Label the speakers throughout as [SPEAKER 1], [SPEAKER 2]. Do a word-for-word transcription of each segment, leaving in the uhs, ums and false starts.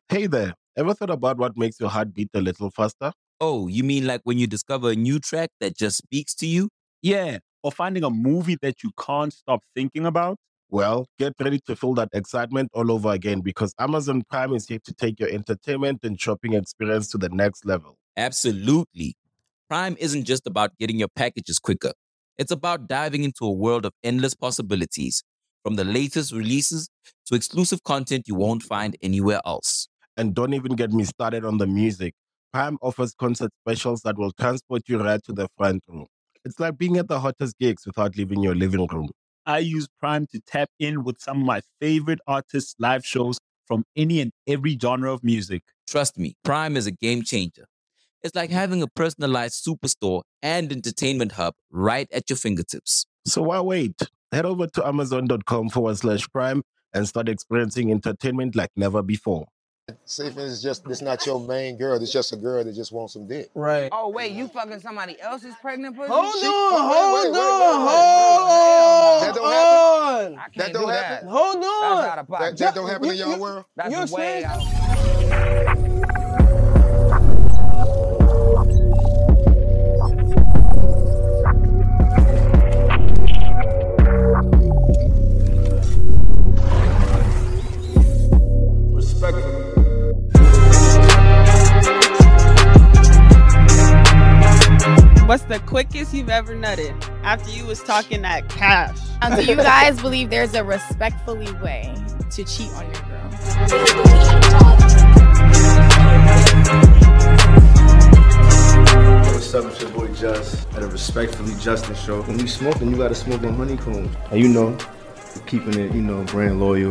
[SPEAKER 1] Hey there, ever thought about what makes your heart beat a little faster?
[SPEAKER 2] Oh, you mean like when you discover a new track that just speaks to you?
[SPEAKER 3] Yeah, or finding a movie that you can't stop thinking about?
[SPEAKER 1] Well, get ready to feel that excitement all over again because Amazon Prime is here to take your entertainment and shopping experience to the next level.
[SPEAKER 2] Absolutely. Prime isn't just about getting your packages quicker. It's about diving into a world of endless possibilities, from the latest releases to exclusive content you won't find anywhere else.
[SPEAKER 1] And don't even get me started on the music. Prime offers concert specials that will transport you right to the front row. It's like being at the hottest gigs without leaving your living room.
[SPEAKER 3] I use Prime to tap in with some of my favorite artists' live shows from any and every genre of music.
[SPEAKER 2] Trust me, Prime is a game changer. It's like having a personalized superstore and entertainment hub right at your fingertips.
[SPEAKER 1] So why wait? Head over to amazon.com forward slash prime and start experiencing entertainment like never before.
[SPEAKER 4] See if it's just, it's not your main girl, it's just a girl that just wants some dick.
[SPEAKER 5] Right.
[SPEAKER 6] Oh, wait, you fucking somebody else's pregnant pussy?
[SPEAKER 5] Hold
[SPEAKER 4] She-
[SPEAKER 5] on,
[SPEAKER 4] oh, wait,
[SPEAKER 5] hold
[SPEAKER 4] wait,
[SPEAKER 5] on,
[SPEAKER 4] wait, wait, wait. That
[SPEAKER 5] hold
[SPEAKER 4] don't
[SPEAKER 5] on.
[SPEAKER 6] I can't
[SPEAKER 4] That
[SPEAKER 6] do
[SPEAKER 4] don't
[SPEAKER 6] that.
[SPEAKER 4] happen?
[SPEAKER 5] Hold
[SPEAKER 6] That's
[SPEAKER 5] on.
[SPEAKER 6] out of pocket.
[SPEAKER 4] That, that don't happen in
[SPEAKER 5] You-
[SPEAKER 4] y'all
[SPEAKER 5] you-
[SPEAKER 4] world?
[SPEAKER 6] That's
[SPEAKER 5] You
[SPEAKER 6] way
[SPEAKER 5] understand?
[SPEAKER 6] out.
[SPEAKER 7] What's the quickest you've ever nutted after you was talking that cash?
[SPEAKER 8] Um, do you guys believe there's a respectfully way to cheat on your girl?
[SPEAKER 9] What's up, it's your boy Just at a Respectfully Justin show. When you smoking, you gotta smoke on honeycomb. And you know, keeping it, you know, brand loyal.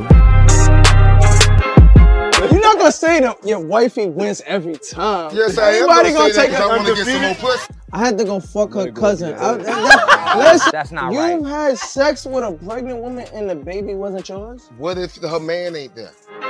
[SPEAKER 5] You're not gonna say that your wifey wins every time.
[SPEAKER 4] Yes, I am
[SPEAKER 5] Everybody
[SPEAKER 4] gonna
[SPEAKER 5] gonna
[SPEAKER 4] say that
[SPEAKER 5] take
[SPEAKER 4] 'cause I want to get some more
[SPEAKER 5] undefeated.
[SPEAKER 4] pussy.
[SPEAKER 5] I had to go fuck her cousin. I, that, listen,
[SPEAKER 6] That's not
[SPEAKER 5] you
[SPEAKER 6] right.
[SPEAKER 5] had sex with a pregnant woman and the baby wasn't yours?
[SPEAKER 4] What if her man ain't there?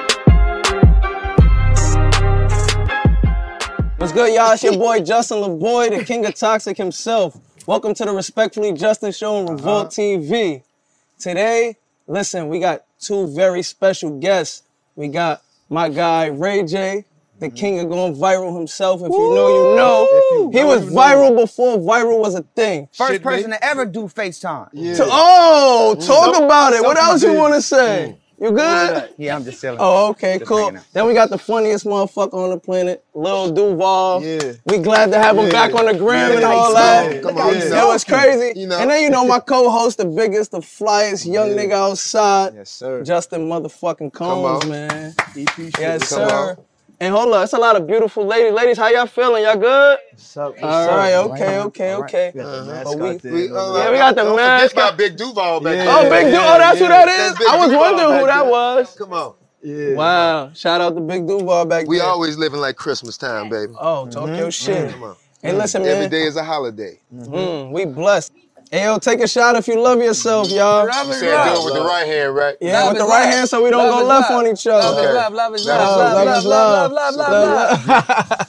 [SPEAKER 5] What's good, y'all? It's your boy Justin LaBoy, the king of toxic himself. Welcome to the Respectfully Justin show on Revolt T V. Today, listen, we got two very special guests. We got my guy Ray J, the king of going viral himself. If you know, you know. He was viral before viral was a thing.
[SPEAKER 6] First
[SPEAKER 4] Shit,
[SPEAKER 6] person
[SPEAKER 4] mate.
[SPEAKER 6] to ever do FaceTime.
[SPEAKER 4] Yeah.
[SPEAKER 5] So- oh, talk about it. What else you want to say? You good?
[SPEAKER 6] Yeah, I'm just chilling.
[SPEAKER 5] Oh, okay,
[SPEAKER 6] Just
[SPEAKER 5] cool.
[SPEAKER 6] hanging out.
[SPEAKER 5] Then we got the funniest motherfucker on the planet, Lil Duval.
[SPEAKER 9] Yeah.
[SPEAKER 5] We glad to have him
[SPEAKER 9] Yeah.
[SPEAKER 5] back on the gram
[SPEAKER 4] Yeah,
[SPEAKER 5] and
[SPEAKER 4] how
[SPEAKER 5] all
[SPEAKER 4] you
[SPEAKER 5] that.
[SPEAKER 4] smoking. Come on,
[SPEAKER 5] Yeah.
[SPEAKER 4] you
[SPEAKER 5] That was
[SPEAKER 4] smoking.
[SPEAKER 5] crazy.
[SPEAKER 4] You know.
[SPEAKER 5] And then you know my co-host, the biggest, the flyest young
[SPEAKER 9] Yeah.
[SPEAKER 5] nigga outside,
[SPEAKER 9] Yes, sir.
[SPEAKER 5] Justin motherfucking Combs,
[SPEAKER 4] on.
[SPEAKER 5] man.
[SPEAKER 9] E P shit.
[SPEAKER 5] Yes,
[SPEAKER 4] Come
[SPEAKER 5] sir.
[SPEAKER 4] on.
[SPEAKER 5] And hold on, it's a lot of beautiful ladies. Ladies, how y'all feeling? Y'all good?
[SPEAKER 9] What's up? What's
[SPEAKER 5] All
[SPEAKER 9] up?
[SPEAKER 5] right,
[SPEAKER 6] All
[SPEAKER 5] okay,
[SPEAKER 6] right.
[SPEAKER 5] okay,
[SPEAKER 6] All right.
[SPEAKER 5] okay.
[SPEAKER 9] We got the
[SPEAKER 4] Uh-huh.
[SPEAKER 9] mascot
[SPEAKER 5] But we-
[SPEAKER 9] there.
[SPEAKER 4] We,
[SPEAKER 9] and
[SPEAKER 4] uh,
[SPEAKER 9] all that.
[SPEAKER 5] Yeah, we got the
[SPEAKER 4] don't
[SPEAKER 5] mask.
[SPEAKER 4] forget about Big Duval back
[SPEAKER 9] Yeah.
[SPEAKER 4] there.
[SPEAKER 5] Oh, Big Duval,
[SPEAKER 9] yeah,
[SPEAKER 5] oh, that's who
[SPEAKER 9] yeah.
[SPEAKER 5] that
[SPEAKER 4] That's
[SPEAKER 5] is?
[SPEAKER 4] Big
[SPEAKER 5] I was
[SPEAKER 4] Duval
[SPEAKER 5] wondering who
[SPEAKER 4] back
[SPEAKER 5] that
[SPEAKER 4] there.
[SPEAKER 5] was.
[SPEAKER 4] Come on.
[SPEAKER 9] Yeah.
[SPEAKER 5] Wow, shout out to Big Duval back
[SPEAKER 4] We
[SPEAKER 5] there.
[SPEAKER 4] always living like Christmas time, baby.
[SPEAKER 5] Oh, talk your shit.
[SPEAKER 4] Come on.
[SPEAKER 5] Hey, listen, man.
[SPEAKER 4] Every day is a holiday.
[SPEAKER 5] Mm, we blessed. Hey, yo, take a shot if you love yourself, y'all.
[SPEAKER 6] Love
[SPEAKER 4] You
[SPEAKER 6] is
[SPEAKER 4] said
[SPEAKER 6] love.
[SPEAKER 4] do it with the right hand, right?
[SPEAKER 5] Yeah,
[SPEAKER 6] Love
[SPEAKER 5] with the
[SPEAKER 6] is
[SPEAKER 5] right
[SPEAKER 6] love.
[SPEAKER 5] hand so we don't
[SPEAKER 6] Love
[SPEAKER 5] go
[SPEAKER 6] is
[SPEAKER 5] left
[SPEAKER 6] love.
[SPEAKER 5] on each other.
[SPEAKER 6] Love
[SPEAKER 4] Okay.
[SPEAKER 6] is love, love is
[SPEAKER 4] Love
[SPEAKER 6] love,
[SPEAKER 4] is
[SPEAKER 6] love,
[SPEAKER 5] love
[SPEAKER 6] love,
[SPEAKER 5] is
[SPEAKER 6] love,
[SPEAKER 5] love.
[SPEAKER 6] love, love, love, love.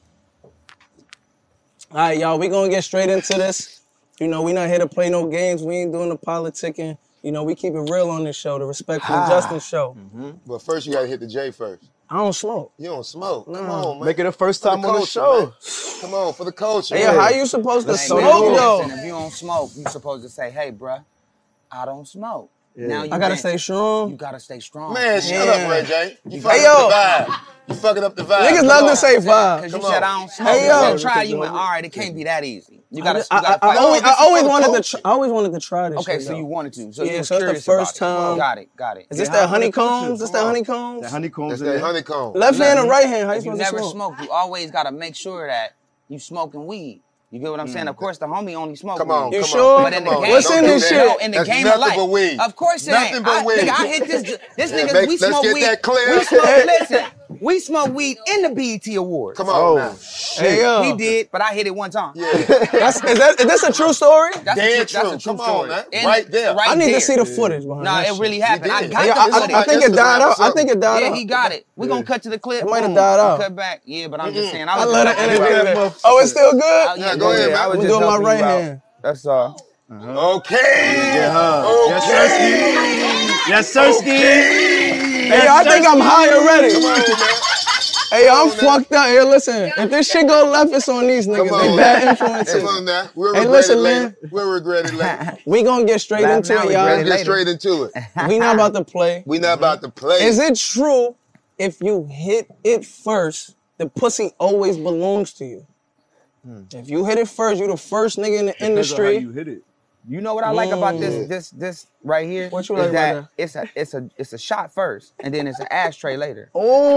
[SPEAKER 5] All right, y'all, we gonna get straight into this. You know, we not here to play no games. We ain't doing the politicking. You know, we keep it real on this show, the Respectfully Justin show.
[SPEAKER 4] But first you gotta hit the J first.
[SPEAKER 5] I don't smoke.
[SPEAKER 4] You don't smoke. Come
[SPEAKER 5] No.
[SPEAKER 4] on, man.
[SPEAKER 9] Make it the first
[SPEAKER 4] For the
[SPEAKER 9] time on the
[SPEAKER 4] culture,
[SPEAKER 9] show.
[SPEAKER 4] man. Come on, for the culture.
[SPEAKER 5] Hey,
[SPEAKER 4] man.
[SPEAKER 5] yo, how you supposed to
[SPEAKER 9] Let's
[SPEAKER 5] smoke,
[SPEAKER 9] go.
[SPEAKER 5] though?
[SPEAKER 6] Listen, if you don't smoke, you supposed to say, hey, bruh, I don't smoke.
[SPEAKER 9] Yeah.
[SPEAKER 6] Now you
[SPEAKER 5] I gotta
[SPEAKER 6] been-
[SPEAKER 5] stay strong.
[SPEAKER 6] You gotta stay strong.
[SPEAKER 4] Man, shut
[SPEAKER 5] Yeah.
[SPEAKER 4] up, Ray J. You fucking
[SPEAKER 5] Hey,
[SPEAKER 4] up
[SPEAKER 5] yo.
[SPEAKER 4] the vibe. You fucking up the vibe.
[SPEAKER 5] Niggas
[SPEAKER 4] Come
[SPEAKER 5] love
[SPEAKER 4] on.
[SPEAKER 5] to say
[SPEAKER 6] Cause
[SPEAKER 5] vibe.
[SPEAKER 6] you
[SPEAKER 4] Come
[SPEAKER 6] said
[SPEAKER 4] on.
[SPEAKER 6] I don't smoke.
[SPEAKER 5] Hey,
[SPEAKER 6] You
[SPEAKER 5] yo.
[SPEAKER 6] said try, you went, all right, it can't be that easy. You gotta,
[SPEAKER 5] I,
[SPEAKER 6] you gotta
[SPEAKER 5] I, I
[SPEAKER 6] fight.
[SPEAKER 5] always,
[SPEAKER 4] this
[SPEAKER 5] I
[SPEAKER 4] is
[SPEAKER 5] always
[SPEAKER 4] for the
[SPEAKER 5] wanted to.
[SPEAKER 4] culture.
[SPEAKER 5] Tr- I always wanted to try this.
[SPEAKER 6] Okay,
[SPEAKER 5] shit,
[SPEAKER 6] so
[SPEAKER 5] though.
[SPEAKER 6] you wanted to. So
[SPEAKER 5] Yeah,
[SPEAKER 6] you was
[SPEAKER 5] so it's the
[SPEAKER 6] curious
[SPEAKER 5] first
[SPEAKER 6] about it.
[SPEAKER 5] time.
[SPEAKER 6] Got it, got it.
[SPEAKER 5] Is this
[SPEAKER 9] Yeah,
[SPEAKER 5] that
[SPEAKER 9] how for the
[SPEAKER 5] honeycombs?
[SPEAKER 9] culture?
[SPEAKER 5] This
[SPEAKER 4] Come
[SPEAKER 5] that
[SPEAKER 4] on.
[SPEAKER 5] honeycombs?
[SPEAKER 9] The honeycombs
[SPEAKER 4] That's
[SPEAKER 9] in
[SPEAKER 4] that
[SPEAKER 9] there.
[SPEAKER 4] honeycomb.
[SPEAKER 5] Left hand or
[SPEAKER 6] If
[SPEAKER 5] right hand? How you
[SPEAKER 6] If you
[SPEAKER 5] supposed to
[SPEAKER 6] never
[SPEAKER 5] smoke?
[SPEAKER 6] smoke, you always gotta make sure that you smoking weed. You get what I'm saying? Of course, the homie only smoke
[SPEAKER 4] Come on,
[SPEAKER 6] weed.
[SPEAKER 5] You
[SPEAKER 4] come
[SPEAKER 5] sure?
[SPEAKER 4] on.
[SPEAKER 6] But in the
[SPEAKER 4] come on.
[SPEAKER 6] game,
[SPEAKER 5] What's
[SPEAKER 4] Don't
[SPEAKER 5] in
[SPEAKER 4] do
[SPEAKER 5] this
[SPEAKER 4] that.
[SPEAKER 5] shit?
[SPEAKER 6] No, in the
[SPEAKER 4] That's
[SPEAKER 6] game
[SPEAKER 4] nothing
[SPEAKER 6] of life.
[SPEAKER 4] but weed.
[SPEAKER 6] Of course it
[SPEAKER 4] Nothing
[SPEAKER 6] ain't.
[SPEAKER 4] but
[SPEAKER 6] I,
[SPEAKER 4] weed.
[SPEAKER 6] Nigga, I hit this. This
[SPEAKER 4] Yeah,
[SPEAKER 6] nigga,
[SPEAKER 4] make-
[SPEAKER 6] we
[SPEAKER 4] let's
[SPEAKER 6] smoke
[SPEAKER 4] get
[SPEAKER 6] weed.
[SPEAKER 4] that clear.
[SPEAKER 6] We smoke. Listen, we smoke weed in the B E T Awards.
[SPEAKER 4] Come on
[SPEAKER 9] Oh,
[SPEAKER 4] now.
[SPEAKER 5] Hey, yo.
[SPEAKER 6] He did, but I hit it one time.
[SPEAKER 4] Yeah.
[SPEAKER 5] That's, is, that, is this a true story?
[SPEAKER 6] That's
[SPEAKER 4] Dead
[SPEAKER 6] a true, that's
[SPEAKER 4] true.
[SPEAKER 6] a true
[SPEAKER 4] Come on,
[SPEAKER 6] story.
[SPEAKER 4] man.
[SPEAKER 6] In-
[SPEAKER 4] Right there.
[SPEAKER 6] Right
[SPEAKER 5] I need
[SPEAKER 6] there.
[SPEAKER 5] to see the footage behind
[SPEAKER 6] Nah,
[SPEAKER 5] that
[SPEAKER 6] it
[SPEAKER 5] shit.
[SPEAKER 6] really happened. I
[SPEAKER 4] did.
[SPEAKER 6] got
[SPEAKER 5] Yeah,
[SPEAKER 6] the
[SPEAKER 5] I,
[SPEAKER 6] footage.
[SPEAKER 5] I, I think it died out. I think it died
[SPEAKER 6] Yeah,
[SPEAKER 5] out.
[SPEAKER 6] he got it. We gonna cut to the clip.
[SPEAKER 5] It might have
[SPEAKER 6] boom,
[SPEAKER 5] died
[SPEAKER 6] and
[SPEAKER 5] out.
[SPEAKER 6] Cut back. Yeah, but I'm just saying. I
[SPEAKER 5] I
[SPEAKER 6] was
[SPEAKER 5] love
[SPEAKER 6] just-
[SPEAKER 5] the
[SPEAKER 6] I was
[SPEAKER 5] energy.
[SPEAKER 6] just-
[SPEAKER 5] of it. Oh, it's still good?
[SPEAKER 6] Oh,
[SPEAKER 4] Yeah, go ahead, man.
[SPEAKER 6] I was
[SPEAKER 5] I'm
[SPEAKER 6] just
[SPEAKER 5] doing my
[SPEAKER 6] helping
[SPEAKER 5] right
[SPEAKER 6] you out.
[SPEAKER 5] hand.
[SPEAKER 6] That's all.
[SPEAKER 4] Okay.
[SPEAKER 9] Yes, Sirski. Yes, Sirski.
[SPEAKER 5] Hey, yo, I think I'm high already.
[SPEAKER 4] Come on, man.
[SPEAKER 5] Hey, I'm fucked up. Hey, listen, if this shit go left, it's on these niggas.
[SPEAKER 4] Come
[SPEAKER 5] They
[SPEAKER 4] on,
[SPEAKER 5] bad
[SPEAKER 4] man.
[SPEAKER 5] influences.
[SPEAKER 4] Come on now. We'll
[SPEAKER 5] Hey,
[SPEAKER 4] regret
[SPEAKER 5] listen,
[SPEAKER 4] it later.
[SPEAKER 5] man.
[SPEAKER 4] We'll regret it later.
[SPEAKER 5] We gonna get straight
[SPEAKER 6] Laugh
[SPEAKER 5] into
[SPEAKER 6] now,
[SPEAKER 5] it,
[SPEAKER 6] regret
[SPEAKER 5] y'all.
[SPEAKER 6] it
[SPEAKER 4] Let's get
[SPEAKER 6] later.
[SPEAKER 4] straight into it.
[SPEAKER 5] We not about to play.
[SPEAKER 4] We not about to play.
[SPEAKER 5] Is it true if you hit it first, the pussy always belongs to you? If you hit it first, you the first nigga in the
[SPEAKER 3] Depends on how
[SPEAKER 5] industry.
[SPEAKER 3] you hit it.
[SPEAKER 6] You know what I like about
[SPEAKER 5] Mm.
[SPEAKER 6] this this this right here?
[SPEAKER 5] What you
[SPEAKER 6] is
[SPEAKER 5] like about
[SPEAKER 6] that it's a it's a it's a shot first and then it's an ashtray later.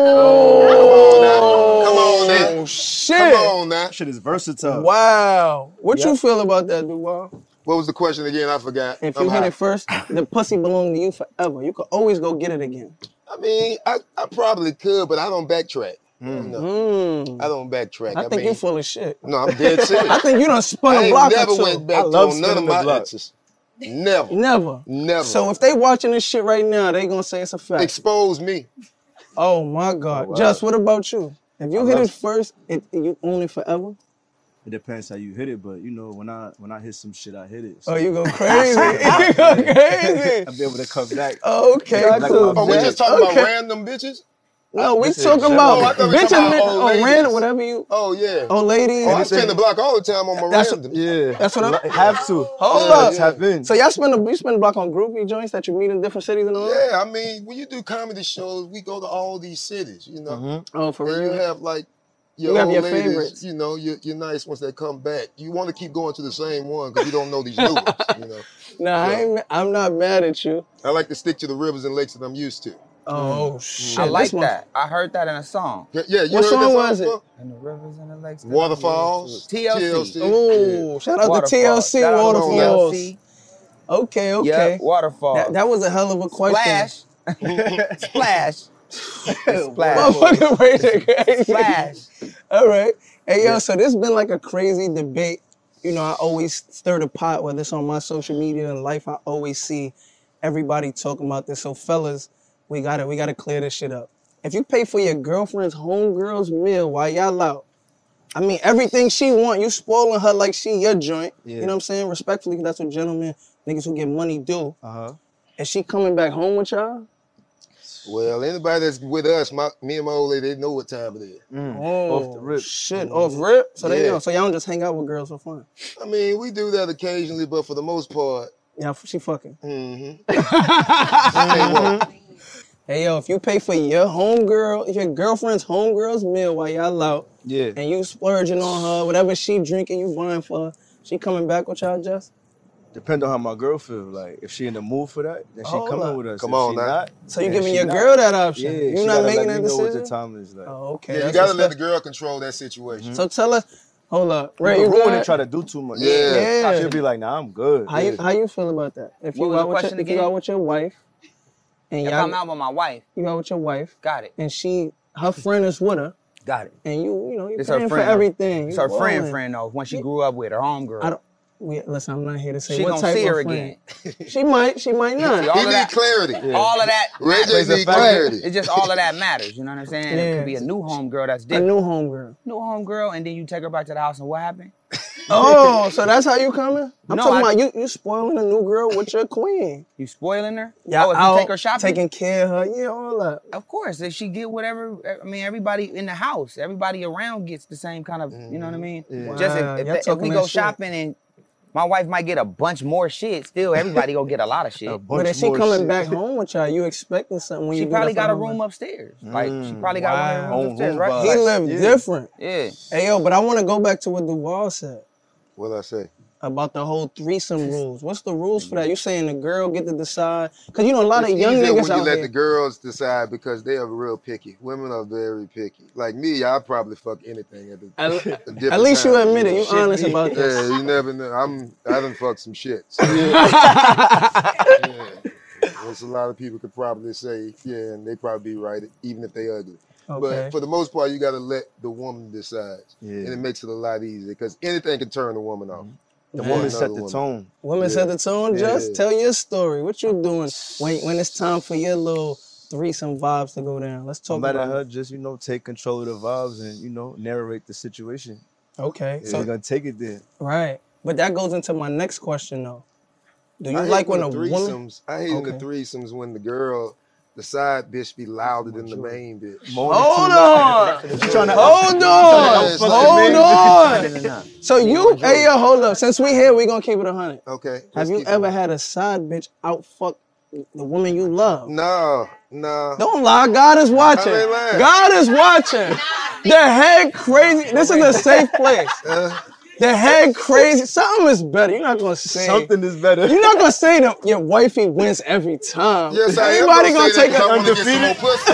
[SPEAKER 5] Oh,
[SPEAKER 4] Come on now.
[SPEAKER 5] shit.
[SPEAKER 4] Come on now.
[SPEAKER 3] That shit is versatile.
[SPEAKER 5] Wow. What you
[SPEAKER 6] Yep.
[SPEAKER 5] feel about that, Duval?
[SPEAKER 4] What was the question again? I forgot.
[SPEAKER 5] If
[SPEAKER 4] I'm
[SPEAKER 5] you hit
[SPEAKER 4] high.
[SPEAKER 5] it first, the pussy belongs to you forever. You could always go get it again.
[SPEAKER 4] I mean, I, I probably could, but I don't backtrack. No,
[SPEAKER 5] Mm.
[SPEAKER 4] I don't backtrack.
[SPEAKER 5] I
[SPEAKER 4] I,
[SPEAKER 5] think
[SPEAKER 4] mean,
[SPEAKER 5] you full of shit.
[SPEAKER 4] no, I'm dead serious.
[SPEAKER 5] I think you done spun
[SPEAKER 4] I
[SPEAKER 5] a
[SPEAKER 4] ain't
[SPEAKER 5] block
[SPEAKER 4] never
[SPEAKER 5] or two.
[SPEAKER 4] went back
[SPEAKER 3] I
[SPEAKER 4] to
[SPEAKER 3] love
[SPEAKER 4] on none of
[SPEAKER 3] spinning the
[SPEAKER 4] my
[SPEAKER 3] block.
[SPEAKER 4] exes. Never.
[SPEAKER 5] Never.
[SPEAKER 4] Never.
[SPEAKER 5] So if they watching this shit right now, they gonna say it's a fact.
[SPEAKER 4] Expose me.
[SPEAKER 5] Oh my God.
[SPEAKER 3] Oh, wow.
[SPEAKER 5] Just what about you? If you
[SPEAKER 3] I
[SPEAKER 5] hit
[SPEAKER 3] love-
[SPEAKER 5] it first, it, you own it forever?
[SPEAKER 3] It depends how you hit it, but you know, when I when I hit some shit, I hit it.
[SPEAKER 5] Oh, you go crazy. You go crazy.
[SPEAKER 3] I'll be able to come back.
[SPEAKER 5] Okay,
[SPEAKER 3] Yeah, like
[SPEAKER 5] cool.
[SPEAKER 3] my
[SPEAKER 4] Oh, we
[SPEAKER 5] Jack.
[SPEAKER 4] just talking
[SPEAKER 5] Okay.
[SPEAKER 4] about random bitches?
[SPEAKER 5] No, we
[SPEAKER 3] This is
[SPEAKER 5] talking
[SPEAKER 3] general.
[SPEAKER 5] about
[SPEAKER 4] Oh, I thought we
[SPEAKER 5] bitches,
[SPEAKER 4] talking about
[SPEAKER 5] man,
[SPEAKER 4] old
[SPEAKER 5] or
[SPEAKER 4] ladies.
[SPEAKER 5] random, whatever you,
[SPEAKER 4] Oh, yeah.
[SPEAKER 5] old ladies.
[SPEAKER 4] Oh, I spend the block all the time on my
[SPEAKER 5] That's-
[SPEAKER 4] random.
[SPEAKER 3] Yeah,
[SPEAKER 5] That's what I'm-
[SPEAKER 3] Li- have to.
[SPEAKER 5] Hold
[SPEAKER 3] Yeah,
[SPEAKER 5] up.
[SPEAKER 3] tap in.
[SPEAKER 5] So y'all spend a, you spend a block on groupie joints that you meet in different cities and all that?
[SPEAKER 4] Yeah, I mean, when you do comedy shows, we go to all these cities, you know.
[SPEAKER 3] Mhm.
[SPEAKER 5] Oh, for
[SPEAKER 4] And you
[SPEAKER 5] real?
[SPEAKER 4] have like your
[SPEAKER 5] You have
[SPEAKER 4] old
[SPEAKER 5] your
[SPEAKER 4] ladies,
[SPEAKER 5] favorites.
[SPEAKER 4] you know, you're, you're nice once they come back. You want to keep going to the same one because you don't know these new ones, you know.
[SPEAKER 5] Nah, I
[SPEAKER 4] Yeah.
[SPEAKER 5] ain't, I'm not mad at you.
[SPEAKER 4] I like to stick to the rivers and lakes that I'm used to.
[SPEAKER 5] Oh, shit.
[SPEAKER 6] I like
[SPEAKER 5] This one-
[SPEAKER 6] that. I heard that in a song.
[SPEAKER 4] Yeah, yeah, you
[SPEAKER 5] What
[SPEAKER 4] heard
[SPEAKER 5] song
[SPEAKER 4] that
[SPEAKER 5] was it?
[SPEAKER 4] before?
[SPEAKER 6] And the rivers and the lakes. that
[SPEAKER 4] Waterfalls.
[SPEAKER 6] T L C.
[SPEAKER 4] T L C.
[SPEAKER 5] Oh, shout out to
[SPEAKER 6] Waterfalls.
[SPEAKER 5] T L C
[SPEAKER 6] Shout out to
[SPEAKER 5] Waterfalls.
[SPEAKER 6] T L C.
[SPEAKER 5] Okay, okay.
[SPEAKER 6] Yeah, waterfall.
[SPEAKER 5] That, that was a hell of a question.
[SPEAKER 6] Splash. Splash. Splash.
[SPEAKER 5] Motherfucker, rated crazy.
[SPEAKER 6] Splash.
[SPEAKER 5] All right. Hey, yo, so this been like a crazy debate. You know, I always stir the pot, whether it's on my social media and life, I always see everybody talking about this. So, fellas, we gotta we gotta clear this shit up. If you pay for your girlfriend's homegirl's meal while y'all out, I mean, everything she want, you spoiling her like she your joint.
[SPEAKER 3] Yeah.
[SPEAKER 5] You know what I'm saying? Respectfully, 'cause that's what gentlemen, niggas who get money do.
[SPEAKER 3] Uh-huh.
[SPEAKER 5] Is she coming back home with y'all?
[SPEAKER 4] Well, anybody that's with us, my, me and my old lady, they know what time it is.
[SPEAKER 3] Mm.
[SPEAKER 5] Oh,
[SPEAKER 3] Off the rip.
[SPEAKER 5] shit, off rip? So they
[SPEAKER 4] Yeah.
[SPEAKER 5] know. So y'all don't just hang out with girls for fun?
[SPEAKER 4] I mean, we do that occasionally, but for the most part,
[SPEAKER 5] Yeah, she fucking.
[SPEAKER 4] mm-hmm.
[SPEAKER 5] Hey, yo, if you pay for your homegirl, if your girlfriend's homegirl's meal while y'all out,
[SPEAKER 3] Yeah.
[SPEAKER 5] and you splurging on her, whatever she drinking, you buying for her, she coming back with y'all, Just?
[SPEAKER 3] Depend on how my girl feel. Like, if she in the mood for that, then she
[SPEAKER 5] Hold
[SPEAKER 3] coming
[SPEAKER 5] up.
[SPEAKER 3] with us.
[SPEAKER 4] Come
[SPEAKER 3] if
[SPEAKER 4] on
[SPEAKER 3] she
[SPEAKER 4] now.
[SPEAKER 3] not,
[SPEAKER 5] So you
[SPEAKER 3] then
[SPEAKER 5] giving
[SPEAKER 3] she
[SPEAKER 5] your
[SPEAKER 3] not.
[SPEAKER 5] girl that option?
[SPEAKER 3] Yeah,
[SPEAKER 5] you
[SPEAKER 3] she
[SPEAKER 5] not
[SPEAKER 3] gotta
[SPEAKER 5] making
[SPEAKER 3] let
[SPEAKER 5] that
[SPEAKER 3] me know what
[SPEAKER 5] decision?
[SPEAKER 3] the time is like.
[SPEAKER 5] Oh, okay.
[SPEAKER 4] Yeah, you
[SPEAKER 5] that's
[SPEAKER 4] gotta
[SPEAKER 5] what's
[SPEAKER 4] let the
[SPEAKER 5] up.
[SPEAKER 4] girl control that situation.
[SPEAKER 5] So tell her, hold up, Ray,
[SPEAKER 3] You
[SPEAKER 5] you
[SPEAKER 3] ruin
[SPEAKER 5] good?
[SPEAKER 3] and try to do too much.
[SPEAKER 4] Yeah.
[SPEAKER 5] Yeah.
[SPEAKER 3] She'll be like, nah, I'm good.
[SPEAKER 5] How you
[SPEAKER 3] Yeah.
[SPEAKER 5] how you feel about that? If
[SPEAKER 6] What
[SPEAKER 5] you
[SPEAKER 6] was
[SPEAKER 5] out
[SPEAKER 6] the
[SPEAKER 5] with your,
[SPEAKER 6] question
[SPEAKER 5] if you
[SPEAKER 6] again?
[SPEAKER 5] out with your wife, and
[SPEAKER 6] If
[SPEAKER 5] y'all
[SPEAKER 6] I'm out with my wife,
[SPEAKER 5] you out with your wife,
[SPEAKER 6] got it.
[SPEAKER 5] and she her friend is with her,
[SPEAKER 6] Got it.
[SPEAKER 5] and you you know you
[SPEAKER 6] It's her
[SPEAKER 5] paying for
[SPEAKER 6] friend.
[SPEAKER 5] everything.
[SPEAKER 6] It's
[SPEAKER 5] you
[SPEAKER 6] her friend
[SPEAKER 5] balling.
[SPEAKER 6] friend though, when she grew up with, her homegirl.
[SPEAKER 5] I don't. We, listen, I'm not here to say
[SPEAKER 6] She
[SPEAKER 5] what
[SPEAKER 6] gonna
[SPEAKER 5] type
[SPEAKER 6] see
[SPEAKER 5] of
[SPEAKER 6] her
[SPEAKER 5] friend.
[SPEAKER 6] again.
[SPEAKER 5] She might, she might not.
[SPEAKER 6] See, all
[SPEAKER 4] He
[SPEAKER 6] of
[SPEAKER 4] need
[SPEAKER 6] that,
[SPEAKER 4] clarity.
[SPEAKER 6] all of that
[SPEAKER 4] Ray J
[SPEAKER 6] matters.
[SPEAKER 4] need clarity.
[SPEAKER 6] It's just all of that matters. You know what I'm saying? It
[SPEAKER 5] Yeah.
[SPEAKER 6] could be a new homegirl that's
[SPEAKER 5] A
[SPEAKER 6] different.
[SPEAKER 5] new homegirl.
[SPEAKER 6] New homegirl, and then you take her back to the house, and what happened?
[SPEAKER 5] Oh, so that's how you coming? I'm
[SPEAKER 6] No,
[SPEAKER 5] talking
[SPEAKER 6] I-
[SPEAKER 5] about you. You spoiling a new girl with your queen.
[SPEAKER 6] You spoiling her?
[SPEAKER 5] Yeah,
[SPEAKER 6] oh, if
[SPEAKER 5] out,
[SPEAKER 6] you take her shopping?
[SPEAKER 5] taking care of her. Yeah, all that.
[SPEAKER 6] Of course, if she get whatever, I mean, everybody in the house, everybody around gets the same kind of, you know what I mean?
[SPEAKER 3] Yeah.
[SPEAKER 6] Just
[SPEAKER 5] Wow,
[SPEAKER 6] if, if,
[SPEAKER 5] y'all
[SPEAKER 6] the- if
[SPEAKER 5] talking
[SPEAKER 6] we
[SPEAKER 5] that
[SPEAKER 6] go
[SPEAKER 5] shit.
[SPEAKER 6] shopping and my wife might get a bunch more shit, still everybody gonna get a lot of shit.
[SPEAKER 3] A
[SPEAKER 5] But
[SPEAKER 3] bunch
[SPEAKER 5] if she
[SPEAKER 3] more
[SPEAKER 5] coming
[SPEAKER 3] shit.
[SPEAKER 5] back home with y'all, you expecting something when
[SPEAKER 6] She
[SPEAKER 5] you do
[SPEAKER 6] probably
[SPEAKER 5] that for
[SPEAKER 6] got a
[SPEAKER 5] her
[SPEAKER 6] room
[SPEAKER 5] wife.
[SPEAKER 6] upstairs. Like she
[SPEAKER 3] Mm.
[SPEAKER 6] probably got one of her
[SPEAKER 5] Wow.
[SPEAKER 6] rooms upstairs,
[SPEAKER 3] Home
[SPEAKER 6] right?
[SPEAKER 3] vibe.
[SPEAKER 5] He lived
[SPEAKER 3] Yeah.
[SPEAKER 5] different.
[SPEAKER 6] Yeah.
[SPEAKER 5] Hey, yo, but I want to go back to what Duval said
[SPEAKER 4] What'd I say?
[SPEAKER 5] about the whole threesome rules. What's the rules for that? You saying the girl get to decide? Because, you know, a lot
[SPEAKER 4] It's
[SPEAKER 5] of young
[SPEAKER 4] easier
[SPEAKER 5] niggas
[SPEAKER 4] when you
[SPEAKER 5] out
[SPEAKER 4] let
[SPEAKER 5] here.
[SPEAKER 4] the girls decide because they are real picky. Women are very picky. Like me, I'll probably fuck anything at, the,
[SPEAKER 5] At,
[SPEAKER 4] a different
[SPEAKER 5] at least you
[SPEAKER 4] time,
[SPEAKER 5] admit it.
[SPEAKER 4] know?
[SPEAKER 5] You honest about this.
[SPEAKER 4] Yeah, you never know. I'm I done fucked some shit. So, yeah. There's a lot of people could probably say, yeah, and they probably be right, even if they ugly.
[SPEAKER 5] Okay.
[SPEAKER 4] But for the most part, you got to let the woman decide,
[SPEAKER 3] Yeah.
[SPEAKER 4] and it makes it a lot easier because anything can turn the woman off.
[SPEAKER 3] The
[SPEAKER 4] Yeah.
[SPEAKER 3] woman set
[SPEAKER 4] Another
[SPEAKER 3] the
[SPEAKER 4] woman.
[SPEAKER 3] tone.
[SPEAKER 5] Women
[SPEAKER 4] Yeah.
[SPEAKER 5] set the tone. Just
[SPEAKER 4] Yeah.
[SPEAKER 5] tell your story. What you doing when when it's time for your little threesome vibes to go down? Let's talk
[SPEAKER 3] I'm letting
[SPEAKER 5] about
[SPEAKER 3] her
[SPEAKER 5] it.
[SPEAKER 3] just, you know, take control of the vibes and, you know, narrate the situation.
[SPEAKER 5] Okay.
[SPEAKER 3] So
[SPEAKER 5] So
[SPEAKER 3] we're gonna take it there.
[SPEAKER 5] right, but that goes into my next question though. Do you
[SPEAKER 4] I hate
[SPEAKER 5] like when
[SPEAKER 4] the
[SPEAKER 5] a woman?
[SPEAKER 4] threesomes. I hate
[SPEAKER 5] Okay.
[SPEAKER 4] the threesomes when the girl the side bitch be louder than the main bitch.
[SPEAKER 5] Hold on. Hold on. Hold on. So you, hey yo, hold up. Since we here, we gonna keep it a hundred.
[SPEAKER 4] Okay.
[SPEAKER 5] Have you ever had a side bitch out fuck the woman you love?
[SPEAKER 4] No, no.
[SPEAKER 5] Don't lie. God is watching. God is watching. The head crazy. This is a safe place.
[SPEAKER 4] Uh,
[SPEAKER 5] The head crazy. Something is better. You're not gonna say
[SPEAKER 9] Something is better.
[SPEAKER 5] You're not gonna say that your wifey wins every time.
[SPEAKER 4] Yes, I am
[SPEAKER 5] Anybody
[SPEAKER 4] gonna,
[SPEAKER 5] gonna
[SPEAKER 4] say
[SPEAKER 5] take
[SPEAKER 4] that 'cause
[SPEAKER 5] a
[SPEAKER 4] I wanna get some more pussy.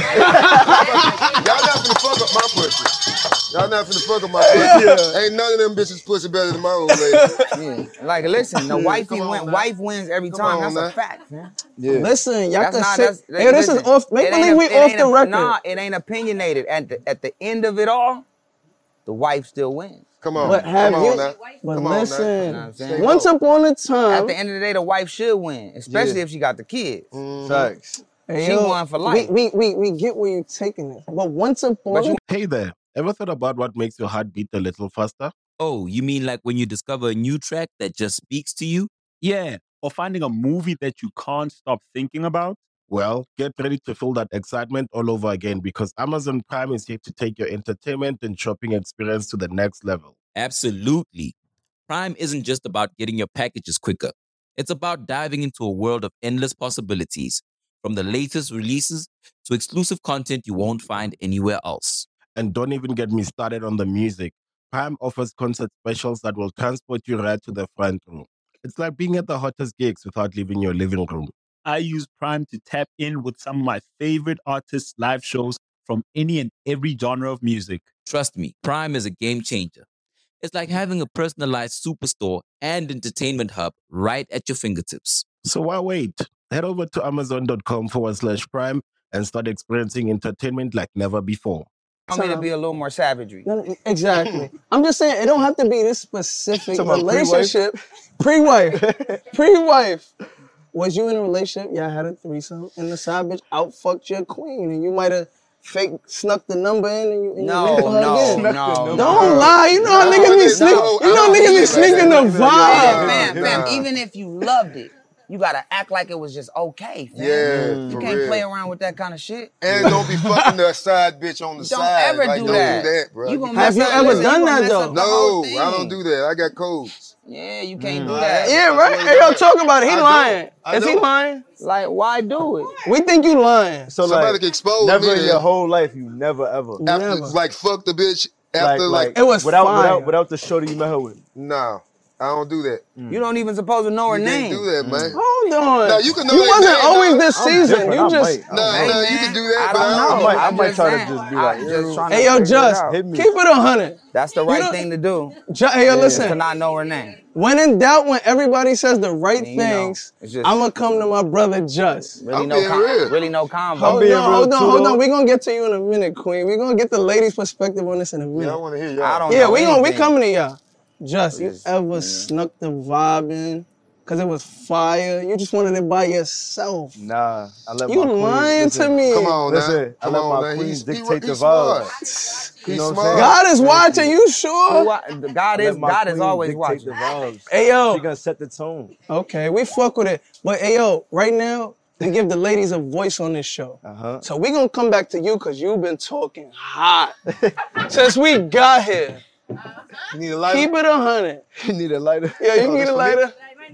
[SPEAKER 4] Y'all not finna fuck up my pussy. Y'all not finna fuck up my pussy. Yeah. Ain't none of them bitches pussy better than my old lady.
[SPEAKER 6] Yeah. Like, listen, the wifey win, wife wins every
[SPEAKER 4] Come
[SPEAKER 6] time.
[SPEAKER 4] on,
[SPEAKER 6] That's
[SPEAKER 4] man.
[SPEAKER 6] a fact, man.
[SPEAKER 5] Yeah. Listen, y'all
[SPEAKER 6] That's
[SPEAKER 5] can
[SPEAKER 6] not,
[SPEAKER 5] say,
[SPEAKER 6] that's,
[SPEAKER 5] hey, this
[SPEAKER 6] listen,
[SPEAKER 5] is off. Make
[SPEAKER 6] it
[SPEAKER 5] believe
[SPEAKER 6] ain't
[SPEAKER 5] we
[SPEAKER 6] a- it
[SPEAKER 5] off
[SPEAKER 6] ain't
[SPEAKER 5] the
[SPEAKER 6] a-
[SPEAKER 5] record.
[SPEAKER 6] Nah, it ain't opinionated. At the at the end of it all, the wife still wins.
[SPEAKER 4] Come on,
[SPEAKER 5] But have
[SPEAKER 4] come
[SPEAKER 5] you?
[SPEAKER 4] on now.
[SPEAKER 5] But
[SPEAKER 4] Come on now.
[SPEAKER 5] listen,
[SPEAKER 6] You know what I'm saying?
[SPEAKER 5] once upon a time,
[SPEAKER 6] At the end of the day, the wife should win, especially
[SPEAKER 9] Yeah.
[SPEAKER 6] if she got the kids.
[SPEAKER 4] Mhm.
[SPEAKER 9] Facts.
[SPEAKER 5] hey,
[SPEAKER 6] She
[SPEAKER 5] yo,
[SPEAKER 6] won for life.
[SPEAKER 5] We, we, we, we get where you're taking it. But once upon a
[SPEAKER 1] Hey there, ever thought about what makes your heart beat a little faster?
[SPEAKER 2] Oh, you mean like when you discover a new track that just speaks to you?
[SPEAKER 3] Yeah. Or finding a movie that you can't stop thinking about.
[SPEAKER 1] Well, get ready to feel that excitement all over again because Amazon Prime is here to take your entertainment and shopping experience to the next level.
[SPEAKER 2] Absolutely. Prime isn't just about getting your packages quicker. It's about diving into a world of endless possibilities, from the latest releases to exclusive content you won't find anywhere else.
[SPEAKER 1] And don't even get me started on the music. Prime offers concert specials that will transport you right to the front row. It's like being at the hottest gigs without leaving your living room.
[SPEAKER 3] I use Prime to tap in with some of my favorite artists' live shows from any and every genre of music.
[SPEAKER 2] Trust me, Prime is a game changer. It's like having a personalized superstore and entertainment hub right at your fingertips.
[SPEAKER 1] So why wait? Head over to amazon.com forward slash prime and start experiencing entertainment like never before.
[SPEAKER 6] I mean, to be a little more savagery.
[SPEAKER 5] Exactly. I'm just saying it don't have to be this specific
[SPEAKER 9] Talking about
[SPEAKER 5] relationship. Pre-wife. Pre-wife. Was you in a relationship? Y'all had a threesome and the side bitch outfucked your queen and you might have fake snuck the number in and you, and
[SPEAKER 6] No,
[SPEAKER 5] you went for her
[SPEAKER 6] no,
[SPEAKER 5] again.
[SPEAKER 6] no.
[SPEAKER 5] Don't lie. You know how
[SPEAKER 4] No,
[SPEAKER 5] niggas be
[SPEAKER 4] no,
[SPEAKER 5] sneaking.
[SPEAKER 4] no,
[SPEAKER 5] You know
[SPEAKER 4] I don't
[SPEAKER 5] niggas be
[SPEAKER 4] think
[SPEAKER 5] sneaking the
[SPEAKER 4] that.
[SPEAKER 5] vibe.
[SPEAKER 6] Fam, fam,
[SPEAKER 4] Nah.
[SPEAKER 6] even if you loved it, you gotta act like it was just okay, fam.
[SPEAKER 4] Yeah,
[SPEAKER 6] You
[SPEAKER 4] for
[SPEAKER 6] can't
[SPEAKER 4] real.
[SPEAKER 6] play around with that kind of shit.
[SPEAKER 4] And don't be fucking the side bitch on the
[SPEAKER 6] Don't
[SPEAKER 4] side.
[SPEAKER 6] ever
[SPEAKER 4] like,
[SPEAKER 6] do
[SPEAKER 4] don't
[SPEAKER 6] that.
[SPEAKER 4] do that, bro.
[SPEAKER 6] You gonna
[SPEAKER 5] Have
[SPEAKER 6] mess
[SPEAKER 5] you
[SPEAKER 6] up-
[SPEAKER 5] ever
[SPEAKER 6] listen,
[SPEAKER 5] done
[SPEAKER 6] you gonna
[SPEAKER 5] that,
[SPEAKER 6] mess
[SPEAKER 5] though?
[SPEAKER 6] up the whole
[SPEAKER 4] No, I don't
[SPEAKER 6] thing.
[SPEAKER 4] do that. I got codes.
[SPEAKER 6] Yeah, you can't do that.
[SPEAKER 5] Yeah,
[SPEAKER 4] I
[SPEAKER 5] right?
[SPEAKER 4] swear
[SPEAKER 5] Hey,
[SPEAKER 4] to
[SPEAKER 5] yo,
[SPEAKER 4] God.
[SPEAKER 5] talk about it. He
[SPEAKER 4] I
[SPEAKER 5] lying.
[SPEAKER 4] don't. I
[SPEAKER 5] Is he
[SPEAKER 4] don't.
[SPEAKER 5] lying?
[SPEAKER 6] Like, why do it?
[SPEAKER 5] We think you lying.
[SPEAKER 9] So
[SPEAKER 4] Somebody
[SPEAKER 9] like,
[SPEAKER 4] can expose
[SPEAKER 9] never
[SPEAKER 4] me
[SPEAKER 9] in
[SPEAKER 4] then.
[SPEAKER 9] your whole life, you never ever.
[SPEAKER 4] After,
[SPEAKER 5] Never.
[SPEAKER 4] like, fuck the bitch.
[SPEAKER 9] Like,
[SPEAKER 4] After, like,
[SPEAKER 9] like
[SPEAKER 5] It was
[SPEAKER 9] without
[SPEAKER 5] fire.
[SPEAKER 9] without without the shorty you met her with.
[SPEAKER 4] no, I don't do that.
[SPEAKER 6] You don't even supposed to know her
[SPEAKER 4] You
[SPEAKER 6] name.
[SPEAKER 4] can't do that, man.
[SPEAKER 5] Hold on.
[SPEAKER 4] Now, you can know
[SPEAKER 5] You
[SPEAKER 4] their
[SPEAKER 5] wasn't
[SPEAKER 4] name,
[SPEAKER 5] always
[SPEAKER 4] dog.
[SPEAKER 5] this
[SPEAKER 9] I'm
[SPEAKER 5] season.
[SPEAKER 9] different.
[SPEAKER 5] You
[SPEAKER 9] I
[SPEAKER 5] just.
[SPEAKER 9] might.
[SPEAKER 4] No,
[SPEAKER 6] Hey,
[SPEAKER 4] no,
[SPEAKER 6] man,
[SPEAKER 4] you can do that,
[SPEAKER 6] I
[SPEAKER 4] but
[SPEAKER 6] don't
[SPEAKER 4] I
[SPEAKER 6] know.
[SPEAKER 4] don't.
[SPEAKER 9] I might- I
[SPEAKER 6] I'm
[SPEAKER 9] might
[SPEAKER 6] just
[SPEAKER 9] try to
[SPEAKER 6] saying.
[SPEAKER 9] just be
[SPEAKER 6] I'm
[SPEAKER 9] like,
[SPEAKER 6] just trying to
[SPEAKER 5] Hey, yo,
[SPEAKER 6] figure it
[SPEAKER 5] Just,
[SPEAKER 6] out.
[SPEAKER 9] Hit me.
[SPEAKER 5] keep it a hundred.
[SPEAKER 6] That's the
[SPEAKER 5] You
[SPEAKER 6] right
[SPEAKER 5] don't-
[SPEAKER 6] thing to do.
[SPEAKER 5] Ju- Hey, yo,
[SPEAKER 6] Is to
[SPEAKER 5] listen.
[SPEAKER 6] not know her name.
[SPEAKER 5] When in doubt, when everybody says the right
[SPEAKER 6] I mean, you know,
[SPEAKER 5] things,
[SPEAKER 6] it's just-
[SPEAKER 5] I'm gonna come to my brother Just.
[SPEAKER 6] Really
[SPEAKER 4] I'm
[SPEAKER 6] no
[SPEAKER 4] being
[SPEAKER 6] com-
[SPEAKER 4] real.
[SPEAKER 6] Really no combo.
[SPEAKER 5] Hold
[SPEAKER 9] being
[SPEAKER 5] on,
[SPEAKER 9] real
[SPEAKER 5] hold on,
[SPEAKER 9] too,
[SPEAKER 5] hold
[SPEAKER 9] though.
[SPEAKER 5] on. We're gonna get to you in a minute, Queen. We're gonna get the ladies' perspective on this in a minute.
[SPEAKER 4] Yeah, I want to hear y'all.
[SPEAKER 6] I don't
[SPEAKER 5] Yeah,
[SPEAKER 6] know
[SPEAKER 5] we gonna we
[SPEAKER 6] anything.
[SPEAKER 5] coming to y'all. Just, you
[SPEAKER 6] Just,
[SPEAKER 5] ever
[SPEAKER 6] yeah.
[SPEAKER 5] snuck the vibe in? Cause it was fire. You just wanted it by yourself.
[SPEAKER 9] Nah, I let
[SPEAKER 5] You
[SPEAKER 9] my queen,
[SPEAKER 5] lying
[SPEAKER 9] listen,
[SPEAKER 5] to me.
[SPEAKER 4] Come on now.
[SPEAKER 9] Listen, I
[SPEAKER 4] Come
[SPEAKER 9] let
[SPEAKER 4] on
[SPEAKER 9] my
[SPEAKER 4] now.
[SPEAKER 9] queen
[SPEAKER 4] He's,
[SPEAKER 9] dictate
[SPEAKER 4] he,
[SPEAKER 9] the
[SPEAKER 4] he's smart.
[SPEAKER 9] vibes.
[SPEAKER 4] He's
[SPEAKER 9] You know what I'm
[SPEAKER 4] smart.
[SPEAKER 9] saying?
[SPEAKER 5] God is watching. You
[SPEAKER 6] Who
[SPEAKER 5] sure?
[SPEAKER 6] wa- God
[SPEAKER 9] I
[SPEAKER 6] is
[SPEAKER 9] let my
[SPEAKER 6] God is
[SPEAKER 9] queen
[SPEAKER 6] always
[SPEAKER 9] dictate
[SPEAKER 6] watching.
[SPEAKER 9] the vibes.
[SPEAKER 5] Hey yo.
[SPEAKER 9] She gonna set the tone.
[SPEAKER 5] Okay, we fuck with it. But hey yo, right now we give the ladies a voice on this show.
[SPEAKER 9] Uh-huh.
[SPEAKER 5] So we gonna come back to you because you've been talking hot since we got here.
[SPEAKER 4] You need a lighter?
[SPEAKER 5] Keep it a hundred.
[SPEAKER 9] You need a lighter.
[SPEAKER 5] Yeah, you
[SPEAKER 4] Oh,
[SPEAKER 5] need
[SPEAKER 4] this
[SPEAKER 5] a
[SPEAKER 4] for me?
[SPEAKER 5] lighter.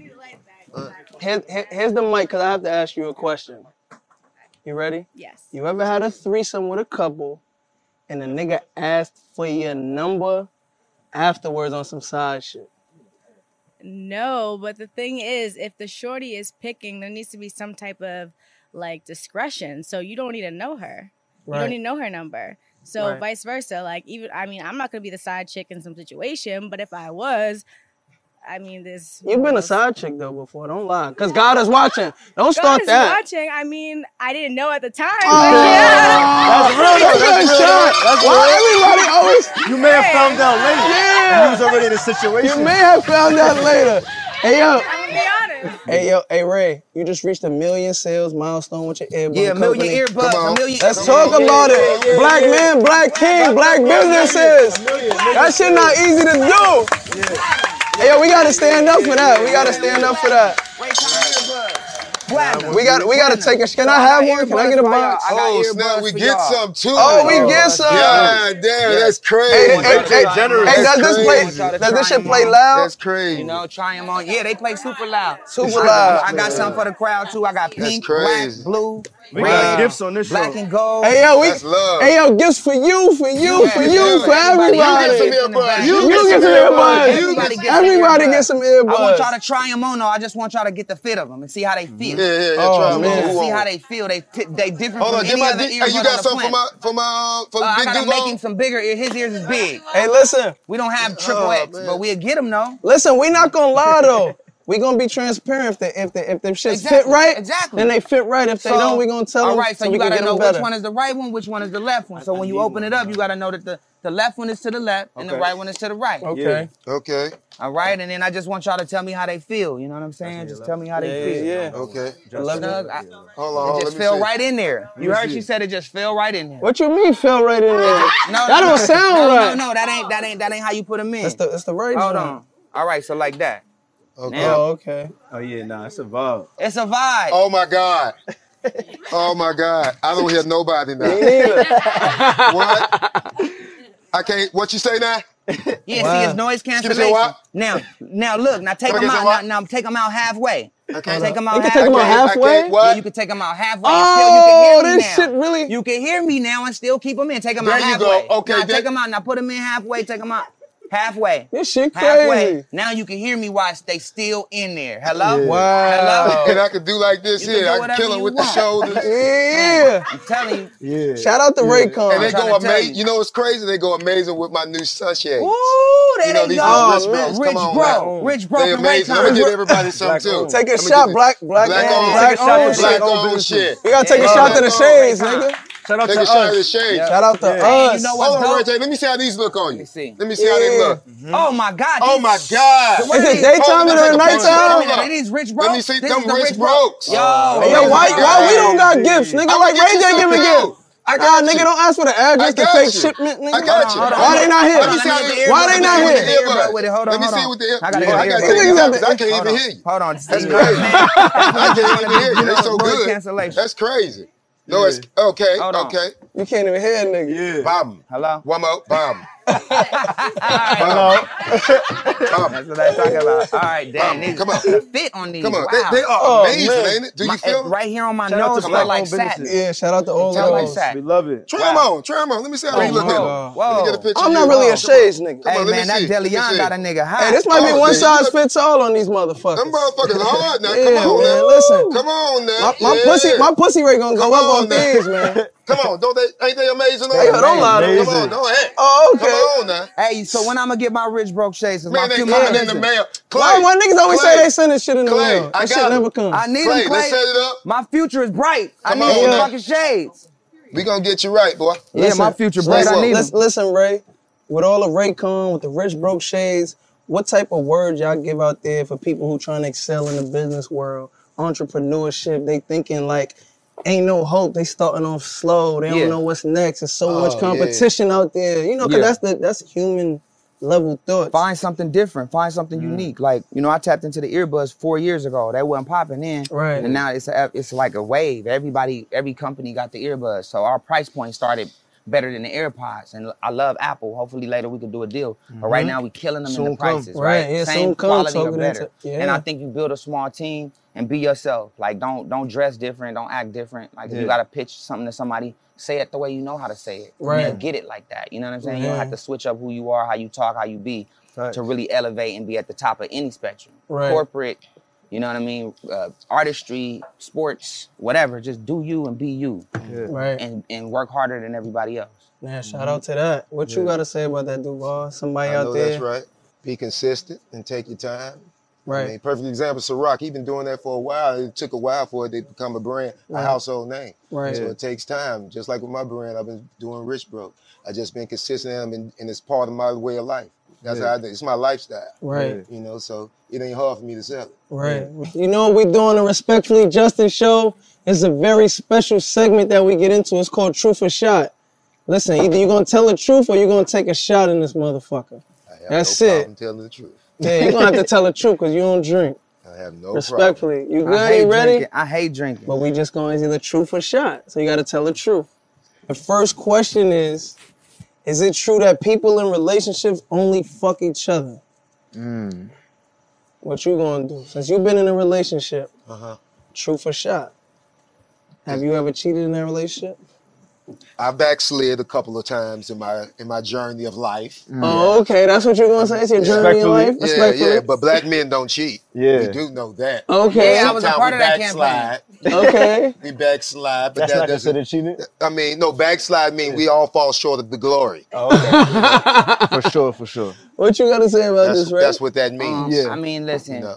[SPEAKER 5] Here, here- here's the mic, cause I have to ask you a question. You ready?
[SPEAKER 8] Yes.
[SPEAKER 5] You ever had a threesome with a couple, and the nigga asked for your number afterwards on some side shit?
[SPEAKER 8] No, but the thing is, if the shorty is picking, there needs to be some type of like discretion. So you don't need to know her. You
[SPEAKER 5] Right.
[SPEAKER 8] don't need to know her number. So
[SPEAKER 5] Right.
[SPEAKER 8] vice versa. Like even I mean, I'm not gonna be the side chick in some situation, but if I was, I mean this
[SPEAKER 5] You've been a side chick though before. Don't lie, cause God is watching. Don't
[SPEAKER 8] God
[SPEAKER 5] start
[SPEAKER 8] is
[SPEAKER 5] that.
[SPEAKER 8] watching. I mean, I didn't know at the time.
[SPEAKER 5] Oh,
[SPEAKER 8] but yeah.
[SPEAKER 9] That's real though. That's real.
[SPEAKER 5] shot.
[SPEAKER 9] That's
[SPEAKER 5] Why
[SPEAKER 9] real.
[SPEAKER 5] everybody always?
[SPEAKER 9] You may have found out later.
[SPEAKER 5] Yeah.
[SPEAKER 9] You was already in a situation.
[SPEAKER 5] You may have found out later. Hey yo,
[SPEAKER 8] I'm gonna be honest.
[SPEAKER 5] hey yo, hey Ray, you just reached a million sales milestone with your earbud
[SPEAKER 6] Yeah, a million
[SPEAKER 5] company.
[SPEAKER 6] earbuds,
[SPEAKER 4] Come
[SPEAKER 6] a
[SPEAKER 4] on.
[SPEAKER 6] million.
[SPEAKER 5] Let's
[SPEAKER 6] come
[SPEAKER 5] talk
[SPEAKER 6] on.
[SPEAKER 5] about
[SPEAKER 6] Yeah,
[SPEAKER 5] it.
[SPEAKER 6] yeah, yeah,
[SPEAKER 5] Black
[SPEAKER 6] yeah.
[SPEAKER 5] man, black king, black businesses. That shit not easy to do. Hey yo, we gotta stand up for that. We gotta stand up for that.
[SPEAKER 6] Wait, come here, bud. swagger.
[SPEAKER 5] We got we got to take a. Can I have one? Can I get a box?
[SPEAKER 4] Oh snap, we get some too.
[SPEAKER 5] Oh, we get some.
[SPEAKER 4] God damn, that's crazy.
[SPEAKER 5] Hey, hey, hey, hey, does this play? Does this shit play loud?
[SPEAKER 4] That's crazy.
[SPEAKER 6] You know, try them on. Yeah, they play super loud.
[SPEAKER 5] Super loud.
[SPEAKER 6] I got something for the crowd too. I got pink, black, blue,
[SPEAKER 9] We
[SPEAKER 6] red,
[SPEAKER 9] got gifts on this
[SPEAKER 6] black
[SPEAKER 9] show.
[SPEAKER 6] and gold.
[SPEAKER 5] Hey yo, we.
[SPEAKER 4] That's love.
[SPEAKER 5] Hey yo, gifts for you, for you, for you, for
[SPEAKER 6] Everybody
[SPEAKER 5] everybody.
[SPEAKER 6] get some earbuds.
[SPEAKER 5] You
[SPEAKER 6] You
[SPEAKER 5] get some earbuds.
[SPEAKER 6] Everybody get some
[SPEAKER 5] Everybody
[SPEAKER 6] earbuds.
[SPEAKER 5] get some
[SPEAKER 6] I want
[SPEAKER 5] earbuds.
[SPEAKER 6] y'all to try them on though. I just want y'all to get the fit of them and see how they feel.
[SPEAKER 4] Yeah, yeah, yeah.
[SPEAKER 5] Oh,
[SPEAKER 4] try 'em
[SPEAKER 5] man.
[SPEAKER 4] on. Who
[SPEAKER 6] See
[SPEAKER 4] on?
[SPEAKER 6] how they feel. They t- they different
[SPEAKER 4] Hold
[SPEAKER 6] from
[SPEAKER 4] on, did
[SPEAKER 6] any
[SPEAKER 4] my
[SPEAKER 6] other
[SPEAKER 4] D-
[SPEAKER 6] earbud
[SPEAKER 4] hey, you
[SPEAKER 6] on
[SPEAKER 4] got
[SPEAKER 6] the
[SPEAKER 4] something for
[SPEAKER 6] planet.
[SPEAKER 4] my for my uh, for
[SPEAKER 6] Uh, I
[SPEAKER 4] Big
[SPEAKER 6] gotta
[SPEAKER 4] Duval?
[SPEAKER 6] make him some bigger ears. His ears is big.
[SPEAKER 5] Hey, listen,
[SPEAKER 6] We don't have triple
[SPEAKER 4] Oh,
[SPEAKER 6] X,
[SPEAKER 4] man.
[SPEAKER 6] but we'll get them though.
[SPEAKER 5] listen. We not gonna lie though. We gonna be transparent if they if they if them shits
[SPEAKER 6] Exactly,
[SPEAKER 5] fit right.
[SPEAKER 6] exactly.
[SPEAKER 5] Then they fit right. If they
[SPEAKER 6] So,
[SPEAKER 5] don't, we gonna tell them.
[SPEAKER 6] All right, so,
[SPEAKER 5] we
[SPEAKER 6] you
[SPEAKER 5] can
[SPEAKER 6] gotta
[SPEAKER 5] get
[SPEAKER 6] know
[SPEAKER 5] them better.
[SPEAKER 6] which one is the right one, which one is the left one. So when you open it up, you gotta know that the, the left one is to the left and the
[SPEAKER 9] Okay.
[SPEAKER 6] right one is to the right.
[SPEAKER 5] Okay.
[SPEAKER 4] Okay,
[SPEAKER 6] All right, and then I just want y'all to tell me how they feel. You know what I'm saying? Just tell me how they
[SPEAKER 5] Yeah,
[SPEAKER 6] feel.
[SPEAKER 5] yeah, yeah.
[SPEAKER 4] okay.
[SPEAKER 5] Love
[SPEAKER 6] Snug,
[SPEAKER 5] it.
[SPEAKER 6] I-
[SPEAKER 4] Hold on,
[SPEAKER 6] It
[SPEAKER 4] hold on.
[SPEAKER 6] just
[SPEAKER 4] Let me
[SPEAKER 6] fell
[SPEAKER 4] see.
[SPEAKER 6] right in there. You heard she said it just fell right in there.
[SPEAKER 5] What you mean fell right in there?
[SPEAKER 6] No,
[SPEAKER 5] that
[SPEAKER 6] no,
[SPEAKER 5] don't
[SPEAKER 6] no,
[SPEAKER 5] sound
[SPEAKER 6] no,
[SPEAKER 5] right.
[SPEAKER 6] No, no, that ain't that ain't that ain't how you put them in.
[SPEAKER 5] That's the that's the right.
[SPEAKER 6] Hold
[SPEAKER 5] joint.
[SPEAKER 6] on. All right, so like that.
[SPEAKER 4] Okay.
[SPEAKER 5] Oh, okay.
[SPEAKER 9] Oh yeah, nah, it's a vibe.
[SPEAKER 6] It's a vibe.
[SPEAKER 4] Oh my God. Oh my God. I don't hear nobody now.
[SPEAKER 5] Me neither.
[SPEAKER 4] What? I can't. What you say now?
[SPEAKER 6] Yeah,
[SPEAKER 5] Wow.
[SPEAKER 6] see, it's noise
[SPEAKER 4] Excuse me,
[SPEAKER 6] cancellation.
[SPEAKER 4] what?
[SPEAKER 6] Now, now look, now take
[SPEAKER 4] Come
[SPEAKER 6] them
[SPEAKER 4] again,
[SPEAKER 6] out.
[SPEAKER 4] what?
[SPEAKER 6] Now, now take them out halfway.
[SPEAKER 4] Okay.
[SPEAKER 6] Take them out
[SPEAKER 5] You can
[SPEAKER 6] halfway.
[SPEAKER 5] take 'em out
[SPEAKER 4] I can't- I
[SPEAKER 5] halfway?
[SPEAKER 4] can't- What?
[SPEAKER 6] Yeah, you can take them out halfway.
[SPEAKER 5] Oh,
[SPEAKER 6] and still, you can hear me
[SPEAKER 5] this
[SPEAKER 6] now.
[SPEAKER 5] shit really-
[SPEAKER 6] You can hear me now and still keep them in. Take them
[SPEAKER 4] There
[SPEAKER 6] out
[SPEAKER 4] you go.
[SPEAKER 6] halfway.
[SPEAKER 4] Okay,
[SPEAKER 6] Now
[SPEAKER 4] then-
[SPEAKER 6] take them out. Now put them in halfway. Take them out halfway.
[SPEAKER 5] This shit
[SPEAKER 6] Halfway.
[SPEAKER 5] crazy.
[SPEAKER 6] Now you can hear me while they still in there. Hello?
[SPEAKER 5] Wow.
[SPEAKER 6] Hello?
[SPEAKER 4] And I could do like this
[SPEAKER 6] You can
[SPEAKER 4] here.
[SPEAKER 6] do
[SPEAKER 4] I can
[SPEAKER 6] whatever
[SPEAKER 4] kill him
[SPEAKER 6] you
[SPEAKER 4] with
[SPEAKER 6] want.
[SPEAKER 4] the shoulders.
[SPEAKER 5] Yeah.
[SPEAKER 6] I'm telling you.
[SPEAKER 9] Yeah.
[SPEAKER 5] Shout out to Raycon.
[SPEAKER 4] And they
[SPEAKER 6] trying
[SPEAKER 4] go
[SPEAKER 6] to tell
[SPEAKER 4] amazing.
[SPEAKER 6] you.
[SPEAKER 4] You know what's crazy? They go amazing with my new sunshade.
[SPEAKER 6] Ooh, there
[SPEAKER 4] You know,
[SPEAKER 6] they
[SPEAKER 4] these
[SPEAKER 6] go.
[SPEAKER 4] are rich
[SPEAKER 5] Oh,
[SPEAKER 4] bros.
[SPEAKER 6] Rich
[SPEAKER 4] Come on,
[SPEAKER 6] bro.
[SPEAKER 4] man.
[SPEAKER 6] Rich bro
[SPEAKER 4] They
[SPEAKER 6] from
[SPEAKER 4] amazing. Let
[SPEAKER 6] Raycon.
[SPEAKER 4] me get everybody some too.
[SPEAKER 5] Take a
[SPEAKER 4] Let me
[SPEAKER 5] shot,
[SPEAKER 4] get
[SPEAKER 5] black, black,
[SPEAKER 4] Black
[SPEAKER 5] on,
[SPEAKER 4] on.
[SPEAKER 5] black
[SPEAKER 4] Take a
[SPEAKER 5] on
[SPEAKER 4] shot of
[SPEAKER 5] shit.
[SPEAKER 4] black on shit.
[SPEAKER 5] We gotta take a
[SPEAKER 6] Yeah.
[SPEAKER 5] shot to the
[SPEAKER 4] Black on.
[SPEAKER 5] shades,
[SPEAKER 6] Raycon.
[SPEAKER 5] nigga.
[SPEAKER 9] Shout out
[SPEAKER 4] Take
[SPEAKER 9] to
[SPEAKER 4] a shot of the
[SPEAKER 9] us.
[SPEAKER 4] shade.
[SPEAKER 5] Shout out to
[SPEAKER 9] Yeah.
[SPEAKER 5] us.
[SPEAKER 6] You know what's
[SPEAKER 4] Hold on,
[SPEAKER 6] dope?
[SPEAKER 4] Ray J. Let me see how these look on you.
[SPEAKER 6] Let me see.
[SPEAKER 4] Let me see how they
[SPEAKER 5] Yeah.
[SPEAKER 4] look.
[SPEAKER 6] Oh my God.
[SPEAKER 4] Oh
[SPEAKER 6] these-
[SPEAKER 4] my God.
[SPEAKER 6] What
[SPEAKER 5] Is
[SPEAKER 6] are
[SPEAKER 5] it
[SPEAKER 6] these?
[SPEAKER 5] daytime
[SPEAKER 4] Hold on,
[SPEAKER 5] or
[SPEAKER 4] take a
[SPEAKER 5] nighttime?
[SPEAKER 4] picture. Hold on.
[SPEAKER 6] Are these rich bro?
[SPEAKER 4] Let me see
[SPEAKER 6] This
[SPEAKER 4] them
[SPEAKER 6] is the
[SPEAKER 4] rich
[SPEAKER 6] bro.
[SPEAKER 4] brokes.
[SPEAKER 6] Yo,
[SPEAKER 5] Hey,
[SPEAKER 6] rich
[SPEAKER 5] yo, why,
[SPEAKER 6] bro.
[SPEAKER 5] why we don't got gifts, nigga?
[SPEAKER 4] I
[SPEAKER 5] Like
[SPEAKER 4] will
[SPEAKER 5] Ray
[SPEAKER 4] get
[SPEAKER 5] J
[SPEAKER 4] you
[SPEAKER 5] giving
[SPEAKER 4] something
[SPEAKER 5] gifts.
[SPEAKER 4] too. I
[SPEAKER 5] Nah,
[SPEAKER 4] got
[SPEAKER 5] nigga,
[SPEAKER 4] you.
[SPEAKER 5] don't ask for the
[SPEAKER 4] I
[SPEAKER 5] address, the
[SPEAKER 4] got
[SPEAKER 5] fake
[SPEAKER 4] you.
[SPEAKER 5] shipment, nigga.
[SPEAKER 4] I got you.
[SPEAKER 6] Hold on,
[SPEAKER 5] Why
[SPEAKER 6] hold
[SPEAKER 5] they
[SPEAKER 6] on.
[SPEAKER 5] not
[SPEAKER 4] Let me
[SPEAKER 5] here?
[SPEAKER 4] see how
[SPEAKER 6] Let me
[SPEAKER 4] they
[SPEAKER 6] get the
[SPEAKER 5] Why they
[SPEAKER 6] earbud.
[SPEAKER 5] not
[SPEAKER 6] Let me
[SPEAKER 5] here?
[SPEAKER 6] get the earbud with it. Hold on,
[SPEAKER 4] Let me
[SPEAKER 6] hold
[SPEAKER 4] see
[SPEAKER 6] on.
[SPEAKER 4] what the ear.
[SPEAKER 6] I gotta
[SPEAKER 4] Oh,
[SPEAKER 6] get
[SPEAKER 4] I
[SPEAKER 6] the
[SPEAKER 4] gotta
[SPEAKER 6] earbud.
[SPEAKER 4] take
[SPEAKER 5] Niggas
[SPEAKER 4] it
[SPEAKER 5] got
[SPEAKER 4] out because I
[SPEAKER 5] the-
[SPEAKER 4] can't
[SPEAKER 6] Hold
[SPEAKER 4] even
[SPEAKER 6] on.
[SPEAKER 4] hear you.
[SPEAKER 6] Hold on.
[SPEAKER 4] That's
[SPEAKER 6] See,
[SPEAKER 4] crazy.
[SPEAKER 6] man.
[SPEAKER 4] I can't even hear you.
[SPEAKER 6] You
[SPEAKER 4] They
[SPEAKER 6] know,
[SPEAKER 4] so
[SPEAKER 6] noise
[SPEAKER 4] good.
[SPEAKER 6] cancellation.
[SPEAKER 4] That's crazy. No, it's okay.
[SPEAKER 6] Hold on.
[SPEAKER 4] Okay.
[SPEAKER 5] You can't even hear, nigga.
[SPEAKER 9] Yeah.
[SPEAKER 4] Bam.
[SPEAKER 6] Hello?
[SPEAKER 4] One more. Bam.
[SPEAKER 9] Hello.
[SPEAKER 4] Bam.
[SPEAKER 6] That's what I'm talking about. All right, damn.
[SPEAKER 4] Bam.
[SPEAKER 6] These,
[SPEAKER 4] Come on.
[SPEAKER 6] the fit on these.
[SPEAKER 4] Come on.
[SPEAKER 6] Wow.
[SPEAKER 4] They, they are
[SPEAKER 5] Oh,
[SPEAKER 4] amazing,
[SPEAKER 5] man.
[SPEAKER 4] ain't it? Do you
[SPEAKER 6] My-
[SPEAKER 4] feel?
[SPEAKER 6] right here on my
[SPEAKER 9] Shout out
[SPEAKER 6] nose
[SPEAKER 9] to
[SPEAKER 6] feel like
[SPEAKER 9] black-owned
[SPEAKER 6] satin.
[SPEAKER 9] businesses.
[SPEAKER 5] Yeah, shout out to all
[SPEAKER 6] Tell like
[SPEAKER 5] those.
[SPEAKER 6] satin.
[SPEAKER 9] We love it.
[SPEAKER 4] Try them on. Try them on. Let me see how
[SPEAKER 5] Oh,
[SPEAKER 4] they look
[SPEAKER 5] my
[SPEAKER 4] at
[SPEAKER 5] God.
[SPEAKER 4] them. Let me get a
[SPEAKER 6] Whoa.
[SPEAKER 4] picture.
[SPEAKER 5] I'm
[SPEAKER 4] of
[SPEAKER 5] not
[SPEAKER 4] you.
[SPEAKER 5] really a
[SPEAKER 4] Come on.
[SPEAKER 5] shades nigga.
[SPEAKER 4] Come
[SPEAKER 6] Hey,
[SPEAKER 4] on, let me
[SPEAKER 6] man, that
[SPEAKER 4] see. Let me
[SPEAKER 6] Deleon
[SPEAKER 4] see.
[SPEAKER 6] got a nigga hot.
[SPEAKER 5] Hey, this might be
[SPEAKER 4] Oh,
[SPEAKER 5] one
[SPEAKER 4] man, you
[SPEAKER 5] size
[SPEAKER 4] look-
[SPEAKER 5] fits all on these motherfuckers.
[SPEAKER 4] Them motherfuckers hard now.
[SPEAKER 5] Yeah,
[SPEAKER 4] Come on
[SPEAKER 5] man,
[SPEAKER 4] now.
[SPEAKER 5] listen.
[SPEAKER 4] Come on now.
[SPEAKER 5] My, my
[SPEAKER 4] Yeah.
[SPEAKER 5] pussy, my pussy rate gonna go
[SPEAKER 4] Come
[SPEAKER 5] up
[SPEAKER 4] on
[SPEAKER 5] on
[SPEAKER 4] now.
[SPEAKER 5] things, man.
[SPEAKER 4] Come on. Don't they? Ain't they amazing?
[SPEAKER 5] Hey, yo, don't lie to me.
[SPEAKER 4] Come on. Don't act.
[SPEAKER 5] Oh, okay.
[SPEAKER 4] Come on now.
[SPEAKER 6] Hey, so when I'm gonna get my rich broke shades? 'Cause
[SPEAKER 4] Man,
[SPEAKER 6] my
[SPEAKER 4] they
[SPEAKER 6] few
[SPEAKER 4] coming
[SPEAKER 6] my
[SPEAKER 4] in the
[SPEAKER 6] listen,
[SPEAKER 4] mail.
[SPEAKER 5] Why,
[SPEAKER 4] Clay.
[SPEAKER 5] why niggas always
[SPEAKER 4] Clay.
[SPEAKER 5] say they sending shit in the
[SPEAKER 4] Clay,
[SPEAKER 5] mail?
[SPEAKER 4] I
[SPEAKER 5] That shit
[SPEAKER 4] got
[SPEAKER 5] never
[SPEAKER 4] it.
[SPEAKER 5] comes.
[SPEAKER 6] I need
[SPEAKER 4] Clay,
[SPEAKER 6] them, Clay.
[SPEAKER 4] let's set it up.
[SPEAKER 6] My future is bright. I
[SPEAKER 4] Come
[SPEAKER 6] need
[SPEAKER 4] on
[SPEAKER 6] some
[SPEAKER 4] now.
[SPEAKER 6] fucking shades.
[SPEAKER 4] We gonna get you right, boy.
[SPEAKER 6] Yeah,
[SPEAKER 5] Listen,
[SPEAKER 6] my future bright.
[SPEAKER 5] Listen,
[SPEAKER 6] I need
[SPEAKER 5] listen,
[SPEAKER 6] them.
[SPEAKER 5] listen, Ray. With all the Raycon, with the rich broke shades, what type of words y'all give out there for people who trying to excel in the business world, entrepreneurship? They thinking like, ain't no hope. They starting off slow. They
[SPEAKER 6] Yeah.
[SPEAKER 5] don't know what's next. There's so
[SPEAKER 4] Oh,
[SPEAKER 5] much competition out there. You know, cause
[SPEAKER 6] Yeah.
[SPEAKER 5] that's the that's human level thoughts.
[SPEAKER 6] Find something different. Find something
[SPEAKER 5] Mm.
[SPEAKER 6] unique. Like, you know, I tapped into the earbuds four years ago. They wasn't popping in.
[SPEAKER 5] Right.
[SPEAKER 6] And now it's a, it's like a wave. Everybody, every company got the earbuds. So our price point started better than the AirPods. And I love Apple. Hopefully later we could do a deal. But right now we killing them in
[SPEAKER 5] Soon
[SPEAKER 6] the
[SPEAKER 5] come.
[SPEAKER 6] prices,
[SPEAKER 5] Right,
[SPEAKER 6] right?
[SPEAKER 5] yeah,
[SPEAKER 6] Same
[SPEAKER 5] soon come,
[SPEAKER 6] quality or
[SPEAKER 5] talking
[SPEAKER 6] better.
[SPEAKER 5] into- yeah.
[SPEAKER 6] And I think you build a small team and be yourself. Like don't don't dress different, don't act different. Like if you
[SPEAKER 9] Yeah.
[SPEAKER 6] gotta pitch something to somebody, say it the way you know how to say it.
[SPEAKER 5] Right.
[SPEAKER 6] You'll get it like that. You know what I'm saying? You don't
[SPEAKER 5] Yeah.
[SPEAKER 6] have to switch up who you are, how you talk, how you be
[SPEAKER 9] Facts.
[SPEAKER 6] to really elevate and be at the top of any spectrum.
[SPEAKER 5] Right.
[SPEAKER 6] Corporate, you know what I mean? Uh, artistry, sports, whatever. Just do you and be you,
[SPEAKER 9] Yeah.
[SPEAKER 5] Right.
[SPEAKER 6] and and work harder than everybody else.
[SPEAKER 5] Man, shout out to that. What you
[SPEAKER 9] Yeah.
[SPEAKER 5] gotta say about that, Duval? Somebody
[SPEAKER 4] I
[SPEAKER 5] out
[SPEAKER 4] know
[SPEAKER 5] there.
[SPEAKER 4] that's right. Be consistent and take your time.
[SPEAKER 5] Right.
[SPEAKER 4] I mean, perfect example, Ciroc. He's been doing that for a while. It took a while for it to become a brand,
[SPEAKER 5] Right.
[SPEAKER 4] a household name.
[SPEAKER 5] Right.
[SPEAKER 4] So
[SPEAKER 9] Yeah.
[SPEAKER 4] it takes time. Just like with my brand, I've been doing Rich Broke. I just been consistent and, I've been, and it's part of my way of life. That's
[SPEAKER 9] Yeah.
[SPEAKER 4] how I do. It's my lifestyle.
[SPEAKER 5] Right.
[SPEAKER 4] You know, so it ain't hard for me to sell it.
[SPEAKER 5] Right. You know what we doing the Respectfully Justin show? It's a very special segment that we get into. It's called Truth or Shot. Listen, either you're gonna tell the truth or you're gonna take a shot in this motherfucker.
[SPEAKER 4] I have
[SPEAKER 5] That's
[SPEAKER 4] no
[SPEAKER 5] it.
[SPEAKER 4] problem telling the truth.
[SPEAKER 5] Yeah, you're gonna have to tell the truth because you don't drink.
[SPEAKER 4] Uh, I have no
[SPEAKER 5] Respectfully.
[SPEAKER 4] problem.
[SPEAKER 5] You good?
[SPEAKER 6] I hate
[SPEAKER 5] You ready?
[SPEAKER 6] drinking. I hate drinking.
[SPEAKER 5] But we just going to either truth or shot. So you got to tell the truth. The first question is, is it true that people in relationships only fuck each other?
[SPEAKER 9] Mm.
[SPEAKER 5] What you gonna do? Since you've been in a relationship,
[SPEAKER 4] Uh-huh.
[SPEAKER 5] truth or shot? Have you ever cheated in that relationship?
[SPEAKER 4] I backslid a couple of times in my in my journey of life.
[SPEAKER 5] Oh, okay. That's what you're gonna say? It's your journey in life?
[SPEAKER 4] Yeah,
[SPEAKER 5] Respectfully?
[SPEAKER 4] yeah, but black men don't cheat.
[SPEAKER 9] Yeah.
[SPEAKER 4] We do know that.
[SPEAKER 5] Okay.
[SPEAKER 6] Yeah, I was a
[SPEAKER 4] Sometimes
[SPEAKER 6] part
[SPEAKER 4] we
[SPEAKER 6] of that
[SPEAKER 4] backslide.
[SPEAKER 5] Okay.
[SPEAKER 4] We backslide, but
[SPEAKER 9] That's
[SPEAKER 4] that
[SPEAKER 9] not
[SPEAKER 4] doesn't.
[SPEAKER 9] considered cheating?
[SPEAKER 4] I mean, no, backslide mean we all fall short of the glory.
[SPEAKER 9] Oh, okay. For sure, for sure.
[SPEAKER 5] What you gotta say about
[SPEAKER 4] That's,
[SPEAKER 5] this, Ray?
[SPEAKER 4] that's what that means.
[SPEAKER 6] Um, I mean, listen,
[SPEAKER 4] You know.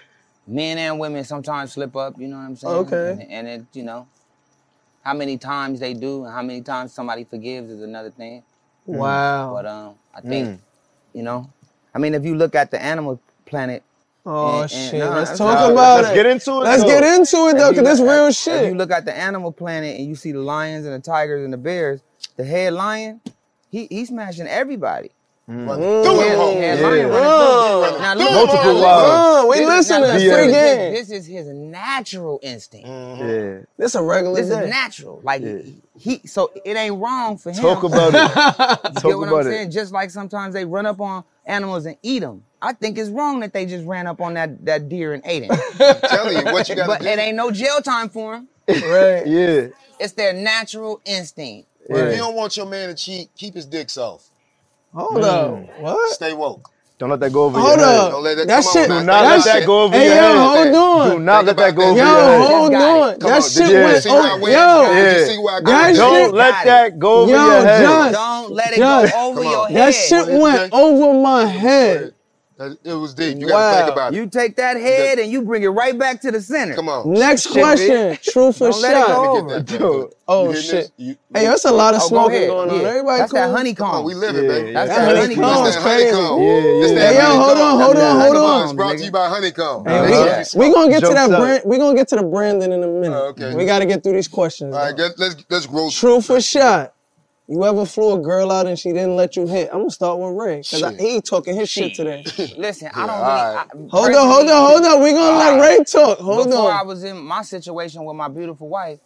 [SPEAKER 6] men and women sometimes slip up, you know what I'm saying?
[SPEAKER 5] Okay.
[SPEAKER 6] And, and it, you know, how many times they do and how many times somebody forgives is another thing.
[SPEAKER 5] Wow.
[SPEAKER 6] But um, I think,
[SPEAKER 9] Mm.
[SPEAKER 6] you know, I mean, if you look at the Animal Planet.
[SPEAKER 5] Oh,
[SPEAKER 6] and- and-
[SPEAKER 5] shit.
[SPEAKER 6] no,
[SPEAKER 5] Let's
[SPEAKER 6] that's
[SPEAKER 5] talk
[SPEAKER 6] not-
[SPEAKER 5] about
[SPEAKER 9] Let's
[SPEAKER 5] it.
[SPEAKER 9] get into it.
[SPEAKER 5] Let's
[SPEAKER 9] though.
[SPEAKER 5] get into it, though,
[SPEAKER 6] If you
[SPEAKER 5] because it's
[SPEAKER 6] look-
[SPEAKER 5] real
[SPEAKER 6] If
[SPEAKER 5] shit.
[SPEAKER 6] you look at the Animal Planet and you see the lions and the tigers and the bears, the head lion, he he's smashing everybody.
[SPEAKER 4] Run
[SPEAKER 5] Mm.
[SPEAKER 4] through
[SPEAKER 6] Head,
[SPEAKER 4] him, home.
[SPEAKER 6] head
[SPEAKER 5] Yeah.
[SPEAKER 6] lion
[SPEAKER 5] Oh.
[SPEAKER 6] running through. Now, look,
[SPEAKER 9] Multiple
[SPEAKER 6] now, listen.
[SPEAKER 9] wives.
[SPEAKER 5] Oh, we
[SPEAKER 6] This is-
[SPEAKER 5] listening.
[SPEAKER 6] now,
[SPEAKER 5] It's
[SPEAKER 6] listen,
[SPEAKER 5] free
[SPEAKER 6] this-
[SPEAKER 5] game.
[SPEAKER 6] This is his natural instinct.
[SPEAKER 9] Yeah.
[SPEAKER 5] This a regular
[SPEAKER 6] This
[SPEAKER 5] day.
[SPEAKER 6] is natural. Like
[SPEAKER 9] Yeah.
[SPEAKER 6] he, so it ain't wrong for him.
[SPEAKER 9] Talk about it.
[SPEAKER 6] You
[SPEAKER 9] Talk
[SPEAKER 6] get what
[SPEAKER 9] about
[SPEAKER 6] I'm
[SPEAKER 9] it.
[SPEAKER 6] saying? Just like sometimes they run up on animals and eat them. I think it's wrong that they just ran up on that, that deer and ate him.
[SPEAKER 4] I'm telling you, what you got
[SPEAKER 6] But
[SPEAKER 4] to do.
[SPEAKER 6] it ain't no jail time for them.
[SPEAKER 5] Right.
[SPEAKER 9] Yeah.
[SPEAKER 6] It's their natural instinct.
[SPEAKER 4] If you
[SPEAKER 9] Yeah.
[SPEAKER 4] don't want your man to cheat, keep his dick soft.
[SPEAKER 5] Hold up. What?
[SPEAKER 4] Stay woke.
[SPEAKER 9] Don't let that go over
[SPEAKER 5] Hold
[SPEAKER 9] your head.
[SPEAKER 5] up.
[SPEAKER 4] Don't let that,
[SPEAKER 5] That
[SPEAKER 4] come
[SPEAKER 5] shit-
[SPEAKER 4] on,
[SPEAKER 9] Do
[SPEAKER 4] now.
[SPEAKER 9] not
[SPEAKER 4] Think
[SPEAKER 9] let
[SPEAKER 4] about
[SPEAKER 9] that go over
[SPEAKER 5] Hey,
[SPEAKER 9] your
[SPEAKER 5] yo,
[SPEAKER 9] head.
[SPEAKER 5] hold
[SPEAKER 9] Do
[SPEAKER 5] on.
[SPEAKER 9] not
[SPEAKER 4] Think
[SPEAKER 9] let that
[SPEAKER 4] about
[SPEAKER 9] go
[SPEAKER 4] that.
[SPEAKER 9] over
[SPEAKER 5] Yo,
[SPEAKER 9] your head.
[SPEAKER 5] hold
[SPEAKER 6] Just got
[SPEAKER 5] on.
[SPEAKER 6] it.
[SPEAKER 4] Come
[SPEAKER 5] That
[SPEAKER 4] on,
[SPEAKER 5] shit
[SPEAKER 4] did you
[SPEAKER 5] went
[SPEAKER 4] see where I
[SPEAKER 5] over.
[SPEAKER 4] went?
[SPEAKER 5] Yo,
[SPEAKER 4] Did you
[SPEAKER 9] Yeah.
[SPEAKER 4] see where I
[SPEAKER 5] That
[SPEAKER 4] got?
[SPEAKER 5] shit-
[SPEAKER 9] Don't let
[SPEAKER 6] Got
[SPEAKER 9] that go over
[SPEAKER 5] Yo,
[SPEAKER 9] your head.
[SPEAKER 5] Josh.
[SPEAKER 6] Don't let it
[SPEAKER 5] Josh.
[SPEAKER 6] go over
[SPEAKER 4] Come
[SPEAKER 6] your
[SPEAKER 4] on.
[SPEAKER 6] head.
[SPEAKER 5] that shit
[SPEAKER 4] What
[SPEAKER 5] went
[SPEAKER 4] is that?
[SPEAKER 5] over my head.
[SPEAKER 4] That- It was deep. You got to
[SPEAKER 5] Wow.
[SPEAKER 4] think about it.
[SPEAKER 6] You take that head and you bring it right back to the center.
[SPEAKER 4] Come on.
[SPEAKER 5] Next question. Truth or
[SPEAKER 6] Don't let it
[SPEAKER 5] shot?
[SPEAKER 6] go
[SPEAKER 4] Let me
[SPEAKER 6] over.
[SPEAKER 4] get that.
[SPEAKER 9] Dude.
[SPEAKER 5] Oh,
[SPEAKER 4] You hitting
[SPEAKER 5] shit.
[SPEAKER 4] this? You-
[SPEAKER 5] Hey, that's a lot of
[SPEAKER 6] Oh, go
[SPEAKER 5] smoking
[SPEAKER 6] ahead.
[SPEAKER 5] going on.
[SPEAKER 6] Yeah.
[SPEAKER 5] Everybody
[SPEAKER 6] That's
[SPEAKER 5] cool?
[SPEAKER 6] that honeycomb.
[SPEAKER 4] Come on, we living,
[SPEAKER 9] Yeah,
[SPEAKER 4] baby.
[SPEAKER 9] yeah.
[SPEAKER 6] That's
[SPEAKER 5] That
[SPEAKER 6] that
[SPEAKER 5] honeycomb
[SPEAKER 6] honeycomb.
[SPEAKER 5] is
[SPEAKER 4] That's that
[SPEAKER 5] crazy.
[SPEAKER 4] honeycomb.
[SPEAKER 9] Yeah,
[SPEAKER 4] This
[SPEAKER 9] yeah.
[SPEAKER 4] that
[SPEAKER 5] Hey, yo, hold
[SPEAKER 4] honeycomb.
[SPEAKER 5] on, hold
[SPEAKER 4] This
[SPEAKER 5] on,
[SPEAKER 4] that
[SPEAKER 5] hold
[SPEAKER 4] honeycomb
[SPEAKER 5] on.
[SPEAKER 4] is brought to you by Honeycomb.
[SPEAKER 5] Hey,
[SPEAKER 4] They
[SPEAKER 5] we,
[SPEAKER 4] give
[SPEAKER 6] Yeah.
[SPEAKER 4] you smoke.
[SPEAKER 5] we gonna get to
[SPEAKER 9] Jokes
[SPEAKER 5] that
[SPEAKER 9] up.
[SPEAKER 5] brand. We gonna get to the Brandon in a minute.
[SPEAKER 4] Oh, okay.
[SPEAKER 5] We gotta get through these questions.
[SPEAKER 4] All right,
[SPEAKER 5] though.
[SPEAKER 4] get, let's let's grow.
[SPEAKER 5] Truth or shot? You ever flew a girl out and she didn't let you hit? I'm gonna start with Ray because
[SPEAKER 4] Shit.
[SPEAKER 5] he talking his shit today.
[SPEAKER 6] Listen, I
[SPEAKER 4] Yeah,
[SPEAKER 6] don't
[SPEAKER 4] all
[SPEAKER 6] really.
[SPEAKER 4] right.
[SPEAKER 6] I,
[SPEAKER 5] Hold on, hold on, hold on. We gonna let Ray talk. Hold
[SPEAKER 6] Before I
[SPEAKER 5] on.
[SPEAKER 6] was in my situation with my beautiful wife,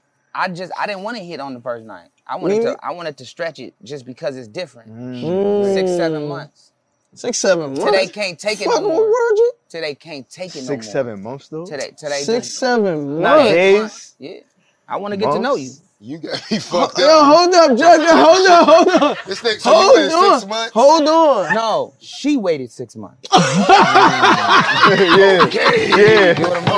[SPEAKER 6] I just I didn't want to hit on the first night. I wanted
[SPEAKER 5] Me-
[SPEAKER 6] to I wanted to stretch it just because it's different.
[SPEAKER 5] Mm.
[SPEAKER 6] Six seven months.
[SPEAKER 5] Six, seven months.
[SPEAKER 6] Till they can't take it no
[SPEAKER 5] Fucking
[SPEAKER 6] more.
[SPEAKER 5] word you?
[SPEAKER 6] Till they can't take it no
[SPEAKER 9] Six,
[SPEAKER 6] more.
[SPEAKER 9] seven months though?
[SPEAKER 6] Till they, till they
[SPEAKER 5] Six,
[SPEAKER 6] just,
[SPEAKER 5] seven
[SPEAKER 6] Nah,
[SPEAKER 5] months.
[SPEAKER 6] eight
[SPEAKER 9] Days?
[SPEAKER 6] months. Yeah. I want to get to know you.
[SPEAKER 9] Months?
[SPEAKER 4] You got me fucked
[SPEAKER 5] Yo,
[SPEAKER 4] up.
[SPEAKER 5] hold up, Judge. Hold on, hold on.
[SPEAKER 4] This thing, so
[SPEAKER 5] Hold
[SPEAKER 4] you waited
[SPEAKER 5] on.
[SPEAKER 4] six months?
[SPEAKER 5] Hold on.
[SPEAKER 6] No, she waited six months.
[SPEAKER 9] yeah. Yeah.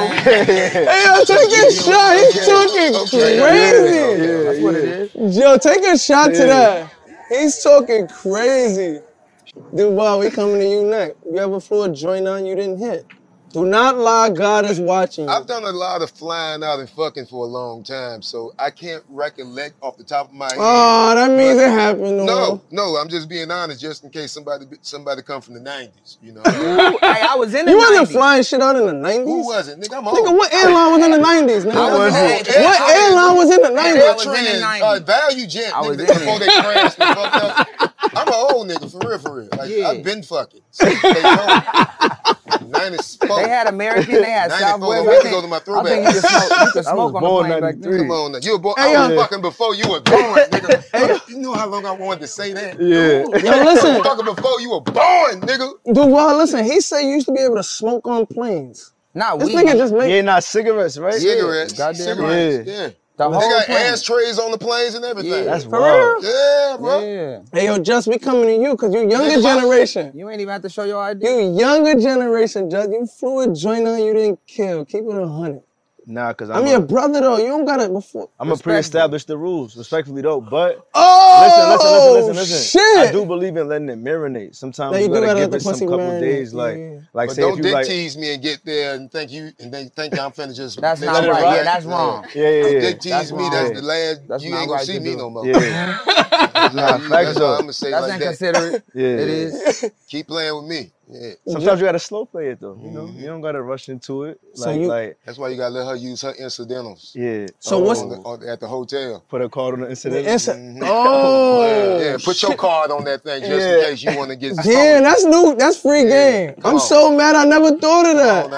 [SPEAKER 5] Hey, yo, take a shot. He's talking
[SPEAKER 4] Okay.
[SPEAKER 5] crazy.
[SPEAKER 9] Yeah,
[SPEAKER 6] That's what it is.
[SPEAKER 5] Yo, take a shot to
[SPEAKER 9] Yeah.
[SPEAKER 5] that. He's talking crazy. Duval, we coming to you next. You ever flew a joint on you didn't hit? Do not lie, God is watching you.
[SPEAKER 4] I've done a lot of flying out and fucking for a long time, so I can't recollect off the top of my head.
[SPEAKER 5] Oh, that means it happened.
[SPEAKER 4] No, no, I'm just being honest, just in case somebody somebody come from the nineties, you know.
[SPEAKER 6] Ooh, hey, I was in the
[SPEAKER 5] You wasn't
[SPEAKER 6] nineties.
[SPEAKER 5] flying shit out in the nineties?
[SPEAKER 4] Who was it? Nigga, I'm old.
[SPEAKER 5] Nigga, what airline was in the nineties, nigga?
[SPEAKER 6] I was in the-
[SPEAKER 5] What
[SPEAKER 6] I was-
[SPEAKER 5] airline was in the
[SPEAKER 6] I
[SPEAKER 5] nineties?
[SPEAKER 6] was in the
[SPEAKER 4] Trend,
[SPEAKER 6] nineties.
[SPEAKER 4] uh, Value Jet,
[SPEAKER 6] I was
[SPEAKER 4] nigga,
[SPEAKER 6] in
[SPEAKER 4] before
[SPEAKER 6] it.
[SPEAKER 4] they crashed and fucked up. I'm an old nigga, for real, for real. Like,
[SPEAKER 6] Yeah.
[SPEAKER 4] I've been fucking. Since they told me. ninety-four.
[SPEAKER 6] They had American, they had
[SPEAKER 4] ninety-four.
[SPEAKER 6] Southwest.
[SPEAKER 4] I'm
[SPEAKER 6] I
[SPEAKER 4] about to
[SPEAKER 6] think,
[SPEAKER 4] go to my
[SPEAKER 6] I
[SPEAKER 4] throwback.
[SPEAKER 6] think you could smoke, you could
[SPEAKER 9] I was
[SPEAKER 6] smoke on the
[SPEAKER 9] born
[SPEAKER 6] plane back
[SPEAKER 9] ninety-three.
[SPEAKER 6] then.
[SPEAKER 4] Come on now. You were born,
[SPEAKER 5] Hey,
[SPEAKER 4] I was
[SPEAKER 5] yo.
[SPEAKER 4] fucking before you were born, nigga. You know how long I wanted to say that?
[SPEAKER 9] Yeah.
[SPEAKER 5] Yo, listen.
[SPEAKER 4] Fucking before you were born, nigga.
[SPEAKER 5] Duval, listen, he said you used to be able to smoke on planes.
[SPEAKER 6] Nah,
[SPEAKER 5] This
[SPEAKER 6] we,
[SPEAKER 5] nigga just made...
[SPEAKER 9] Yeah, not cigarettes, right?
[SPEAKER 4] Cigarettes.
[SPEAKER 6] goddamn
[SPEAKER 4] Cigarettes.
[SPEAKER 9] right.
[SPEAKER 4] Yeah.
[SPEAKER 6] the
[SPEAKER 4] They
[SPEAKER 6] whole
[SPEAKER 4] got
[SPEAKER 6] plane.
[SPEAKER 4] ashtrays on the planes and everything.
[SPEAKER 6] Yeah.
[SPEAKER 9] That's
[SPEAKER 5] For
[SPEAKER 9] wild.
[SPEAKER 5] real?
[SPEAKER 4] Yeah, bro.
[SPEAKER 6] Yeah.
[SPEAKER 5] Hey, yo, Just, we coming to you because you younger
[SPEAKER 4] Nigga, why-
[SPEAKER 5] generation.
[SPEAKER 6] You ain't even have to show your I D.
[SPEAKER 5] You younger generation, Just. You flew a joint on you didn't kill. Keep it a hundred.
[SPEAKER 9] Nah, because
[SPEAKER 5] I'm
[SPEAKER 9] I'm,
[SPEAKER 5] your
[SPEAKER 9] a,
[SPEAKER 5] brother, though. You don't got it before.
[SPEAKER 9] I'm a pre-establish the rules, respectfully though. But
[SPEAKER 5] Oh,
[SPEAKER 9] listen, listen, listen, listen, listen.
[SPEAKER 5] shit.
[SPEAKER 9] I do believe in letting it marinate. Sometimes
[SPEAKER 5] Now,
[SPEAKER 9] you,
[SPEAKER 5] you do
[SPEAKER 9] gotta
[SPEAKER 5] gotta
[SPEAKER 9] give
[SPEAKER 5] let
[SPEAKER 9] it
[SPEAKER 5] the
[SPEAKER 9] some
[SPEAKER 5] pussy
[SPEAKER 9] couple
[SPEAKER 5] marinate.
[SPEAKER 9] days. Like,
[SPEAKER 5] Yeah, yeah.
[SPEAKER 9] like
[SPEAKER 4] But
[SPEAKER 9] say
[SPEAKER 4] don't
[SPEAKER 9] if you
[SPEAKER 4] dick
[SPEAKER 9] like,
[SPEAKER 4] tease me and get there and think you and they think I'm finna just
[SPEAKER 6] That's
[SPEAKER 4] they
[SPEAKER 6] not
[SPEAKER 4] let it
[SPEAKER 6] right.
[SPEAKER 4] ride.
[SPEAKER 6] Yeah, that's wrong.
[SPEAKER 9] yeah, yeah, yeah.
[SPEAKER 4] Dick tease
[SPEAKER 6] That's
[SPEAKER 4] me,
[SPEAKER 6] wrong.
[SPEAKER 4] that's the last.
[SPEAKER 6] That's
[SPEAKER 4] you
[SPEAKER 6] not
[SPEAKER 4] ain't gonna
[SPEAKER 6] right
[SPEAKER 4] see
[SPEAKER 6] to
[SPEAKER 4] me
[SPEAKER 6] do.
[SPEAKER 4] no more.
[SPEAKER 9] Yeah,
[SPEAKER 4] That's,
[SPEAKER 9] Nah,
[SPEAKER 4] how you,
[SPEAKER 9] facts
[SPEAKER 4] that's
[SPEAKER 9] though.
[SPEAKER 4] all I'm gonna say
[SPEAKER 6] That's
[SPEAKER 4] like that.
[SPEAKER 6] inconsiderate.
[SPEAKER 9] yeah.
[SPEAKER 6] It is.
[SPEAKER 4] Keep playing with me. Yeah.
[SPEAKER 9] Sometimes you gotta slow play it though. You know, you don't gotta rush into it.
[SPEAKER 5] So
[SPEAKER 9] Like,
[SPEAKER 5] you-
[SPEAKER 9] like,
[SPEAKER 4] That's why you gotta let her use her incidentals.
[SPEAKER 9] yeah.
[SPEAKER 5] So
[SPEAKER 9] oh,
[SPEAKER 5] what's-
[SPEAKER 4] On the, on, at the hotel.
[SPEAKER 9] put a card on the incident?
[SPEAKER 5] It's a-
[SPEAKER 4] Mhm.
[SPEAKER 5] Oh,
[SPEAKER 4] Yeah, put your card on that thing just
[SPEAKER 9] Yeah.
[SPEAKER 4] in case you want to get
[SPEAKER 5] damn, that's new. That's free
[SPEAKER 4] Yeah,
[SPEAKER 5] game.
[SPEAKER 4] come
[SPEAKER 5] I'm
[SPEAKER 4] on.
[SPEAKER 5] so mad I never thought of
[SPEAKER 4] Come on
[SPEAKER 5] that.
[SPEAKER 4] now.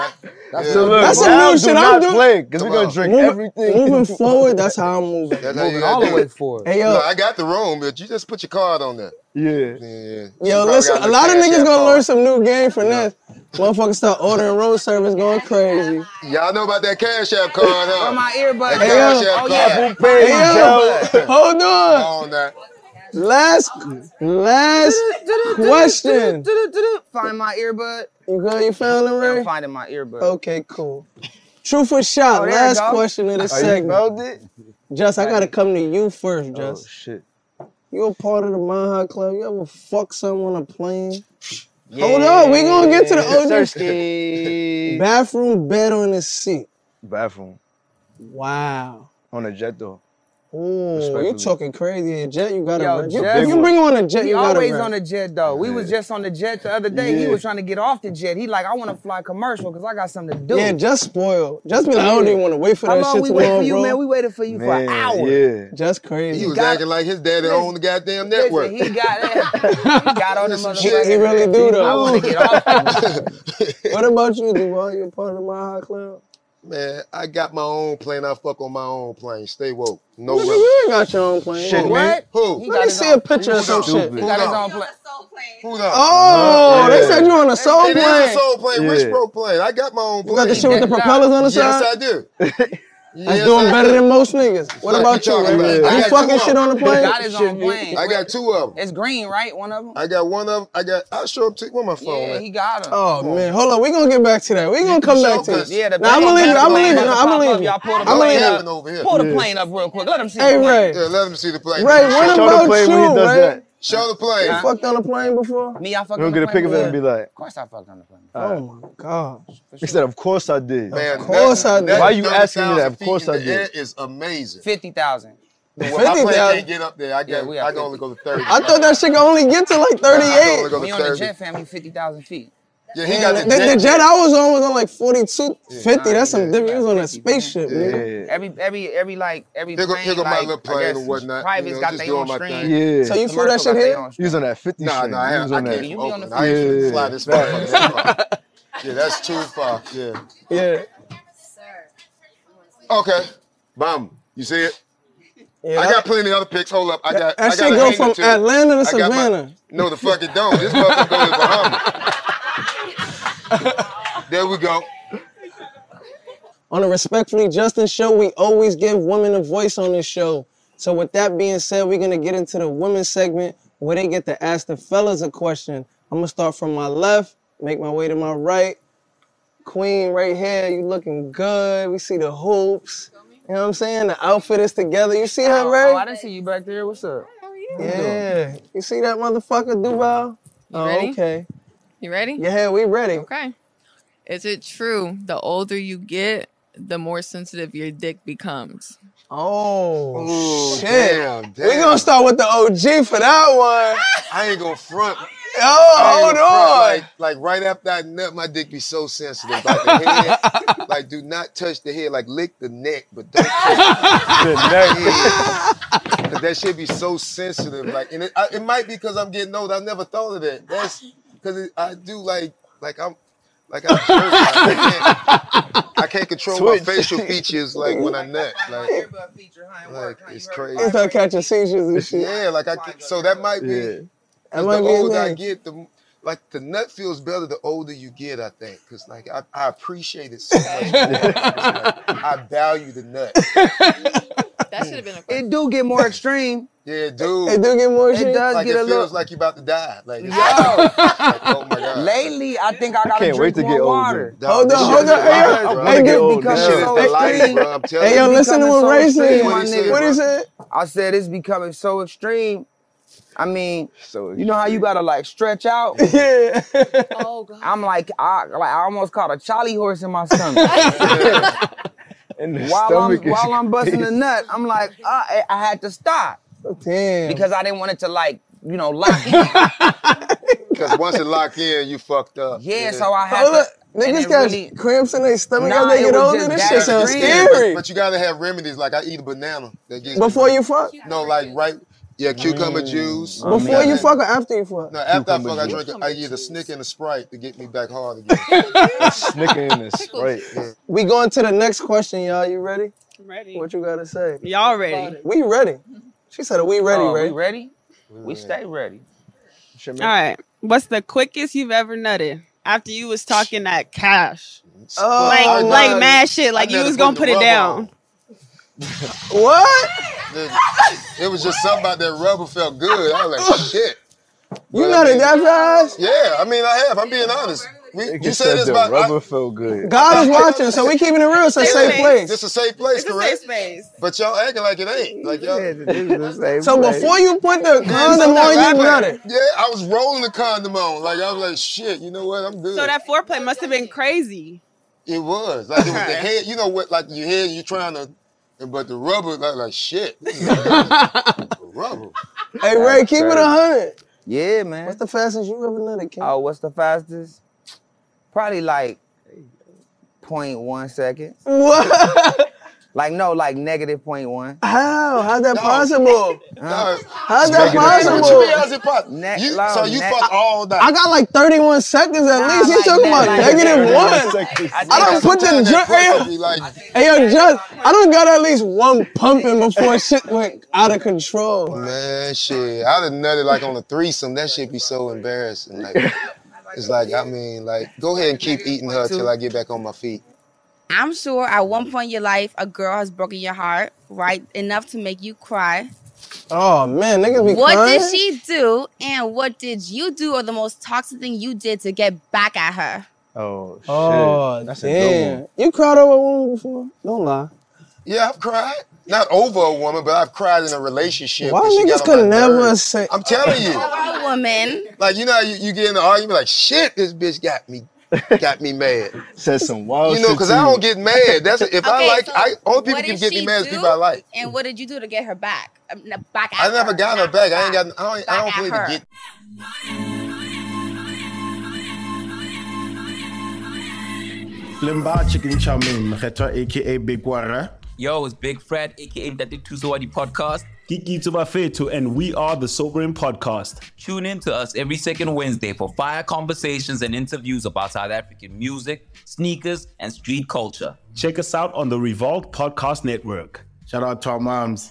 [SPEAKER 6] That's
[SPEAKER 4] Yeah.
[SPEAKER 9] So look,
[SPEAKER 5] That's some
[SPEAKER 9] now
[SPEAKER 5] new
[SPEAKER 9] do
[SPEAKER 5] shit
[SPEAKER 9] not
[SPEAKER 5] I'm doing.
[SPEAKER 9] play, because we're
[SPEAKER 4] Come
[SPEAKER 9] gonna
[SPEAKER 4] on.
[SPEAKER 9] drink
[SPEAKER 5] Moving,
[SPEAKER 9] everything.
[SPEAKER 5] moving forward, that's how I'm moving.
[SPEAKER 4] That's how you
[SPEAKER 6] moving
[SPEAKER 4] gotta
[SPEAKER 6] all the
[SPEAKER 4] do
[SPEAKER 6] way
[SPEAKER 4] it.
[SPEAKER 6] forward.
[SPEAKER 5] Hey yo,
[SPEAKER 4] No, I got the room, but you just put your card on there.
[SPEAKER 9] Yeah.
[SPEAKER 4] Yeah, yeah. She
[SPEAKER 5] yo,
[SPEAKER 4] probably
[SPEAKER 5] listen,
[SPEAKER 4] got
[SPEAKER 5] a
[SPEAKER 4] little
[SPEAKER 5] lot of
[SPEAKER 4] Cash
[SPEAKER 5] niggas
[SPEAKER 4] App
[SPEAKER 5] gonna
[SPEAKER 4] card.
[SPEAKER 5] learn some new game from this. Motherfuckers start ordering road service going crazy.
[SPEAKER 4] Y'all know about that Cash App card, huh?
[SPEAKER 6] Where my earbuds?
[SPEAKER 4] That
[SPEAKER 5] Hey,
[SPEAKER 4] Cash
[SPEAKER 5] yo.
[SPEAKER 4] App
[SPEAKER 6] Oh yeah,
[SPEAKER 4] card.
[SPEAKER 6] Prime
[SPEAKER 5] Hey
[SPEAKER 6] my
[SPEAKER 5] yo,
[SPEAKER 6] earbuds.
[SPEAKER 5] hold on.
[SPEAKER 4] Come on now.
[SPEAKER 5] Last, last question.
[SPEAKER 6] Find my earbud.
[SPEAKER 5] You good? You found it,
[SPEAKER 6] I'm
[SPEAKER 5] Ray?
[SPEAKER 6] finding my earbud.
[SPEAKER 5] Okay, cool. Truth or shot?
[SPEAKER 6] Oh, there it
[SPEAKER 5] last
[SPEAKER 6] go.
[SPEAKER 5] question of the
[SPEAKER 9] Oh, you
[SPEAKER 5] segment.
[SPEAKER 9] found it?
[SPEAKER 5] Just, I gotta come to you first,
[SPEAKER 9] Oh,
[SPEAKER 5] Just.
[SPEAKER 9] shit.
[SPEAKER 5] You a part of the Mile High Club? You ever fuck someone on a plane? Hold on, we gonna get to the O G.
[SPEAKER 9] Sirski.
[SPEAKER 5] Bathroom bed on the seat.
[SPEAKER 9] Bathroom.
[SPEAKER 5] Wow.
[SPEAKER 9] On a jet, though.
[SPEAKER 5] Ooh, you
[SPEAKER 9] Respectfully.
[SPEAKER 5] talking crazy. A jet, you gotta
[SPEAKER 6] Yo,
[SPEAKER 5] rent. You,
[SPEAKER 6] Jet-
[SPEAKER 5] if you bring on a jet,
[SPEAKER 6] He
[SPEAKER 5] you gotta
[SPEAKER 6] always
[SPEAKER 5] rent.
[SPEAKER 6] on the jet though. We was just on the jet the other day. He
[SPEAKER 9] Yeah.
[SPEAKER 6] was trying to get off the jet. He like, I want to fly commercial because I got something to do.
[SPEAKER 5] Yeah, just spoiled. Just be like, I don't even want to wait for
[SPEAKER 6] How
[SPEAKER 5] that
[SPEAKER 6] long
[SPEAKER 5] shit
[SPEAKER 6] we
[SPEAKER 5] tomorrow,
[SPEAKER 6] wait for you,
[SPEAKER 5] bro.
[SPEAKER 6] man? We waited for you for
[SPEAKER 9] Man,
[SPEAKER 6] an hour.
[SPEAKER 9] yeah.
[SPEAKER 5] Just
[SPEAKER 4] He
[SPEAKER 5] crazy.
[SPEAKER 4] was
[SPEAKER 6] got-
[SPEAKER 4] acting like his daddy
[SPEAKER 6] Listen,
[SPEAKER 4] owned the goddamn
[SPEAKER 6] Listen,
[SPEAKER 4] network.
[SPEAKER 6] he got it. He got on the
[SPEAKER 4] Some
[SPEAKER 5] He,
[SPEAKER 6] motherfucker.
[SPEAKER 5] he really do
[SPEAKER 6] I
[SPEAKER 5] though.
[SPEAKER 6] want to get off.
[SPEAKER 5] What about you, Duval? You a part of the Mile High Club?
[SPEAKER 4] Man, I got my own plane. I fuck on my own plane. Stay woke. No
[SPEAKER 5] Nigga,
[SPEAKER 4] way.
[SPEAKER 5] you ain't got your own plane.
[SPEAKER 9] Shit,
[SPEAKER 6] What?
[SPEAKER 4] Who?
[SPEAKER 6] He
[SPEAKER 5] Let
[SPEAKER 6] got
[SPEAKER 5] me
[SPEAKER 6] his
[SPEAKER 5] see
[SPEAKER 6] own-
[SPEAKER 5] a picture of
[SPEAKER 4] Who's
[SPEAKER 5] some
[SPEAKER 4] up?
[SPEAKER 5] shit.
[SPEAKER 6] He
[SPEAKER 4] Who
[SPEAKER 6] got his
[SPEAKER 4] knows?
[SPEAKER 6] own plane.
[SPEAKER 4] Who knows?
[SPEAKER 5] Oh, they
[SPEAKER 9] Yeah.
[SPEAKER 5] said you on a soul
[SPEAKER 4] It is a
[SPEAKER 5] plane.
[SPEAKER 4] soul plane. Rich
[SPEAKER 9] Yeah.
[SPEAKER 4] bro plane. I got my own
[SPEAKER 5] You
[SPEAKER 4] plane.
[SPEAKER 5] got the shit with the propellers on the
[SPEAKER 4] Yes,
[SPEAKER 5] side?
[SPEAKER 4] I do.
[SPEAKER 5] That's
[SPEAKER 4] Yes,
[SPEAKER 5] doing
[SPEAKER 4] I
[SPEAKER 5] better
[SPEAKER 4] do.
[SPEAKER 5] than most niggas. What
[SPEAKER 4] Fuck
[SPEAKER 5] about
[SPEAKER 4] you
[SPEAKER 5] you,
[SPEAKER 4] talking
[SPEAKER 5] man?
[SPEAKER 4] about? I
[SPEAKER 5] You
[SPEAKER 4] got
[SPEAKER 5] fucking
[SPEAKER 4] two
[SPEAKER 5] shit on the
[SPEAKER 6] He
[SPEAKER 5] plane?
[SPEAKER 6] got his own plane.
[SPEAKER 4] I got two of them.
[SPEAKER 6] It's green, right? One of them?
[SPEAKER 4] I got one of them. I got. I'll show up to where my phone
[SPEAKER 6] Yeah,
[SPEAKER 4] at.
[SPEAKER 6] he got him.
[SPEAKER 5] Oh man, hold on. We gonna get back to that. We gonna come
[SPEAKER 4] You
[SPEAKER 5] back
[SPEAKER 4] sure?
[SPEAKER 5] to it.
[SPEAKER 4] 'Cause-
[SPEAKER 6] Yeah, the
[SPEAKER 5] Nah, I'm
[SPEAKER 6] plane
[SPEAKER 5] gonna leave it.
[SPEAKER 6] got
[SPEAKER 5] I'm
[SPEAKER 6] the
[SPEAKER 5] gonna leave
[SPEAKER 6] plane
[SPEAKER 5] it.
[SPEAKER 6] up,
[SPEAKER 5] I'm gonna
[SPEAKER 6] pop
[SPEAKER 5] leave
[SPEAKER 6] up.
[SPEAKER 5] it.
[SPEAKER 6] Y'all pull the
[SPEAKER 5] I'm gonna
[SPEAKER 6] plane
[SPEAKER 5] leave
[SPEAKER 6] up.
[SPEAKER 4] Happened over here.
[SPEAKER 6] Pull the
[SPEAKER 9] Yeah.
[SPEAKER 6] plane up real quick. Let him see
[SPEAKER 5] Hey,
[SPEAKER 6] the plane.
[SPEAKER 5] Ray.
[SPEAKER 4] Yeah, let him see the plane.
[SPEAKER 5] Ray, what
[SPEAKER 9] Show the
[SPEAKER 5] about
[SPEAKER 9] plane when he
[SPEAKER 5] you,
[SPEAKER 9] does
[SPEAKER 5] Ray?
[SPEAKER 9] that.
[SPEAKER 4] Show the plane.
[SPEAKER 5] You fucked on a plane before?
[SPEAKER 6] Me, I fucked
[SPEAKER 9] We're
[SPEAKER 6] on
[SPEAKER 9] gonna
[SPEAKER 6] the
[SPEAKER 9] get a pic
[SPEAKER 6] plane
[SPEAKER 9] of it and
[SPEAKER 6] before.
[SPEAKER 9] be like,
[SPEAKER 6] Of course I fucked on the plane.
[SPEAKER 5] Oh my gosh.
[SPEAKER 9] he said, of course I did.
[SPEAKER 4] Man,
[SPEAKER 5] Of course I
[SPEAKER 4] that-
[SPEAKER 5] did.
[SPEAKER 4] that
[SPEAKER 9] Why you
[SPEAKER 4] thirty
[SPEAKER 9] asking me that?
[SPEAKER 4] thousand
[SPEAKER 9] Of course
[SPEAKER 4] feet in
[SPEAKER 9] I
[SPEAKER 4] the
[SPEAKER 9] did.
[SPEAKER 4] air is amazing.
[SPEAKER 6] fifty thousand.
[SPEAKER 4] Well, my plane
[SPEAKER 5] fifty thousand?
[SPEAKER 4] can't get up there. I
[SPEAKER 6] Yeah,
[SPEAKER 4] got.
[SPEAKER 6] we
[SPEAKER 4] I
[SPEAKER 6] have
[SPEAKER 4] can only go to thirty.
[SPEAKER 5] I thought that shit could only get to like
[SPEAKER 4] I can only
[SPEAKER 5] thirty-eight.
[SPEAKER 4] go
[SPEAKER 6] When
[SPEAKER 4] to
[SPEAKER 6] you on the
[SPEAKER 4] thirty.
[SPEAKER 6] jet, fam, you fifty thousand feet.
[SPEAKER 4] Yeah, he
[SPEAKER 5] Yeah,
[SPEAKER 4] got
[SPEAKER 5] the,
[SPEAKER 4] the,
[SPEAKER 5] the,
[SPEAKER 4] jet.
[SPEAKER 5] the jet I was on was on like forty-two, fifty.
[SPEAKER 6] Nah,
[SPEAKER 5] That's some
[SPEAKER 6] yeah,
[SPEAKER 5] different. He was on a
[SPEAKER 6] fifty,
[SPEAKER 5] spaceship,
[SPEAKER 4] yeah.
[SPEAKER 5] nigga.
[SPEAKER 9] Yeah.
[SPEAKER 6] Every, every, every, like, every
[SPEAKER 4] Here go-
[SPEAKER 6] plane,
[SPEAKER 4] here go my
[SPEAKER 6] like,
[SPEAKER 4] little
[SPEAKER 6] I
[SPEAKER 4] plane
[SPEAKER 6] guess
[SPEAKER 4] or whatnot,
[SPEAKER 6] privates
[SPEAKER 4] you know,
[SPEAKER 6] got
[SPEAKER 4] just
[SPEAKER 6] their
[SPEAKER 4] doing
[SPEAKER 6] own
[SPEAKER 4] my
[SPEAKER 6] stream.
[SPEAKER 4] thing.
[SPEAKER 9] Yeah.
[SPEAKER 5] So you flew that
[SPEAKER 6] Commercial
[SPEAKER 5] shit
[SPEAKER 6] got their
[SPEAKER 5] here?
[SPEAKER 6] own
[SPEAKER 9] He was
[SPEAKER 6] stream.
[SPEAKER 9] on that fifty
[SPEAKER 4] Nah,
[SPEAKER 9] stream.
[SPEAKER 4] nah, I,
[SPEAKER 9] He
[SPEAKER 4] have,
[SPEAKER 9] was
[SPEAKER 4] I
[SPEAKER 9] on
[SPEAKER 4] can't
[SPEAKER 9] that.
[SPEAKER 6] You
[SPEAKER 4] from
[SPEAKER 6] be on the
[SPEAKER 4] Oakland. I ain't
[SPEAKER 9] Yeah.
[SPEAKER 4] finna fly this motherfucker that far. Yeah, that's too far. Yeah.
[SPEAKER 5] Yeah.
[SPEAKER 4] Okay. Bam. You see it?
[SPEAKER 5] Yeah,
[SPEAKER 4] I
[SPEAKER 5] that-
[SPEAKER 4] got plenty of other pics. Hold up. I got.
[SPEAKER 5] That
[SPEAKER 4] I
[SPEAKER 5] shit
[SPEAKER 4] got a
[SPEAKER 5] go
[SPEAKER 4] hanger
[SPEAKER 5] from
[SPEAKER 4] too.
[SPEAKER 5] Atlanta to
[SPEAKER 4] I got my-
[SPEAKER 5] Savannah.
[SPEAKER 4] No, the fuck it don't. This motherfucker go to Bahamas. There we go.
[SPEAKER 5] On the Respectfully Justin show, we always give women a voice on this show. So with that being said, we're gonna get into the women's segment where they get to ask the fellas a question. I'm gonna start from my left, make my way to my right. Queen right here, you looking good. We see the hoops. You know what I'm saying? The outfit is together. You see her,
[SPEAKER 6] Oh,
[SPEAKER 5] Ray?
[SPEAKER 6] oh, I didn't see you back there. What's up?
[SPEAKER 5] Yeah. You see that motherfucker, Duval? Oh,
[SPEAKER 10] ready?
[SPEAKER 5] okay.
[SPEAKER 10] You ready?
[SPEAKER 5] Yeah, we ready.
[SPEAKER 10] Okay. Is it true the older you get, the more sensitive your dick becomes?
[SPEAKER 5] Oh,
[SPEAKER 4] Ooh,
[SPEAKER 5] shit.
[SPEAKER 4] damn, damn.
[SPEAKER 5] We're gonna start with the O G for that one.
[SPEAKER 4] I ain't gonna front.
[SPEAKER 5] Oh,
[SPEAKER 4] I ain't
[SPEAKER 5] hold
[SPEAKER 4] gonna front.
[SPEAKER 5] on.
[SPEAKER 4] Like, like right after I nut, my dick be so sensitive. Like the head, like do not touch the head. Like lick the neck, but don't touch
[SPEAKER 9] The
[SPEAKER 4] the
[SPEAKER 9] neck.
[SPEAKER 4] head. Cause that shit be so sensitive. Like, and it, I, it might be because I'm getting old. I've never thought of that. That's because I do like, like I'm, like I'm. I can't, I can't control
[SPEAKER 9] Switch.
[SPEAKER 4] my facial features like when I nut. Like, like it's
[SPEAKER 5] You
[SPEAKER 4] crazy.
[SPEAKER 5] start catching seizures and shit.
[SPEAKER 4] Yeah, like I. can- So that might be.
[SPEAKER 9] Yeah.
[SPEAKER 5] That
[SPEAKER 4] The
[SPEAKER 5] might be a
[SPEAKER 4] older I
[SPEAKER 5] thing.
[SPEAKER 4] get, the like the nut feels better the older you get, I think. Cause like I, I appreciate it so much more. It's like, I value the nut.
[SPEAKER 10] That should have been a question.
[SPEAKER 6] It do get more extreme.
[SPEAKER 4] Yeah, dude.
[SPEAKER 5] They do get more
[SPEAKER 6] It
[SPEAKER 5] shit.
[SPEAKER 6] does
[SPEAKER 4] Like
[SPEAKER 6] get
[SPEAKER 4] it
[SPEAKER 6] a
[SPEAKER 4] feels
[SPEAKER 6] little.
[SPEAKER 4] like you're about to die. Like, it's
[SPEAKER 6] Yo,
[SPEAKER 4] like, oh my god.
[SPEAKER 6] lately I think I gotta
[SPEAKER 9] can't
[SPEAKER 6] drink
[SPEAKER 9] wait to
[SPEAKER 6] more
[SPEAKER 9] get older.
[SPEAKER 6] water.
[SPEAKER 4] Dog,
[SPEAKER 5] Hold
[SPEAKER 4] this
[SPEAKER 5] on,
[SPEAKER 4] shit
[SPEAKER 5] hold
[SPEAKER 4] is
[SPEAKER 5] on.
[SPEAKER 4] the
[SPEAKER 5] Hey,
[SPEAKER 4] life,
[SPEAKER 5] yo,
[SPEAKER 4] bro.
[SPEAKER 5] hey,
[SPEAKER 6] It
[SPEAKER 5] get-
[SPEAKER 6] becoming
[SPEAKER 4] This shit is
[SPEAKER 6] so
[SPEAKER 4] the life,
[SPEAKER 6] extreme.
[SPEAKER 4] bro. I'm telling
[SPEAKER 5] Hey, yo,
[SPEAKER 4] you.
[SPEAKER 5] listen to
[SPEAKER 6] becoming
[SPEAKER 5] what
[SPEAKER 6] so
[SPEAKER 5] Ray
[SPEAKER 6] extreme,
[SPEAKER 5] said.
[SPEAKER 6] my
[SPEAKER 4] What he said,
[SPEAKER 6] nigga.
[SPEAKER 5] What he
[SPEAKER 4] bro?
[SPEAKER 5] said?
[SPEAKER 6] I said it's becoming so extreme. I mean,
[SPEAKER 9] So
[SPEAKER 6] you know how you gotta like stretch out?
[SPEAKER 5] Yeah.
[SPEAKER 10] Oh, God.
[SPEAKER 6] I'm like, I like I almost caught a Charlie horse in my stomach.
[SPEAKER 9] and the
[SPEAKER 6] while
[SPEAKER 9] stomach
[SPEAKER 6] I'm
[SPEAKER 9] is
[SPEAKER 6] while I'm busting the
[SPEAKER 9] crazy.
[SPEAKER 6] nut, I'm like, uh, I, I had to stop
[SPEAKER 5] Damn.
[SPEAKER 6] because I didn't want it to like, you know, lock in.
[SPEAKER 4] Because once it locked in, you fucked up.
[SPEAKER 6] Yeah, so I had
[SPEAKER 5] Hold up.
[SPEAKER 6] to. and
[SPEAKER 5] Niggas
[SPEAKER 6] it
[SPEAKER 5] got
[SPEAKER 6] really-
[SPEAKER 5] cramps in their stomach
[SPEAKER 6] Nah,
[SPEAKER 5] as they
[SPEAKER 6] it
[SPEAKER 5] get
[SPEAKER 6] was
[SPEAKER 5] older.
[SPEAKER 6] just
[SPEAKER 5] This
[SPEAKER 6] that
[SPEAKER 5] shit sounds
[SPEAKER 6] extreme.
[SPEAKER 4] Yeah,
[SPEAKER 5] scary.
[SPEAKER 4] but, but you gotta have remedies. Like I eat a banana. That gets
[SPEAKER 5] Before
[SPEAKER 4] me,
[SPEAKER 5] you fuck?
[SPEAKER 4] No, like right Yeah, cucumber juice.
[SPEAKER 5] Before
[SPEAKER 4] I
[SPEAKER 5] you
[SPEAKER 4] mean,
[SPEAKER 5] fuck or after you fuck?
[SPEAKER 4] No, after
[SPEAKER 9] Cucumber
[SPEAKER 4] I fuck, I
[SPEAKER 9] juice.
[SPEAKER 4] drink. I get a Snicker and a Sprite to get me back hard again.
[SPEAKER 9] Snicker in the Sprite.
[SPEAKER 4] Yeah.
[SPEAKER 5] We going to the next question, y'all. You ready?
[SPEAKER 7] I'm ready.
[SPEAKER 5] What you gotta say?
[SPEAKER 7] Y'all ready?
[SPEAKER 5] We ready. She said, we ready,
[SPEAKER 6] Oh,
[SPEAKER 5] Ray.
[SPEAKER 6] we ready? We stay ready.
[SPEAKER 7] All right. What's the quickest you've ever nutted after you was talking that cash?
[SPEAKER 5] Oh,
[SPEAKER 7] like,
[SPEAKER 5] my
[SPEAKER 7] like
[SPEAKER 5] God.
[SPEAKER 7] mad shit. Like
[SPEAKER 4] I
[SPEAKER 7] you
[SPEAKER 4] never
[SPEAKER 7] was gonna
[SPEAKER 4] put
[SPEAKER 7] put
[SPEAKER 4] the
[SPEAKER 7] it
[SPEAKER 4] rubber
[SPEAKER 7] down.
[SPEAKER 5] What?
[SPEAKER 4] It was just something about that rubber felt good. I was like, shit.
[SPEAKER 5] You
[SPEAKER 4] But I
[SPEAKER 5] nutted
[SPEAKER 4] mean-
[SPEAKER 5] that fast?
[SPEAKER 4] Yeah, I mean, I have. I'm being honest. We,
[SPEAKER 9] Nigga
[SPEAKER 4] you
[SPEAKER 9] said
[SPEAKER 4] say this
[SPEAKER 9] the
[SPEAKER 4] about
[SPEAKER 9] rubber
[SPEAKER 4] I,
[SPEAKER 9] felt good.
[SPEAKER 5] God is watching, so we keeping it real. It's a
[SPEAKER 7] Safe
[SPEAKER 5] safe
[SPEAKER 7] space.
[SPEAKER 5] place.
[SPEAKER 4] This a safe place,
[SPEAKER 7] It's a
[SPEAKER 4] correct?
[SPEAKER 7] safe space.
[SPEAKER 4] But y'all acting like it ain't. Like y'all.
[SPEAKER 5] So before you put the condom on, you nutted.
[SPEAKER 4] Yeah, I was rolling the condom on. Like I was like, shit. You know what? I'm good.
[SPEAKER 7] So that foreplay must have been crazy.
[SPEAKER 4] It was like it was the
[SPEAKER 7] Okay.
[SPEAKER 4] head. You know what? Like your head, you trying to, but the rubber, like, like shit. This is like rubber.
[SPEAKER 5] Hey, Ray, keep it a hundred.
[SPEAKER 6] Yeah, man.
[SPEAKER 5] What's the fastest you ever nutted, King?
[SPEAKER 6] Oh, what's the fastest? Probably like zero point one seconds.
[SPEAKER 5] What?
[SPEAKER 6] Like no, like negative point one.
[SPEAKER 5] How? How's that
[SPEAKER 4] No.
[SPEAKER 5] possible?
[SPEAKER 4] No,
[SPEAKER 5] How's that
[SPEAKER 4] what you mean?
[SPEAKER 5] possible?
[SPEAKER 4] How's it possible?
[SPEAKER 6] Ne-
[SPEAKER 4] You,
[SPEAKER 6] loud,
[SPEAKER 4] so you
[SPEAKER 6] ne-
[SPEAKER 4] fuck all that.
[SPEAKER 5] I got like thirty-one seconds at
[SPEAKER 6] Nah,
[SPEAKER 5] least. You
[SPEAKER 6] like
[SPEAKER 5] talking
[SPEAKER 6] that,
[SPEAKER 5] about
[SPEAKER 6] like
[SPEAKER 5] negative
[SPEAKER 6] that.
[SPEAKER 5] one?
[SPEAKER 6] I
[SPEAKER 5] I don't put the ju- hey, yo,
[SPEAKER 4] Be like,
[SPEAKER 5] hey, yo, just, I don't got at least one pumping before shit went out of control.
[SPEAKER 4] man, shit. I'd have nutted like on a threesome. That shit be so embarrassing. Like, it's like, I mean, like, go ahead and keep eating her till I get back on my feet.
[SPEAKER 11] I'm sure at one point in your life, a girl has broken your heart, right? Enough to make you cry.
[SPEAKER 5] Oh man, niggas be
[SPEAKER 11] What
[SPEAKER 5] crying.
[SPEAKER 11] did she do, and what did you do, or the most toxic thing you did to get back at her?
[SPEAKER 9] Oh shit.
[SPEAKER 5] Oh
[SPEAKER 9] That's a good
[SPEAKER 5] damn!
[SPEAKER 9] one.
[SPEAKER 5] You cried over a woman before? Don't lie.
[SPEAKER 4] Yeah, I've cried. Not over a woman, but I've cried in a relationship.
[SPEAKER 5] Why
[SPEAKER 4] 'cause she
[SPEAKER 5] niggas
[SPEAKER 4] got on
[SPEAKER 5] could
[SPEAKER 4] my
[SPEAKER 5] never
[SPEAKER 4] nerves.
[SPEAKER 5] say?
[SPEAKER 4] I'm telling you.
[SPEAKER 11] A woman.
[SPEAKER 4] Like, you know how you, you get in the argument, like, shit, this bitch got me, got me mad.
[SPEAKER 9] Said some wild
[SPEAKER 4] You know,
[SPEAKER 9] shit
[SPEAKER 4] because
[SPEAKER 9] to
[SPEAKER 4] I
[SPEAKER 9] you.
[SPEAKER 4] don't get mad. That's if I
[SPEAKER 11] Okay,
[SPEAKER 4] like,
[SPEAKER 11] so
[SPEAKER 4] I only people
[SPEAKER 11] what
[SPEAKER 4] can
[SPEAKER 11] did
[SPEAKER 4] get me
[SPEAKER 11] she
[SPEAKER 4] mad is
[SPEAKER 11] do,
[SPEAKER 4] people I like.
[SPEAKER 11] And what did you do to get her back? Um, no, back at
[SPEAKER 4] I never
[SPEAKER 11] her,
[SPEAKER 4] got her
[SPEAKER 11] not
[SPEAKER 4] back. I ain't got. I don't. I don't
[SPEAKER 11] Back
[SPEAKER 4] play
[SPEAKER 11] at
[SPEAKER 4] to
[SPEAKER 11] her.
[SPEAKER 4] get.
[SPEAKER 1] Limba Chicken Chow Mein, Mkhetwa aka Big Wara.
[SPEAKER 2] Yo, it's Big Fred, aka thirty-two Sawadi Podcast.
[SPEAKER 3] Kiki Tubafetu, and we are the Sobering Podcast.
[SPEAKER 2] Tune in to us every second Wednesday for fire conversations and interviews about South African music, sneakers, and street culture.
[SPEAKER 3] Check us out on the Revolt Podcast Network.
[SPEAKER 1] Shout out to our moms.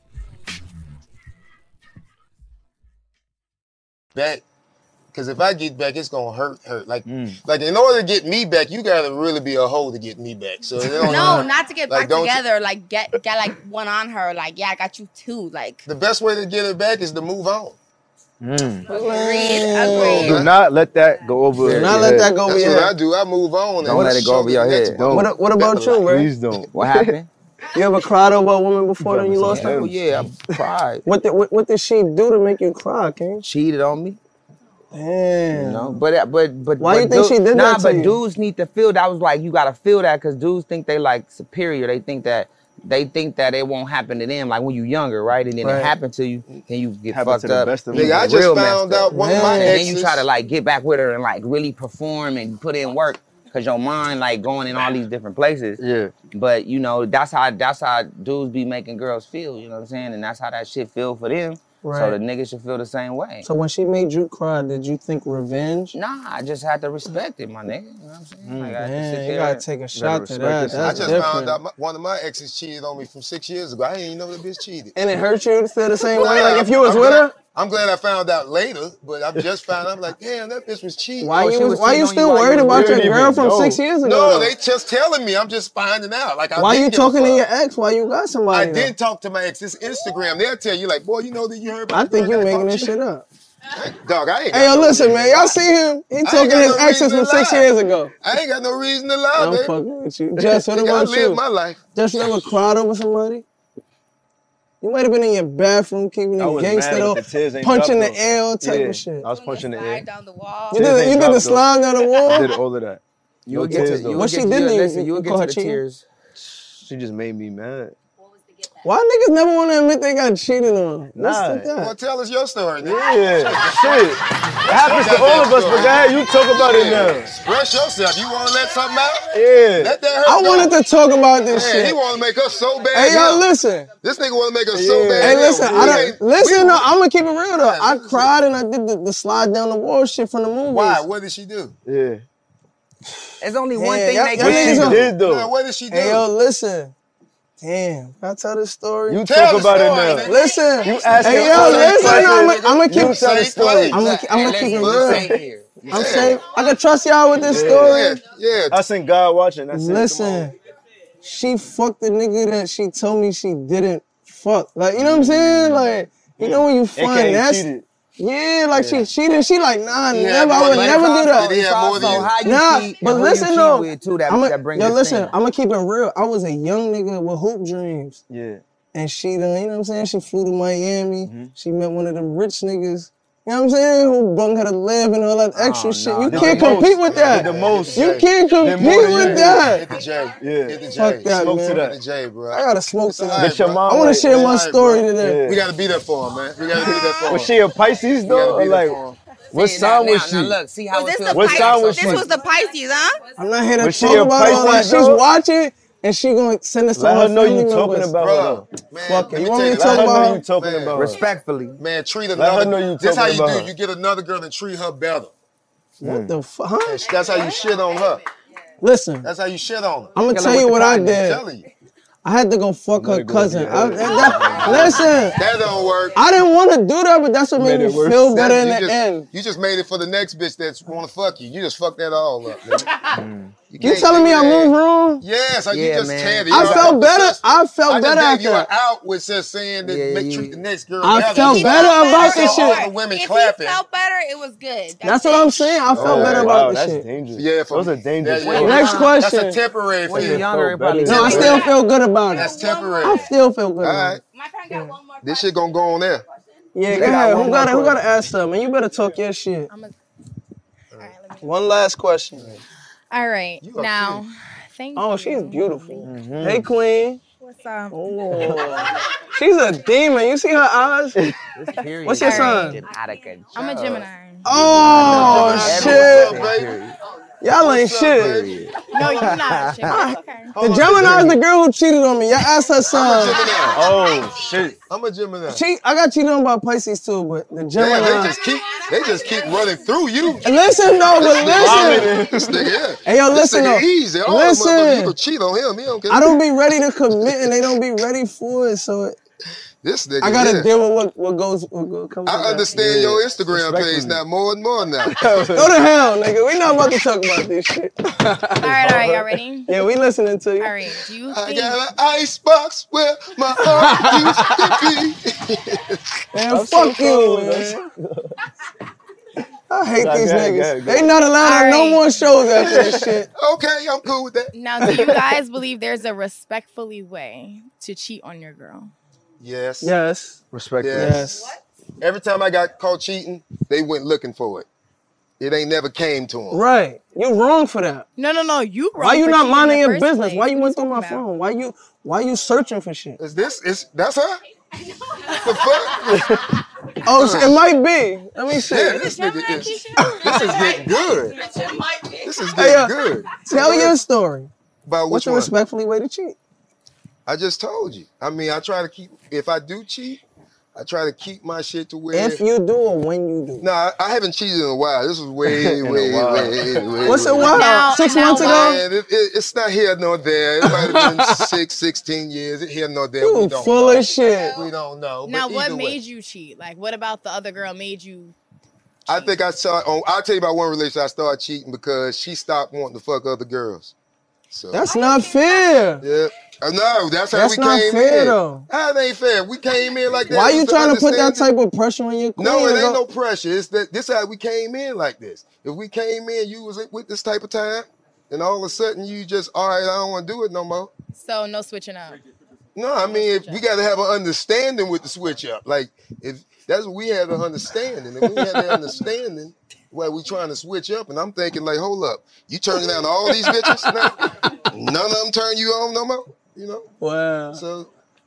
[SPEAKER 4] back. Because if I get back, it's gonna hurt, hurt. Like, like in order to get me back, you gotta really be a hoe to get me back. So it don't-
[SPEAKER 11] No, not to get
[SPEAKER 4] like,
[SPEAKER 11] back
[SPEAKER 4] don't you-
[SPEAKER 11] together. Like get get like one on her. Like yeah, I got you too. Like
[SPEAKER 4] The best way to get it back is to move on.
[SPEAKER 11] agreed, agreed.
[SPEAKER 9] Do not let that go over.
[SPEAKER 5] Do not
[SPEAKER 9] your
[SPEAKER 5] let
[SPEAKER 9] head.
[SPEAKER 5] that go over
[SPEAKER 4] That's
[SPEAKER 5] your
[SPEAKER 4] what I
[SPEAKER 5] head.
[SPEAKER 4] do. I move on.
[SPEAKER 6] Don't
[SPEAKER 4] and
[SPEAKER 6] let it go
[SPEAKER 4] show
[SPEAKER 6] over
[SPEAKER 4] me
[SPEAKER 6] your
[SPEAKER 4] the next
[SPEAKER 6] head.
[SPEAKER 4] one.
[SPEAKER 5] What, what about you, Ray?
[SPEAKER 9] Please don't.
[SPEAKER 6] What happened?
[SPEAKER 5] You ever cried over a woman before and you lost her?
[SPEAKER 6] Hell yeah, I cried.
[SPEAKER 5] What did what, what did she do to make you cry, King?
[SPEAKER 6] Cheated on me.
[SPEAKER 5] Damn.
[SPEAKER 6] You know, but but but
[SPEAKER 5] Why
[SPEAKER 6] but
[SPEAKER 5] you think she did
[SPEAKER 6] nah,
[SPEAKER 5] that to
[SPEAKER 6] but
[SPEAKER 5] you?
[SPEAKER 6] dudes need to feel that. I was like, you gotta feel that because dudes think they like superior. They think that they think that it won't happen to them. Like when you younger, right? And then
[SPEAKER 5] Right.
[SPEAKER 6] it happened to you, and you get
[SPEAKER 9] Happened
[SPEAKER 6] fucked
[SPEAKER 9] to the
[SPEAKER 6] up.
[SPEAKER 9] best of
[SPEAKER 6] You
[SPEAKER 9] us.
[SPEAKER 4] Nigga, I
[SPEAKER 6] get
[SPEAKER 4] just
[SPEAKER 6] real
[SPEAKER 4] found
[SPEAKER 6] messed
[SPEAKER 4] out
[SPEAKER 6] up.
[SPEAKER 4] one of my
[SPEAKER 6] And then
[SPEAKER 4] exes.
[SPEAKER 6] you try to like get back with her and like really perform and put in work because your mind like going in all these different places.
[SPEAKER 9] Yeah.
[SPEAKER 6] But you know, that's how that's how dudes be making girls feel, you know what I'm saying? And that's how that shit feel for them. So
[SPEAKER 5] Right.
[SPEAKER 6] the niggas should feel the same way.
[SPEAKER 5] So when she made you cry, did you think revenge?
[SPEAKER 6] Nah, I just had to respect it, my nigga. You know what I'm saying? Like, I had to sit
[SPEAKER 5] Man, you
[SPEAKER 6] there
[SPEAKER 5] gotta
[SPEAKER 6] and-
[SPEAKER 5] take a shot to
[SPEAKER 9] respect
[SPEAKER 5] that.
[SPEAKER 9] yourself.
[SPEAKER 4] I
[SPEAKER 5] That's
[SPEAKER 4] just
[SPEAKER 5] different.
[SPEAKER 4] found out my, one of my exes cheated on me from six years ago. I didn't even know the bitch cheated.
[SPEAKER 5] And it hurt you to feel the same way?
[SPEAKER 4] Well,
[SPEAKER 5] Like if you was
[SPEAKER 4] I'm
[SPEAKER 5] with
[SPEAKER 4] glad,
[SPEAKER 5] her?
[SPEAKER 4] I'm glad I found out later, but I just found out. I'm like, damn, that bitch was cheating.
[SPEAKER 5] Why
[SPEAKER 6] Oh,
[SPEAKER 5] you
[SPEAKER 6] she
[SPEAKER 5] was,
[SPEAKER 6] was
[SPEAKER 5] why you
[SPEAKER 6] cheating on you
[SPEAKER 5] still
[SPEAKER 6] while you
[SPEAKER 5] worried
[SPEAKER 6] was
[SPEAKER 5] about your
[SPEAKER 9] with her?
[SPEAKER 5] girl from
[SPEAKER 9] No.
[SPEAKER 5] six years ago?
[SPEAKER 4] No,
[SPEAKER 5] though?
[SPEAKER 4] they just telling me. I'm just finding out. Like, I
[SPEAKER 5] Why
[SPEAKER 4] didn't
[SPEAKER 5] you
[SPEAKER 4] give a
[SPEAKER 5] talking to
[SPEAKER 4] fuck.
[SPEAKER 5] your ex while you got somebody?
[SPEAKER 4] I
[SPEAKER 5] though?
[SPEAKER 4] didn't talk to my ex. It's Instagram. They'll tell you, like, boy, you know that you heard about
[SPEAKER 5] I
[SPEAKER 4] the
[SPEAKER 5] think
[SPEAKER 4] girl
[SPEAKER 5] you
[SPEAKER 4] that
[SPEAKER 5] making
[SPEAKER 4] fucked
[SPEAKER 5] this
[SPEAKER 4] you?
[SPEAKER 5] shit up.
[SPEAKER 4] Dog, I ain't
[SPEAKER 5] Hey,
[SPEAKER 4] got
[SPEAKER 5] yo,
[SPEAKER 4] no
[SPEAKER 5] listen,
[SPEAKER 4] reason
[SPEAKER 5] man.
[SPEAKER 4] to
[SPEAKER 5] Y'all
[SPEAKER 4] lie.
[SPEAKER 5] see him? He
[SPEAKER 4] ain't
[SPEAKER 5] talking
[SPEAKER 4] got
[SPEAKER 5] to his
[SPEAKER 4] no
[SPEAKER 5] exes
[SPEAKER 4] reason
[SPEAKER 5] from
[SPEAKER 4] to
[SPEAKER 5] six
[SPEAKER 4] lie.
[SPEAKER 5] years ago.
[SPEAKER 4] I ain't got no reason to lie,
[SPEAKER 5] I'm
[SPEAKER 4] baby.
[SPEAKER 5] fucking with you. Jess, what
[SPEAKER 4] Nigga, I
[SPEAKER 5] about
[SPEAKER 4] live
[SPEAKER 5] you?
[SPEAKER 4] my life.
[SPEAKER 5] Jess, you ever cried over somebody? You might have been in your bathroom keeping
[SPEAKER 9] I
[SPEAKER 5] it
[SPEAKER 9] was
[SPEAKER 5] gangster
[SPEAKER 9] mad,
[SPEAKER 5] though,
[SPEAKER 9] but the tears ain't
[SPEAKER 5] punching
[SPEAKER 9] dropped,
[SPEAKER 5] the air type
[SPEAKER 9] Yeah,
[SPEAKER 5] of shit.
[SPEAKER 9] I was punching the air.
[SPEAKER 11] Down the wall.
[SPEAKER 5] You did,
[SPEAKER 9] Tears
[SPEAKER 5] you
[SPEAKER 9] ain't
[SPEAKER 5] did the
[SPEAKER 9] dropped, though.
[SPEAKER 5] slime down the
[SPEAKER 9] I
[SPEAKER 5] wall?
[SPEAKER 9] did all of that.
[SPEAKER 6] You
[SPEAKER 9] No
[SPEAKER 6] would get
[SPEAKER 9] tears
[SPEAKER 6] to,
[SPEAKER 9] though.
[SPEAKER 6] you
[SPEAKER 5] What
[SPEAKER 6] would
[SPEAKER 5] she
[SPEAKER 6] get
[SPEAKER 5] did
[SPEAKER 6] to,
[SPEAKER 5] to you?
[SPEAKER 6] listen, you
[SPEAKER 5] You
[SPEAKER 6] would get
[SPEAKER 5] call
[SPEAKER 6] to
[SPEAKER 5] her
[SPEAKER 6] the
[SPEAKER 5] cheating?
[SPEAKER 6] tears.
[SPEAKER 9] She just made me mad.
[SPEAKER 5] Why niggas never want to admit they got cheated on?
[SPEAKER 9] Nah.
[SPEAKER 5] What's with that?
[SPEAKER 4] Well, tell us your story, nigga.
[SPEAKER 9] Yeah, shit. It happens to all of us, but go ahead, you talk about it now.
[SPEAKER 4] Express yourself. You want to let something out?
[SPEAKER 9] Yeah.
[SPEAKER 4] Let that hurt
[SPEAKER 5] I
[SPEAKER 4] go.
[SPEAKER 5] wanted to talk about this
[SPEAKER 4] Man,
[SPEAKER 5] shit.
[SPEAKER 4] he want to make us so bad.
[SPEAKER 5] Hey, yo,
[SPEAKER 4] him.
[SPEAKER 5] listen.
[SPEAKER 4] This nigga want to make us so
[SPEAKER 9] Yeah.
[SPEAKER 4] bad.
[SPEAKER 5] Hey,
[SPEAKER 4] him.
[SPEAKER 5] listen,
[SPEAKER 4] We
[SPEAKER 5] I
[SPEAKER 4] ain't-
[SPEAKER 5] don't, listen,
[SPEAKER 4] we-
[SPEAKER 5] no, I'm gonna keep it real though. I cried and I did the, the slide down the wall shit from the movies.
[SPEAKER 4] Why? What did she do?
[SPEAKER 9] Yeah.
[SPEAKER 6] There's only one
[SPEAKER 5] Yeah,
[SPEAKER 6] thing
[SPEAKER 5] y'all-
[SPEAKER 6] they
[SPEAKER 5] y'all
[SPEAKER 9] What
[SPEAKER 5] niggas
[SPEAKER 9] she
[SPEAKER 5] don't-
[SPEAKER 9] did though?
[SPEAKER 4] Man, what did she do?
[SPEAKER 5] Hey, yo, listen. Damn, can I tell this story?
[SPEAKER 9] You
[SPEAKER 4] Tell
[SPEAKER 9] talk
[SPEAKER 4] the
[SPEAKER 9] about
[SPEAKER 4] story,
[SPEAKER 9] it
[SPEAKER 4] nigga.
[SPEAKER 9] now.
[SPEAKER 5] Listen.
[SPEAKER 9] You asking
[SPEAKER 5] Hey, yo,
[SPEAKER 9] all these
[SPEAKER 5] listen,
[SPEAKER 9] questions,
[SPEAKER 5] I'm
[SPEAKER 9] nigga.
[SPEAKER 5] gonna keep
[SPEAKER 9] You tell the
[SPEAKER 4] Safe
[SPEAKER 9] story.
[SPEAKER 4] place.
[SPEAKER 5] I'm gonna I'm
[SPEAKER 6] Hey,
[SPEAKER 5] gonna
[SPEAKER 6] let's
[SPEAKER 5] keep it
[SPEAKER 6] be
[SPEAKER 5] real.
[SPEAKER 6] safe here.
[SPEAKER 5] I'm safe. I can trust y'all with this story.
[SPEAKER 4] Yeah, yeah.
[SPEAKER 9] I seen God watching. That's it.
[SPEAKER 5] Listen, she fucked the nigga that she told me she didn't fuck. Like, you know what I'm saying? Like, you know when you
[SPEAKER 9] A K A
[SPEAKER 5] find that?
[SPEAKER 9] cheated.
[SPEAKER 5] Yeah, like she cheated. She like, nah,
[SPEAKER 4] Yeah,
[SPEAKER 5] never. I
[SPEAKER 4] but
[SPEAKER 5] would
[SPEAKER 4] like,
[SPEAKER 5] never do that.
[SPEAKER 4] Did he have more than
[SPEAKER 6] So
[SPEAKER 4] you?
[SPEAKER 6] how you
[SPEAKER 5] Nah,
[SPEAKER 6] cheat
[SPEAKER 5] but
[SPEAKER 6] and who
[SPEAKER 5] listen
[SPEAKER 6] you cheat
[SPEAKER 5] though.
[SPEAKER 6] with too that,
[SPEAKER 5] I'm
[SPEAKER 6] that brings
[SPEAKER 5] yo,
[SPEAKER 6] this
[SPEAKER 5] listen,
[SPEAKER 6] thing.
[SPEAKER 5] I'm gonna keep it real. I was a young nigga with hoop dreams.
[SPEAKER 9] Yeah.
[SPEAKER 5] And she done, you know what I'm saying? She flew to Miami. She met one of them rich niggas. You know what I'm saying? Who brung her to live and all that extra
[SPEAKER 6] Oh,
[SPEAKER 5] shit.
[SPEAKER 6] nah,
[SPEAKER 5] You
[SPEAKER 6] nah.
[SPEAKER 5] can't
[SPEAKER 9] Did the
[SPEAKER 5] compete
[SPEAKER 9] most.
[SPEAKER 5] with that.
[SPEAKER 9] Did the most.
[SPEAKER 5] You can't
[SPEAKER 9] Did more
[SPEAKER 5] compete
[SPEAKER 9] than you
[SPEAKER 5] with
[SPEAKER 9] did.
[SPEAKER 5] that.
[SPEAKER 4] Hit the J.
[SPEAKER 9] Yeah.
[SPEAKER 4] Hit the J.
[SPEAKER 5] Fuck that,
[SPEAKER 9] Smoke
[SPEAKER 5] man.
[SPEAKER 9] to
[SPEAKER 4] Hit
[SPEAKER 9] that.
[SPEAKER 4] the J, bro.
[SPEAKER 5] I gotta smoke
[SPEAKER 4] It's all
[SPEAKER 5] tonight.
[SPEAKER 4] right,
[SPEAKER 9] Get your
[SPEAKER 4] bro.
[SPEAKER 9] mom
[SPEAKER 5] I wanna
[SPEAKER 9] right.
[SPEAKER 5] share
[SPEAKER 4] It's
[SPEAKER 5] my
[SPEAKER 4] all right,
[SPEAKER 5] story
[SPEAKER 4] bro.
[SPEAKER 5] today.
[SPEAKER 9] Yeah.
[SPEAKER 4] We gotta be there for him, man. We gotta be there for him.
[SPEAKER 9] Was she a Pisces
[SPEAKER 4] We
[SPEAKER 9] though?
[SPEAKER 4] gotta
[SPEAKER 9] Or
[SPEAKER 4] be there
[SPEAKER 9] like,
[SPEAKER 4] for him.
[SPEAKER 9] what
[SPEAKER 6] See,
[SPEAKER 9] sign
[SPEAKER 6] now,
[SPEAKER 9] was
[SPEAKER 6] now,
[SPEAKER 9] she?
[SPEAKER 6] Now look, see how
[SPEAKER 11] Was
[SPEAKER 6] it
[SPEAKER 11] this
[SPEAKER 6] feels.
[SPEAKER 11] the
[SPEAKER 9] What
[SPEAKER 11] Pisces?
[SPEAKER 9] sign was
[SPEAKER 11] This
[SPEAKER 9] she?
[SPEAKER 11] was the Pisces, huh?
[SPEAKER 5] I'm not here to
[SPEAKER 9] Was she
[SPEAKER 5] talk
[SPEAKER 9] a
[SPEAKER 5] about all that.
[SPEAKER 9] Pisces,
[SPEAKER 5] She's
[SPEAKER 9] though?
[SPEAKER 5] watching and she gonna send us to
[SPEAKER 9] Let
[SPEAKER 5] all
[SPEAKER 9] her
[SPEAKER 5] her
[SPEAKER 9] know
[SPEAKER 5] family
[SPEAKER 9] you talking
[SPEAKER 5] members.
[SPEAKER 9] about her
[SPEAKER 4] Bro,
[SPEAKER 9] though.
[SPEAKER 4] man,
[SPEAKER 5] Fuck it.
[SPEAKER 4] let
[SPEAKER 5] You
[SPEAKER 4] me
[SPEAKER 5] want
[SPEAKER 4] tell
[SPEAKER 5] me to
[SPEAKER 9] Let
[SPEAKER 5] talk
[SPEAKER 9] her
[SPEAKER 5] about
[SPEAKER 9] know
[SPEAKER 5] her?
[SPEAKER 9] you talking
[SPEAKER 4] Man,
[SPEAKER 9] about her.
[SPEAKER 6] Respectfully.
[SPEAKER 4] Man, treat
[SPEAKER 9] Let
[SPEAKER 4] another.
[SPEAKER 9] her know you
[SPEAKER 4] This how
[SPEAKER 9] talking
[SPEAKER 4] you
[SPEAKER 9] about
[SPEAKER 4] do.
[SPEAKER 9] her.
[SPEAKER 4] You get another girl and treat her better.
[SPEAKER 5] What the fuck? Huh?
[SPEAKER 4] And that's how you shit on her.
[SPEAKER 5] Listen,
[SPEAKER 4] That's how you shit on her.
[SPEAKER 5] I'm gonna
[SPEAKER 6] Kill
[SPEAKER 5] tell
[SPEAKER 6] her
[SPEAKER 5] you
[SPEAKER 6] with
[SPEAKER 5] what
[SPEAKER 6] the
[SPEAKER 5] I
[SPEAKER 6] kindness.
[SPEAKER 4] I'm
[SPEAKER 5] did.
[SPEAKER 4] telling you.
[SPEAKER 5] I had to go fuck
[SPEAKER 9] Let
[SPEAKER 5] her
[SPEAKER 9] it go,
[SPEAKER 5] cousin.
[SPEAKER 9] yeah.
[SPEAKER 5] I, that- listen,
[SPEAKER 4] That don't work.
[SPEAKER 5] I didn't want to do that, but that's what made
[SPEAKER 9] Made
[SPEAKER 5] me
[SPEAKER 9] it worse.
[SPEAKER 5] feel better
[SPEAKER 4] That-
[SPEAKER 5] in
[SPEAKER 4] you
[SPEAKER 5] the
[SPEAKER 4] just,
[SPEAKER 5] end.
[SPEAKER 4] You just made it for the next bitch that's wanna fuck you. You just fucked that all up. nigga.
[SPEAKER 5] You
[SPEAKER 4] can't
[SPEAKER 5] telling me
[SPEAKER 4] do
[SPEAKER 5] I
[SPEAKER 4] that.
[SPEAKER 5] moved wrong?
[SPEAKER 4] Yes, like you
[SPEAKER 6] Yeah,
[SPEAKER 4] just
[SPEAKER 6] man.
[SPEAKER 4] candy.
[SPEAKER 5] I felt better. I felt
[SPEAKER 4] I just
[SPEAKER 5] better
[SPEAKER 4] gave you
[SPEAKER 5] after.
[SPEAKER 4] an out with just saying that
[SPEAKER 6] Yeah,
[SPEAKER 4] make,
[SPEAKER 6] you-
[SPEAKER 4] treat the next girl
[SPEAKER 5] I
[SPEAKER 4] better.
[SPEAKER 5] felt
[SPEAKER 4] You
[SPEAKER 5] better
[SPEAKER 4] saw-
[SPEAKER 5] about
[SPEAKER 4] you
[SPEAKER 5] this
[SPEAKER 4] saw all
[SPEAKER 5] shit.
[SPEAKER 4] the women
[SPEAKER 11] If
[SPEAKER 4] clapping.
[SPEAKER 11] he felt better, it was good.
[SPEAKER 5] That's what I'm saying. I felt
[SPEAKER 4] Oh,
[SPEAKER 5] better
[SPEAKER 4] wow,
[SPEAKER 5] about
[SPEAKER 9] wow,
[SPEAKER 5] this
[SPEAKER 9] that's
[SPEAKER 5] shit.
[SPEAKER 9] dangerous.
[SPEAKER 4] Yeah, for
[SPEAKER 9] Those are dangerous.
[SPEAKER 4] Yeah,
[SPEAKER 6] When
[SPEAKER 4] yeah.
[SPEAKER 6] you
[SPEAKER 5] Next
[SPEAKER 6] young-
[SPEAKER 5] question.
[SPEAKER 4] That's a temporary
[SPEAKER 6] When
[SPEAKER 4] feel.
[SPEAKER 6] you're younger, it probably
[SPEAKER 5] No, I
[SPEAKER 4] Temporary.
[SPEAKER 5] still feel good about
[SPEAKER 4] That's
[SPEAKER 5] it.
[SPEAKER 4] temporary.
[SPEAKER 5] I still feel good
[SPEAKER 4] All
[SPEAKER 5] about
[SPEAKER 4] right.
[SPEAKER 5] it.
[SPEAKER 11] My friend got one more.
[SPEAKER 4] This shit gonna go on there.
[SPEAKER 5] Yeah,
[SPEAKER 6] You
[SPEAKER 5] go
[SPEAKER 6] got
[SPEAKER 5] ahead.
[SPEAKER 6] one
[SPEAKER 5] Who
[SPEAKER 6] more
[SPEAKER 5] got Who got to
[SPEAKER 6] question.
[SPEAKER 5] ask something? Man, you better talk your shit.
[SPEAKER 8] I'm a, all right, let me.
[SPEAKER 5] One last question.
[SPEAKER 8] All right,
[SPEAKER 4] You are
[SPEAKER 8] now, thank
[SPEAKER 5] Oh,
[SPEAKER 8] you.
[SPEAKER 5] she's beautiful. Hey, queen.
[SPEAKER 8] What's up?
[SPEAKER 5] Oh, she's a demon. You see her eyes?
[SPEAKER 6] This period
[SPEAKER 5] What's your
[SPEAKER 6] is
[SPEAKER 5] sign?
[SPEAKER 6] getting out of control.
[SPEAKER 8] I'm a Gemini.
[SPEAKER 5] Oh,
[SPEAKER 4] What's
[SPEAKER 5] shit.
[SPEAKER 4] up, baby?
[SPEAKER 5] Y'all ain't
[SPEAKER 4] What's up,
[SPEAKER 5] shit.
[SPEAKER 4] baby?
[SPEAKER 8] No, you're not. Shit, but it's okay.
[SPEAKER 5] The Gemini is the girl who cheated on me. Y'all asked her
[SPEAKER 4] I'm a
[SPEAKER 5] son.
[SPEAKER 4] Gemini.
[SPEAKER 9] Oh shit.
[SPEAKER 4] I'm a Gemini.
[SPEAKER 5] She, I got cheated on by Pisces too, but the
[SPEAKER 4] Damn,
[SPEAKER 5] Gemini.
[SPEAKER 4] they just keep they just keep running through you.
[SPEAKER 5] Listen though, but listen.
[SPEAKER 4] This nigga, yeah.
[SPEAKER 5] Hey, yo,
[SPEAKER 4] This
[SPEAKER 5] listen
[SPEAKER 4] nigga
[SPEAKER 5] though.
[SPEAKER 4] easy. All
[SPEAKER 5] Listen.
[SPEAKER 4] the motherfuckers, you can cheat on him. He don't care.
[SPEAKER 5] I don't be ready to commit, and they don't be ready for it. So it,
[SPEAKER 4] This nigga,
[SPEAKER 5] I gotta
[SPEAKER 4] yeah.
[SPEAKER 5] deal with what what goes what goes comes. with
[SPEAKER 4] I
[SPEAKER 5] that.
[SPEAKER 4] understand
[SPEAKER 9] Yeah.
[SPEAKER 4] your Instagram page
[SPEAKER 9] Respectfully.
[SPEAKER 4] now more and more now.
[SPEAKER 5] Go to hell, nigga. We not about to talk about this shit.
[SPEAKER 8] All right, all right, y'all ready?
[SPEAKER 5] Yeah, we listening to you.
[SPEAKER 8] All right, do you
[SPEAKER 4] I
[SPEAKER 8] think?
[SPEAKER 4] got an ice box where my heart used to be.
[SPEAKER 5] Man,
[SPEAKER 9] I'm
[SPEAKER 5] fuck
[SPEAKER 9] so
[SPEAKER 5] you,
[SPEAKER 9] cold,
[SPEAKER 5] man. I hate
[SPEAKER 9] Nah,
[SPEAKER 5] these
[SPEAKER 9] go ahead,
[SPEAKER 5] niggas.
[SPEAKER 9] go ahead, go
[SPEAKER 5] They
[SPEAKER 9] ahead.
[SPEAKER 5] not allowed
[SPEAKER 8] All
[SPEAKER 5] on no
[SPEAKER 8] right.
[SPEAKER 5] more shows after this shit.
[SPEAKER 4] Okay, I'm cool with that.
[SPEAKER 8] Now, do you guys believe there's a respectfully way to cheat on your girl?
[SPEAKER 4] Yes.
[SPEAKER 5] Yes.
[SPEAKER 9] Respectfully.
[SPEAKER 4] Yes.
[SPEAKER 5] Yes.
[SPEAKER 4] Every time I got caught cheating, they went looking for it. It ain't never came to them.
[SPEAKER 5] Right. You wrong for that.
[SPEAKER 8] No, no, no. You wrong
[SPEAKER 5] Why you
[SPEAKER 8] for
[SPEAKER 5] not
[SPEAKER 8] cheating in
[SPEAKER 5] minding
[SPEAKER 8] the
[SPEAKER 5] your
[SPEAKER 8] first
[SPEAKER 5] business?
[SPEAKER 8] place.
[SPEAKER 5] Why you
[SPEAKER 8] What
[SPEAKER 5] went through
[SPEAKER 8] talking
[SPEAKER 5] my
[SPEAKER 8] about?
[SPEAKER 5] phone? Why you why you searching for shit?
[SPEAKER 4] Is this is that's her? The fuck?
[SPEAKER 5] Oh, so it might be. Let me see.
[SPEAKER 4] Yeah, this nigga is this is getting good. This is
[SPEAKER 5] Hey,
[SPEAKER 4] getting
[SPEAKER 5] uh,
[SPEAKER 4] good.
[SPEAKER 5] Tell your story.
[SPEAKER 4] About
[SPEAKER 5] What's
[SPEAKER 4] which
[SPEAKER 5] the
[SPEAKER 4] one?
[SPEAKER 5] respectfully way to cheat?
[SPEAKER 4] I just told you. I mean, I try to keep. If I do cheat, I try to keep my shit to where.
[SPEAKER 5] If you do or when you do.
[SPEAKER 4] No, I, I haven't cheated in a while. This was way,
[SPEAKER 9] In a
[SPEAKER 4] way,
[SPEAKER 9] while.
[SPEAKER 4] way, way.
[SPEAKER 5] What's
[SPEAKER 4] way,
[SPEAKER 5] a
[SPEAKER 4] way.
[SPEAKER 5] while?
[SPEAKER 8] Now-
[SPEAKER 5] Six
[SPEAKER 8] now
[SPEAKER 5] months
[SPEAKER 8] what?
[SPEAKER 5] ago?
[SPEAKER 4] Man, it, it, it's not here nor there. It might have been six, sixteen years. It here nor there. We
[SPEAKER 5] You
[SPEAKER 4] don't
[SPEAKER 5] full
[SPEAKER 4] know.
[SPEAKER 5] of shit.
[SPEAKER 4] We don't know. But
[SPEAKER 8] Now, what
[SPEAKER 4] either way,
[SPEAKER 8] made you cheat? Like, what about the other girl made you?
[SPEAKER 4] I think I saw. Oh, I'll tell you about one relationship. I started cheating because she stopped wanting to fuck other girls. So
[SPEAKER 5] That's not fair.
[SPEAKER 4] yeah. Uh, no, that's how
[SPEAKER 5] That's
[SPEAKER 4] we
[SPEAKER 5] not
[SPEAKER 4] came
[SPEAKER 5] fair,
[SPEAKER 4] in.
[SPEAKER 5] though.
[SPEAKER 4] That ain't fair. We came in like that.
[SPEAKER 5] Why
[SPEAKER 4] It
[SPEAKER 5] you
[SPEAKER 4] was the
[SPEAKER 5] trying to put that
[SPEAKER 4] understanding.
[SPEAKER 5] type of pressure on your queen?
[SPEAKER 4] No, it
[SPEAKER 5] to
[SPEAKER 4] ain't
[SPEAKER 5] go-
[SPEAKER 4] no pressure. It's that this how we came in like this. If we came in, you was with this type of time, and all of a sudden you just, all right, I don't want to do it no more.
[SPEAKER 8] So no switching up.
[SPEAKER 4] No, I mean, if we got to have an understanding with the switch up. Like, if that's what we have an understanding. If we had that understanding, well, we trying to switch up, and I'm thinking, like, hold up, you turning down all these bitches now? None of them turn you on no more, you know?
[SPEAKER 5] Wow.
[SPEAKER 4] So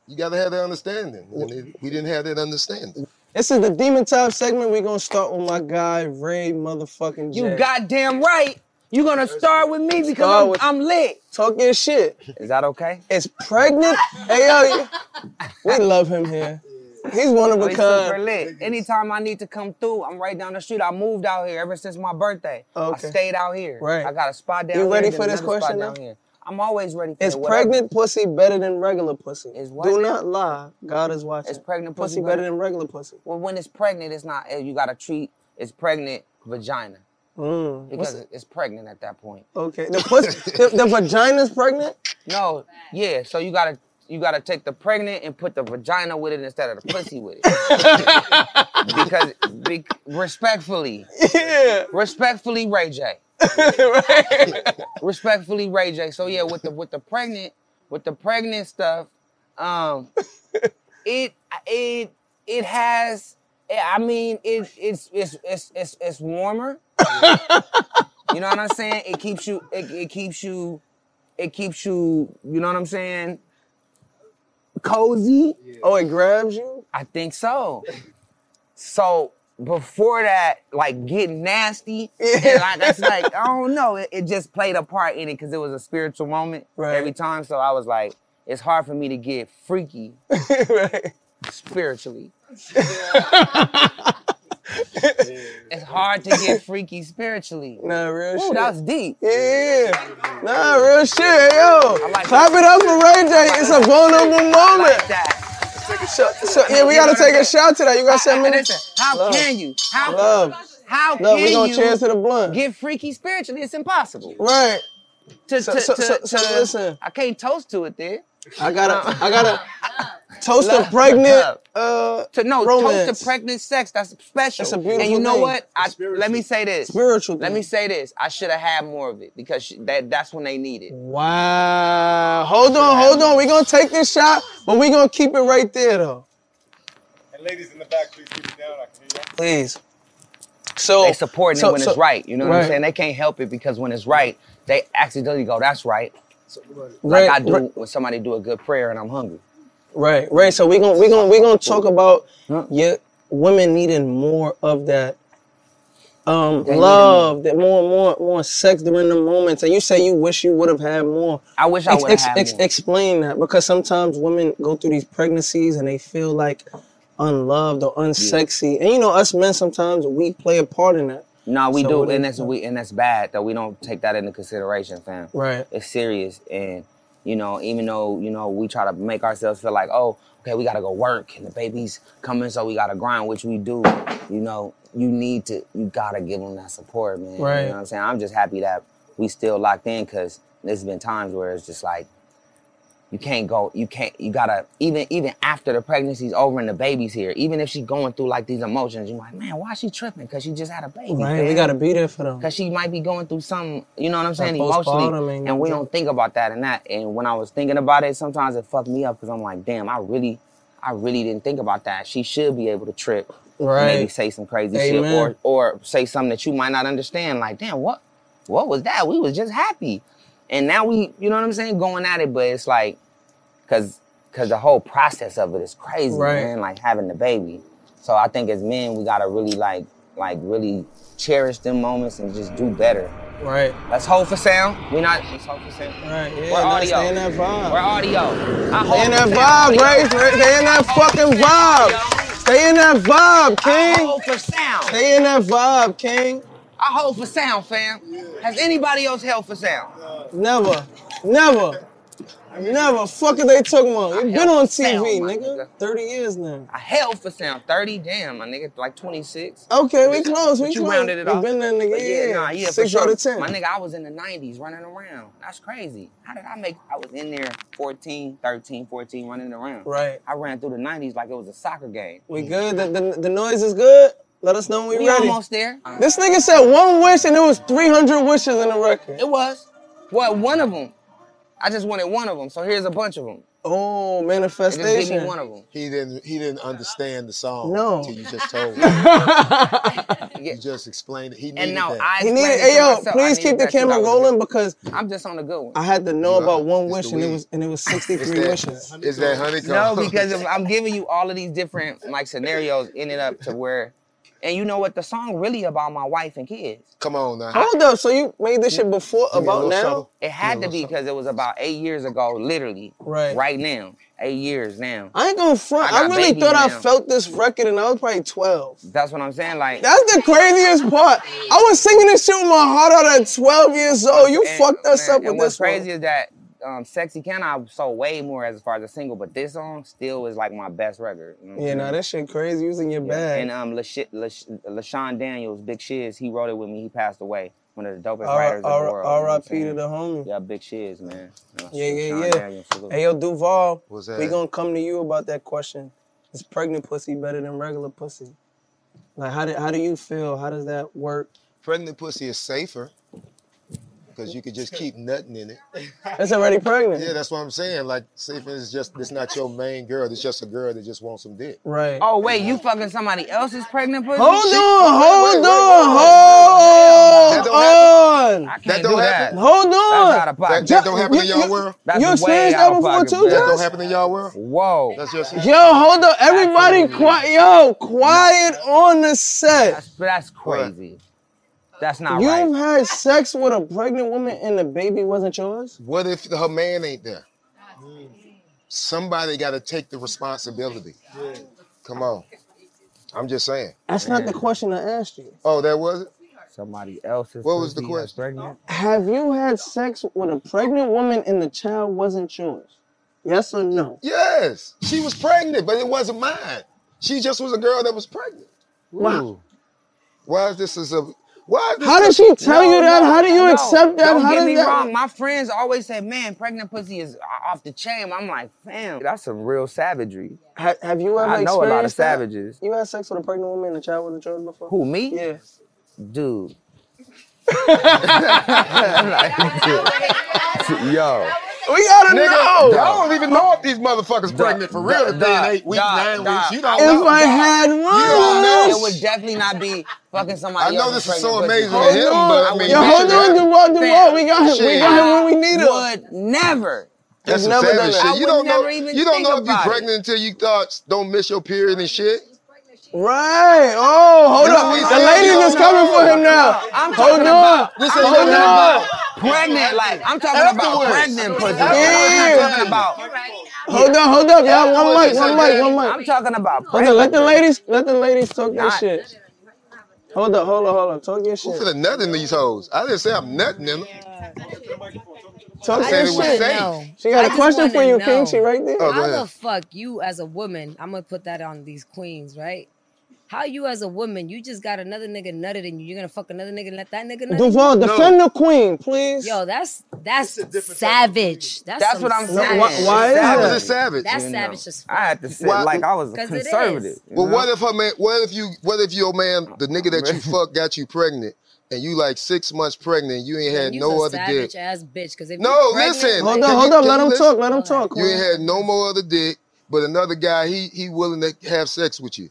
[SPEAKER 4] you gotta have that understanding. And it, we didn't have that understanding.
[SPEAKER 5] This is the Demon Time segment. We're gonna start with my guy, Ray motherfucking J.
[SPEAKER 6] You goddamn right. You gonna start with me because
[SPEAKER 5] Start
[SPEAKER 6] I'm,
[SPEAKER 5] with-
[SPEAKER 6] I'm lit.
[SPEAKER 5] Talk your shit.
[SPEAKER 6] Is that okay?
[SPEAKER 5] It's pregnant. Hey, yo, we love him here. He's one of a
[SPEAKER 6] He's super
[SPEAKER 5] kind.
[SPEAKER 6] lit. Anytime I need to come through, I'm right down the street. I moved out here ever since my birthday.
[SPEAKER 5] Okay.
[SPEAKER 6] I stayed out here.
[SPEAKER 5] Right.
[SPEAKER 6] I got a spot down
[SPEAKER 5] You
[SPEAKER 6] here.
[SPEAKER 5] ready
[SPEAKER 6] then
[SPEAKER 5] for this
[SPEAKER 6] another spot
[SPEAKER 5] question
[SPEAKER 6] down
[SPEAKER 5] now?
[SPEAKER 6] here. I'm always ready for
[SPEAKER 5] Is
[SPEAKER 6] it, whatever.
[SPEAKER 5] pregnant pussy better than regular pussy?
[SPEAKER 6] Is what
[SPEAKER 5] Do
[SPEAKER 6] now?
[SPEAKER 5] not lie. God is watching.
[SPEAKER 6] Is pregnant
[SPEAKER 5] pussy
[SPEAKER 6] pussy
[SPEAKER 5] better
[SPEAKER 6] better?
[SPEAKER 5] than regular pussy?
[SPEAKER 6] Well, when it's pregnant, it's not. You gotta treat it's pregnant vagina
[SPEAKER 5] Mm.
[SPEAKER 6] because
[SPEAKER 5] What's-
[SPEAKER 6] it's pregnant at that point.
[SPEAKER 5] Okay. The pussy, the, the vagina's pregnant?
[SPEAKER 6] No, yeah. So you gotta you gotta take the pregnant and put the vagina with it instead of the pussy with it. because be, respectfully,
[SPEAKER 5] yeah.
[SPEAKER 6] Respectfully, Ray J.
[SPEAKER 5] right.
[SPEAKER 6] Respectfully, Ray J. So yeah, with the with the pregnant with the pregnant stuff, um, it it it has. I mean, it it's it's it's it's, it's warmer. You know what I'm saying? It keeps you. It, it keeps you. It keeps you. You know what I'm saying? Cozy.
[SPEAKER 5] Oh, it grabs you?
[SPEAKER 6] I think so. So before that, like getting nasty, and like, that's like I don't know. It, it just played a part in it because it was a spiritual moment
[SPEAKER 5] Right.
[SPEAKER 6] every time. So I was like, it's hard for me to get freaky
[SPEAKER 5] right.
[SPEAKER 6] spiritually. It's hard to get freaky spiritually.
[SPEAKER 5] Nah, real
[SPEAKER 6] Ooh,
[SPEAKER 5] shit.
[SPEAKER 6] that was deep.
[SPEAKER 5] Yeah. Nah, real shit, yo.
[SPEAKER 6] like
[SPEAKER 5] Clap it up for Ray J. It's a vulnerable moment. So, so yeah, we gotta take a shot to that. You got seven minutes?
[SPEAKER 6] Listen, how
[SPEAKER 5] Love.
[SPEAKER 6] can you? How
[SPEAKER 5] Love.
[SPEAKER 6] how
[SPEAKER 5] Love, we
[SPEAKER 6] can
[SPEAKER 5] gonna
[SPEAKER 6] you
[SPEAKER 5] cheers to the blunt.
[SPEAKER 6] get freaky spiritually? It's impossible.
[SPEAKER 5] Right.
[SPEAKER 6] To,
[SPEAKER 5] So-
[SPEAKER 6] to,
[SPEAKER 5] so-
[SPEAKER 6] to,
[SPEAKER 5] so- so
[SPEAKER 6] to-
[SPEAKER 5] listen.
[SPEAKER 6] I can't toast to it there.
[SPEAKER 5] I gotta, I gotta toast
[SPEAKER 6] Love.
[SPEAKER 5] a pregnant uh
[SPEAKER 6] To no,
[SPEAKER 5] romance.
[SPEAKER 6] toast to pregnant sex. That's special.
[SPEAKER 5] That's a beautiful
[SPEAKER 6] And you know
[SPEAKER 5] thing.
[SPEAKER 6] what? I, let me say this.
[SPEAKER 5] Spiritual
[SPEAKER 6] Let
[SPEAKER 5] thing.
[SPEAKER 6] me say this. I should have had more of it because she, that that's when they need it.
[SPEAKER 5] Wow. Hold on, hold on. We gonna take this shot, but we gonna keep it right there though.
[SPEAKER 12] And ladies in the back, please keep it down. I can hear you.
[SPEAKER 5] Please. So
[SPEAKER 6] They supporting
[SPEAKER 5] so-
[SPEAKER 6] it when
[SPEAKER 5] so-
[SPEAKER 6] it's right. You know what
[SPEAKER 5] right.
[SPEAKER 6] I'm saying? They can't help it because when it's right, they accidentally go, "That's right." Like
[SPEAKER 5] Right,
[SPEAKER 6] I do
[SPEAKER 5] right.
[SPEAKER 6] when somebody do a good prayer and I'm hungry.
[SPEAKER 5] Right, right. So we gonna we gonna we gonna talk about yeah, women needing more of that um
[SPEAKER 6] They need
[SPEAKER 5] love, that more more more sex during the moments. And you say you wish you would have had more.
[SPEAKER 6] I wish I
[SPEAKER 5] Ex-
[SPEAKER 6] would
[SPEAKER 5] ex-
[SPEAKER 6] have had
[SPEAKER 5] ex-
[SPEAKER 6] more.
[SPEAKER 5] Explain that, because sometimes women go through these pregnancies and they feel like unloved or unsexy. And you know, us men sometimes we play a part in that.
[SPEAKER 6] No, we
[SPEAKER 5] So
[SPEAKER 6] do,
[SPEAKER 5] what
[SPEAKER 6] and
[SPEAKER 5] is-
[SPEAKER 6] that's we and that's bad that we don't take that into consideration, fam.
[SPEAKER 5] Right.
[SPEAKER 6] It's serious, and you know, even though you know we try to make ourselves feel like, oh, okay, we gotta go work, and the baby's coming, so we gotta grind, which we do. You know, you need to, you gotta give them that support, man.
[SPEAKER 5] Right.
[SPEAKER 6] You know what I'm saying? I'm just happy that we still locked in, because there's been times where it's just like, you can't go, you can't, you gotta, even even after the pregnancy's over and the baby's here, even if she's going through like these emotions, you're like, man, why is she tripping? Because she just had a baby.
[SPEAKER 5] Right. We gotta be there for them.
[SPEAKER 6] Because she might be going through something, you know what I'm saying,
[SPEAKER 5] That postpartum
[SPEAKER 6] emotionally,
[SPEAKER 5] ain't
[SPEAKER 6] and we
[SPEAKER 5] no
[SPEAKER 6] don't think about that and that. And when I was thinking about it, sometimes it fucked me up because I'm like, damn, I really, I really didn't think about that. She should be able to trip,
[SPEAKER 5] Right.
[SPEAKER 6] maybe say some crazy
[SPEAKER 5] Amen.
[SPEAKER 6] shit, or or say something that you might not understand. Like, damn, what, what was that? We was just happy, and now we, you know what I'm saying, going at it. But it's like, cause, cause the whole process of it is crazy,
[SPEAKER 5] Right.
[SPEAKER 6] man. Like having the baby. So I think as men, we gotta really like, like really cherish them moments and just do better.
[SPEAKER 5] Right.
[SPEAKER 6] Let's hold for sound. We not. Let's hold for sound.
[SPEAKER 5] Right. Yeah.
[SPEAKER 6] We're
[SPEAKER 5] nah,
[SPEAKER 6] audio.
[SPEAKER 5] Stay in that vibe.
[SPEAKER 6] We're audio. I
[SPEAKER 5] Stay in that
[SPEAKER 6] hold for
[SPEAKER 5] vibe,
[SPEAKER 6] sound,
[SPEAKER 5] Ray.
[SPEAKER 6] audio.
[SPEAKER 5] Stay in that fucking vibe. Stay in that vibe,
[SPEAKER 6] I
[SPEAKER 5] King.
[SPEAKER 6] hold for sound.
[SPEAKER 5] Stay in that vibe, King.
[SPEAKER 6] I hold for sound, fam. Has anybody else held for sound?
[SPEAKER 5] Never. Never. Never. Fuck it they talking about. You been
[SPEAKER 6] held
[SPEAKER 5] on
[SPEAKER 6] for
[SPEAKER 5] T V,
[SPEAKER 6] sound, my
[SPEAKER 5] nigga.
[SPEAKER 6] nigga.
[SPEAKER 5] thirty years now.
[SPEAKER 6] I held for sound. thirty, damn, my nigga, like twenty-six.
[SPEAKER 5] Okay, we close. We
[SPEAKER 6] But you
[SPEAKER 5] close.
[SPEAKER 6] rounded it
[SPEAKER 5] we
[SPEAKER 6] off.
[SPEAKER 5] been there, nigga.
[SPEAKER 6] But yeah,
[SPEAKER 5] Yeah,
[SPEAKER 6] nah, yeah,
[SPEAKER 5] Six
[SPEAKER 6] for sure.
[SPEAKER 5] out of ten.
[SPEAKER 6] My nigga, I was in the nineties running around. That's crazy. How did I make, I was in there fourteen, thirteen, fourteen running around.
[SPEAKER 5] Right.
[SPEAKER 6] I ran through the nineties like it was a soccer game.
[SPEAKER 5] We good? The, the, the noise is good? Let us know when we
[SPEAKER 6] We
[SPEAKER 5] ready.
[SPEAKER 6] almost there.
[SPEAKER 5] This nigga said one wish and it was three hundred wishes in the record.
[SPEAKER 6] It was. What, one of them? I just wanted one of them, so here's a bunch of them.
[SPEAKER 5] Oh,
[SPEAKER 6] Just
[SPEAKER 5] manifestation.
[SPEAKER 6] give me one of them.
[SPEAKER 4] He didn't he didn't understand the song
[SPEAKER 5] No.
[SPEAKER 4] until you just told him. You just explained it. He needed
[SPEAKER 6] And no,
[SPEAKER 4] that.
[SPEAKER 6] I
[SPEAKER 5] He
[SPEAKER 6] explained
[SPEAKER 5] needed.
[SPEAKER 6] it to
[SPEAKER 5] Hey yo,
[SPEAKER 6] myself. I
[SPEAKER 5] please
[SPEAKER 6] needed
[SPEAKER 5] keep the
[SPEAKER 6] that 'cause I
[SPEAKER 5] camera
[SPEAKER 6] was
[SPEAKER 5] rolling
[SPEAKER 6] good.
[SPEAKER 5] because
[SPEAKER 6] I'm just on the good one.
[SPEAKER 5] I had to know
[SPEAKER 4] Yeah,
[SPEAKER 5] about one
[SPEAKER 4] it's
[SPEAKER 5] wish
[SPEAKER 4] the
[SPEAKER 5] and it
[SPEAKER 4] weed.
[SPEAKER 5] was and it was
[SPEAKER 4] It's
[SPEAKER 5] sixty-three
[SPEAKER 4] that,
[SPEAKER 5] wishes.
[SPEAKER 4] is that honeycomb?
[SPEAKER 6] No, because if I'm giving you all of these different like scenarios ended up to where, and you know what? The song really about my wife and kids.
[SPEAKER 4] Come on now.
[SPEAKER 5] Hold up, so you made this shit before
[SPEAKER 4] Give me a
[SPEAKER 5] about
[SPEAKER 4] little
[SPEAKER 5] now?
[SPEAKER 4] something.
[SPEAKER 6] It had
[SPEAKER 4] Yeah,
[SPEAKER 6] to be
[SPEAKER 4] what's up?
[SPEAKER 6] because it was about eight years ago, literally.
[SPEAKER 5] Right.
[SPEAKER 6] Right now. Eight years now.
[SPEAKER 5] I ain't gonna front.
[SPEAKER 6] I
[SPEAKER 5] I,
[SPEAKER 6] got
[SPEAKER 5] really
[SPEAKER 6] babies
[SPEAKER 5] thought I
[SPEAKER 6] now.
[SPEAKER 5] felt this record and I was probably twelve.
[SPEAKER 6] That's what I'm saying. Like
[SPEAKER 5] That's the craziest part. I was singing this shit with my heart out at twelve years old. You
[SPEAKER 6] and-
[SPEAKER 5] fucked us
[SPEAKER 6] man,
[SPEAKER 5] up with
[SPEAKER 6] and what's
[SPEAKER 5] this
[SPEAKER 6] crazy
[SPEAKER 5] one.
[SPEAKER 6] is that um, Sexy Can I sold way more as far as a single, but this song still is like my best record. You know what I'm
[SPEAKER 5] Yeah,
[SPEAKER 6] saying?
[SPEAKER 5] nah, that shit crazy. You was in your
[SPEAKER 6] Yeah,
[SPEAKER 5] bag.
[SPEAKER 6] And um, LaSh- Lash- LaShawn Daniels, Big Shiz, he wrote it with me. He passed away. One of the dopest
[SPEAKER 5] R-
[SPEAKER 6] writers
[SPEAKER 5] R-
[SPEAKER 6] in the world. you know what I'm
[SPEAKER 5] R I P
[SPEAKER 6] saying?
[SPEAKER 5] to the homie.
[SPEAKER 6] Yeah, Big Shiz, man. Uh,
[SPEAKER 5] Yeah, yeah,
[SPEAKER 6] LaShawn
[SPEAKER 5] yeah.
[SPEAKER 6] Daniels, salute.
[SPEAKER 5] Hey, yo, Duval,
[SPEAKER 4] What's
[SPEAKER 5] we
[SPEAKER 4] that?
[SPEAKER 5] gonna come to you about that question. Is pregnant pussy better than regular pussy? Like, how do, how do you feel? How does that work?
[SPEAKER 4] Pregnant pussy is safer because you could just keep nutting in it.
[SPEAKER 5] It's already pregnant.
[SPEAKER 4] Yeah, that's what I'm saying. Like, say for instance, just it's not your main girl. It's just a girl that just wants some dick.
[SPEAKER 5] Right.
[SPEAKER 6] Oh, wait, you fucking somebody else's pregnant pussy?
[SPEAKER 5] Hold
[SPEAKER 6] Shit.
[SPEAKER 5] on, hold
[SPEAKER 4] wait,
[SPEAKER 5] on,
[SPEAKER 4] That
[SPEAKER 5] hold
[SPEAKER 4] don't
[SPEAKER 5] on.
[SPEAKER 6] I can't
[SPEAKER 4] That
[SPEAKER 6] do
[SPEAKER 4] don't
[SPEAKER 6] that.
[SPEAKER 4] happen?
[SPEAKER 5] Hold on.
[SPEAKER 6] That's out of pocket.
[SPEAKER 4] That, that don't happen in
[SPEAKER 5] You-
[SPEAKER 4] y'all
[SPEAKER 5] you-
[SPEAKER 4] world?
[SPEAKER 6] That's
[SPEAKER 5] You
[SPEAKER 6] way
[SPEAKER 5] experienced
[SPEAKER 6] out
[SPEAKER 5] that
[SPEAKER 6] of
[SPEAKER 5] before
[SPEAKER 6] pocket,
[SPEAKER 5] too,
[SPEAKER 6] man.
[SPEAKER 4] That don't
[SPEAKER 5] Josh?
[SPEAKER 4] happen in y'all world?
[SPEAKER 6] Whoa.
[SPEAKER 4] That's just
[SPEAKER 5] Yo, hold up. Everybody quiet. Yo, quiet on the set.
[SPEAKER 6] That's, that's crazy. That's not
[SPEAKER 5] You've
[SPEAKER 6] right.
[SPEAKER 5] had sex with a pregnant woman and the baby wasn't yours?
[SPEAKER 4] What if her man ain't there? Somebody got to take the responsibility. Come on. I'm just saying.
[SPEAKER 5] That's not the question I asked you.
[SPEAKER 4] Oh, that was it?
[SPEAKER 6] Somebody else's
[SPEAKER 4] What was the
[SPEAKER 6] pussy that's
[SPEAKER 4] question?
[SPEAKER 6] pregnant?
[SPEAKER 5] Have you had sex with a pregnant woman and the child wasn't yours? Yes or no?
[SPEAKER 4] Yes. She was pregnant, but it wasn't mine. She just was a girl that was pregnant.
[SPEAKER 5] Wow.
[SPEAKER 4] Why is this as a... Why is this
[SPEAKER 5] How did
[SPEAKER 4] a-
[SPEAKER 5] she tell you
[SPEAKER 6] No,
[SPEAKER 5] that?
[SPEAKER 6] no,
[SPEAKER 5] How do you
[SPEAKER 6] no.
[SPEAKER 5] accept that?
[SPEAKER 6] Don't
[SPEAKER 5] How
[SPEAKER 6] get
[SPEAKER 5] does
[SPEAKER 6] me
[SPEAKER 5] that...
[SPEAKER 6] wrong. My friends always say, man, pregnant pussy is off the chain. I'm like, fam, that's some real savagery.
[SPEAKER 5] Ha- have you ever
[SPEAKER 6] I know a lot of
[SPEAKER 5] experienced that?
[SPEAKER 6] savages.
[SPEAKER 5] You had sex with a pregnant woman and the child wasn't yours before?
[SPEAKER 6] Who, me?
[SPEAKER 5] Yeah.
[SPEAKER 6] Dude. Yo.
[SPEAKER 5] We gotta
[SPEAKER 4] Nigga,
[SPEAKER 5] know.
[SPEAKER 4] y'all don't even know if these motherfuckers pregnant for real.
[SPEAKER 6] Duh,
[SPEAKER 4] If they in
[SPEAKER 6] duh,
[SPEAKER 4] eight weeks,
[SPEAKER 6] duh,
[SPEAKER 4] nine
[SPEAKER 6] duh.
[SPEAKER 4] weeks, you don't
[SPEAKER 5] If
[SPEAKER 4] know.
[SPEAKER 5] I had
[SPEAKER 4] don't
[SPEAKER 5] one.
[SPEAKER 6] It would definitely not be fucking somebody
[SPEAKER 4] I know
[SPEAKER 6] else's
[SPEAKER 4] this is so
[SPEAKER 6] pregnant pussy.
[SPEAKER 4] amazing to
[SPEAKER 5] Hold
[SPEAKER 4] him,
[SPEAKER 5] on.
[SPEAKER 4] but I mean,
[SPEAKER 5] Yo,
[SPEAKER 4] you
[SPEAKER 5] hold
[SPEAKER 4] should
[SPEAKER 5] on,
[SPEAKER 4] have-
[SPEAKER 5] Duval, Duval.
[SPEAKER 6] Fam,
[SPEAKER 5] We got him. We
[SPEAKER 4] shit.
[SPEAKER 5] got him when we need him.
[SPEAKER 6] Would never.
[SPEAKER 4] That's some
[SPEAKER 5] never done
[SPEAKER 4] savage
[SPEAKER 5] that.
[SPEAKER 4] shit.
[SPEAKER 6] I
[SPEAKER 4] You
[SPEAKER 6] would
[SPEAKER 4] don't know.
[SPEAKER 6] never even
[SPEAKER 4] You don't
[SPEAKER 6] think
[SPEAKER 4] know if you're
[SPEAKER 6] about it.
[SPEAKER 4] pregnant until you thought don't miss your period and shit.
[SPEAKER 5] Right. Oh, hold
[SPEAKER 4] You know
[SPEAKER 5] up.
[SPEAKER 4] what I'm
[SPEAKER 5] The
[SPEAKER 4] saying?
[SPEAKER 5] ladies
[SPEAKER 4] You
[SPEAKER 5] is
[SPEAKER 4] don't
[SPEAKER 5] coming
[SPEAKER 4] know.
[SPEAKER 5] for him now.
[SPEAKER 6] I'm
[SPEAKER 5] Hold
[SPEAKER 6] talking
[SPEAKER 5] on.
[SPEAKER 6] about,
[SPEAKER 4] This
[SPEAKER 6] I'm
[SPEAKER 4] ain't
[SPEAKER 6] talking
[SPEAKER 4] nothing
[SPEAKER 6] about
[SPEAKER 4] about-
[SPEAKER 6] pregnant. Like, I'm talking about
[SPEAKER 4] Afterwards.
[SPEAKER 6] pregnant pussy.
[SPEAKER 5] Yeah.
[SPEAKER 6] I'm talking about.
[SPEAKER 5] Hold on, hold up, y'all. One mic, one mic, one
[SPEAKER 6] I'm
[SPEAKER 5] mic.
[SPEAKER 6] talking about
[SPEAKER 5] Hold on, let
[SPEAKER 6] pregnant.
[SPEAKER 5] the ladies, let the ladies talk their
[SPEAKER 6] Not-
[SPEAKER 5] shit. Hold up, hold up, hold up. Talk your
[SPEAKER 4] Who
[SPEAKER 5] shit.
[SPEAKER 4] finna nut in these hoes? I didn't say I'm nutting in them.
[SPEAKER 5] Talk
[SPEAKER 4] I
[SPEAKER 5] your
[SPEAKER 4] said it was
[SPEAKER 5] shit.
[SPEAKER 4] safe.
[SPEAKER 5] She got
[SPEAKER 13] I
[SPEAKER 5] a
[SPEAKER 13] just
[SPEAKER 5] question for
[SPEAKER 13] wanna
[SPEAKER 5] you,
[SPEAKER 13] know,
[SPEAKER 5] King. She right there.
[SPEAKER 4] Oh, go
[SPEAKER 13] How
[SPEAKER 4] ahead.
[SPEAKER 13] the fuck you as a woman, I'm gonna put that on these queens, right? How you as a woman, you just got another nigga nutted in you, you're gonna fuck another nigga and let that nigga nut in you?
[SPEAKER 5] Duval, defend the queen, please.
[SPEAKER 13] Yo, that's that's savage. That's,
[SPEAKER 6] That's
[SPEAKER 13] some
[SPEAKER 6] what I'm
[SPEAKER 13] savage.
[SPEAKER 6] saying.
[SPEAKER 5] why- why is
[SPEAKER 4] How
[SPEAKER 5] that?
[SPEAKER 4] was it savage?
[SPEAKER 13] That's
[SPEAKER 6] You know,
[SPEAKER 13] savage as fuck.
[SPEAKER 6] I had to sit
[SPEAKER 4] Why-
[SPEAKER 6] like I was a
[SPEAKER 13] 'Cause it is.
[SPEAKER 6] conservative. you
[SPEAKER 4] Well,
[SPEAKER 6] know?
[SPEAKER 4] what if her man? What if you? What if your man, the nigga that you fucked, got you pregnant, and you like six months pregnant, and you ain't had
[SPEAKER 13] You's
[SPEAKER 4] no
[SPEAKER 13] a
[SPEAKER 4] other
[SPEAKER 13] savage
[SPEAKER 4] dick?
[SPEAKER 13] ass bitch. Cause if
[SPEAKER 4] No,
[SPEAKER 13] you pregnant,
[SPEAKER 4] listen.
[SPEAKER 5] Hold
[SPEAKER 4] Can
[SPEAKER 5] up,
[SPEAKER 4] you-
[SPEAKER 5] hold up.
[SPEAKER 4] can
[SPEAKER 5] Let
[SPEAKER 4] you
[SPEAKER 5] him
[SPEAKER 4] listen?
[SPEAKER 5] talk. Let him talk.
[SPEAKER 4] You ain't had no more other dick, but another guy, he he willing to have sex with you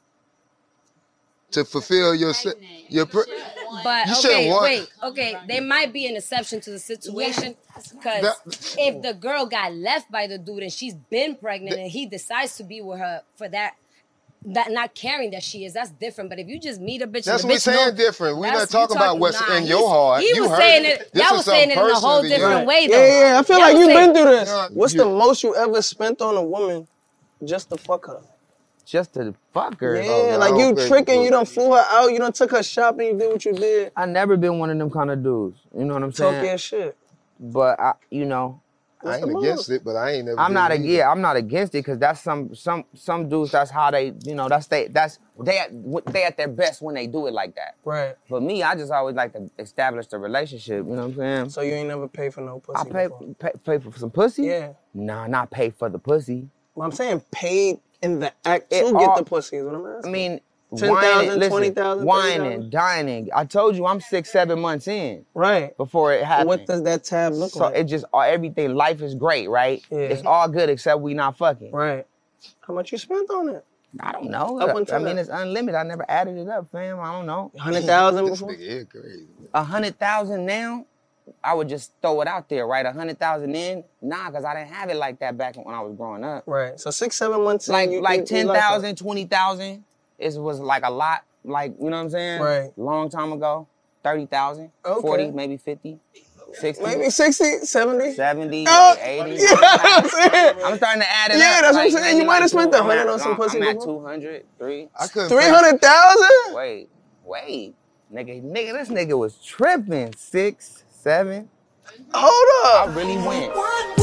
[SPEAKER 4] to fulfill your se- your. Pre-
[SPEAKER 13] But
[SPEAKER 4] You shouldn't
[SPEAKER 13] okay,
[SPEAKER 4] want-
[SPEAKER 13] wait, okay. There might be an exception to the situation because
[SPEAKER 4] That-
[SPEAKER 13] if the girl got left by the dude and she's been pregnant and he decides to be with her for that, that not caring that she is, that's different. But if you just meet a bitch,
[SPEAKER 4] That's
[SPEAKER 13] and the
[SPEAKER 4] what we
[SPEAKER 13] bitch
[SPEAKER 4] saying
[SPEAKER 13] know-
[SPEAKER 4] different. We're not
[SPEAKER 13] that's-
[SPEAKER 4] talking
[SPEAKER 13] you
[SPEAKER 4] about what's
[SPEAKER 13] nah,
[SPEAKER 4] in your
[SPEAKER 13] he's-
[SPEAKER 4] heart.
[SPEAKER 13] He
[SPEAKER 4] You
[SPEAKER 13] was
[SPEAKER 4] heard
[SPEAKER 13] saying
[SPEAKER 4] it.
[SPEAKER 13] it.
[SPEAKER 4] This
[SPEAKER 13] Y'all
[SPEAKER 4] is
[SPEAKER 13] was saying it
[SPEAKER 4] something
[SPEAKER 13] in a whole
[SPEAKER 4] personal to you.
[SPEAKER 13] different way, though.
[SPEAKER 5] Yeah, yeah. I feel
[SPEAKER 13] Y'all
[SPEAKER 5] like
[SPEAKER 13] was
[SPEAKER 5] you've
[SPEAKER 13] saying-
[SPEAKER 5] been through this.
[SPEAKER 4] No,
[SPEAKER 5] What's
[SPEAKER 4] you-
[SPEAKER 5] the most you ever spent on a woman just to fuck her?
[SPEAKER 6] Just to fuck her.
[SPEAKER 5] Yeah,
[SPEAKER 4] no,
[SPEAKER 5] like
[SPEAKER 4] I
[SPEAKER 5] you
[SPEAKER 4] don't think
[SPEAKER 5] tricking,
[SPEAKER 4] so.
[SPEAKER 5] you done flew her out, you done took her shopping, you did what you did.
[SPEAKER 6] I never been one of them kind of dudes. You know what I'm
[SPEAKER 5] Talk
[SPEAKER 6] saying?
[SPEAKER 5] your shit.
[SPEAKER 6] But I, you know,
[SPEAKER 4] I ain't
[SPEAKER 5] the
[SPEAKER 4] against it, but I ain't never.
[SPEAKER 6] I'm
[SPEAKER 4] did
[SPEAKER 6] not
[SPEAKER 4] it
[SPEAKER 6] a,
[SPEAKER 4] either.
[SPEAKER 6] yeah, I'm not against it because that's some some some dudes. That's how they, you know, that's they that's they at, they at their best when they do it like that.
[SPEAKER 5] Right.
[SPEAKER 6] But me, I just always like to establish the relationship. You know what I'm saying?
[SPEAKER 5] So you ain't never paid for no pussy
[SPEAKER 6] I pay,
[SPEAKER 5] before?
[SPEAKER 6] pay pay for some pussy.
[SPEAKER 5] Yeah.
[SPEAKER 6] Nah, not pay for the pussy.
[SPEAKER 5] Well, I'm saying paid in the act to
[SPEAKER 6] It
[SPEAKER 5] get
[SPEAKER 6] all-
[SPEAKER 5] the pussy is what I'm asking.
[SPEAKER 6] I mean,
[SPEAKER 5] ten
[SPEAKER 6] whining,
[SPEAKER 5] thousand,
[SPEAKER 6] listen,
[SPEAKER 5] twenty thousand,
[SPEAKER 6] whining, dining. I told you I'm six, seven months in
[SPEAKER 5] right.
[SPEAKER 6] before it happened.
[SPEAKER 5] What does that tab look
[SPEAKER 6] so
[SPEAKER 5] like?
[SPEAKER 6] it just all everything. Life is great, right?
[SPEAKER 5] Yeah.
[SPEAKER 6] It's all good except we not fucking.
[SPEAKER 5] Right. How much you spent on it?
[SPEAKER 6] I don't know.
[SPEAKER 5] Up
[SPEAKER 6] I
[SPEAKER 5] until
[SPEAKER 6] mean,
[SPEAKER 5] that.
[SPEAKER 6] it's unlimited. I never added it up, fam. I don't know.
[SPEAKER 5] Hundred thousand
[SPEAKER 4] This
[SPEAKER 5] before.
[SPEAKER 4] nigga here crazy.
[SPEAKER 6] A hundred thousand now, I would just throw it out there, right? A hundred thousand in, nah, because I didn't have it like that back when I was growing up.
[SPEAKER 5] Right. So six, seven months. in,
[SPEAKER 6] Like
[SPEAKER 5] you,
[SPEAKER 6] like
[SPEAKER 5] you- you
[SPEAKER 6] ten
[SPEAKER 5] like that.
[SPEAKER 6] thousand, twenty thousand, it was like a lot, like, you know what I'm saying?
[SPEAKER 5] Right.
[SPEAKER 6] Long time ago, thirty thousand,
[SPEAKER 5] Okay.
[SPEAKER 6] forty, maybe fifty, sixty.
[SPEAKER 5] Maybe sixty, seventy.
[SPEAKER 6] seventy,
[SPEAKER 5] Oh,
[SPEAKER 6] eighty.
[SPEAKER 5] yeah, that's what I'm saying.
[SPEAKER 6] I'm starting to add it
[SPEAKER 5] Yeah,
[SPEAKER 6] up.
[SPEAKER 5] that's what I'm
[SPEAKER 6] like,
[SPEAKER 5] saying.
[SPEAKER 6] maybe
[SPEAKER 5] You might have
[SPEAKER 6] like
[SPEAKER 5] spent
[SPEAKER 6] two-
[SPEAKER 5] a hundred
[SPEAKER 6] I'm
[SPEAKER 5] on
[SPEAKER 6] at-
[SPEAKER 5] some pussy
[SPEAKER 6] I'm at
[SPEAKER 5] before.
[SPEAKER 6] two hundred, three.
[SPEAKER 4] I couldn't.
[SPEAKER 5] Three hundred thousand.
[SPEAKER 6] Wait, wait. Nigga, nigga, this nigga was tripping. Six, seven.
[SPEAKER 5] Hold
[SPEAKER 6] I
[SPEAKER 5] up.
[SPEAKER 6] really went.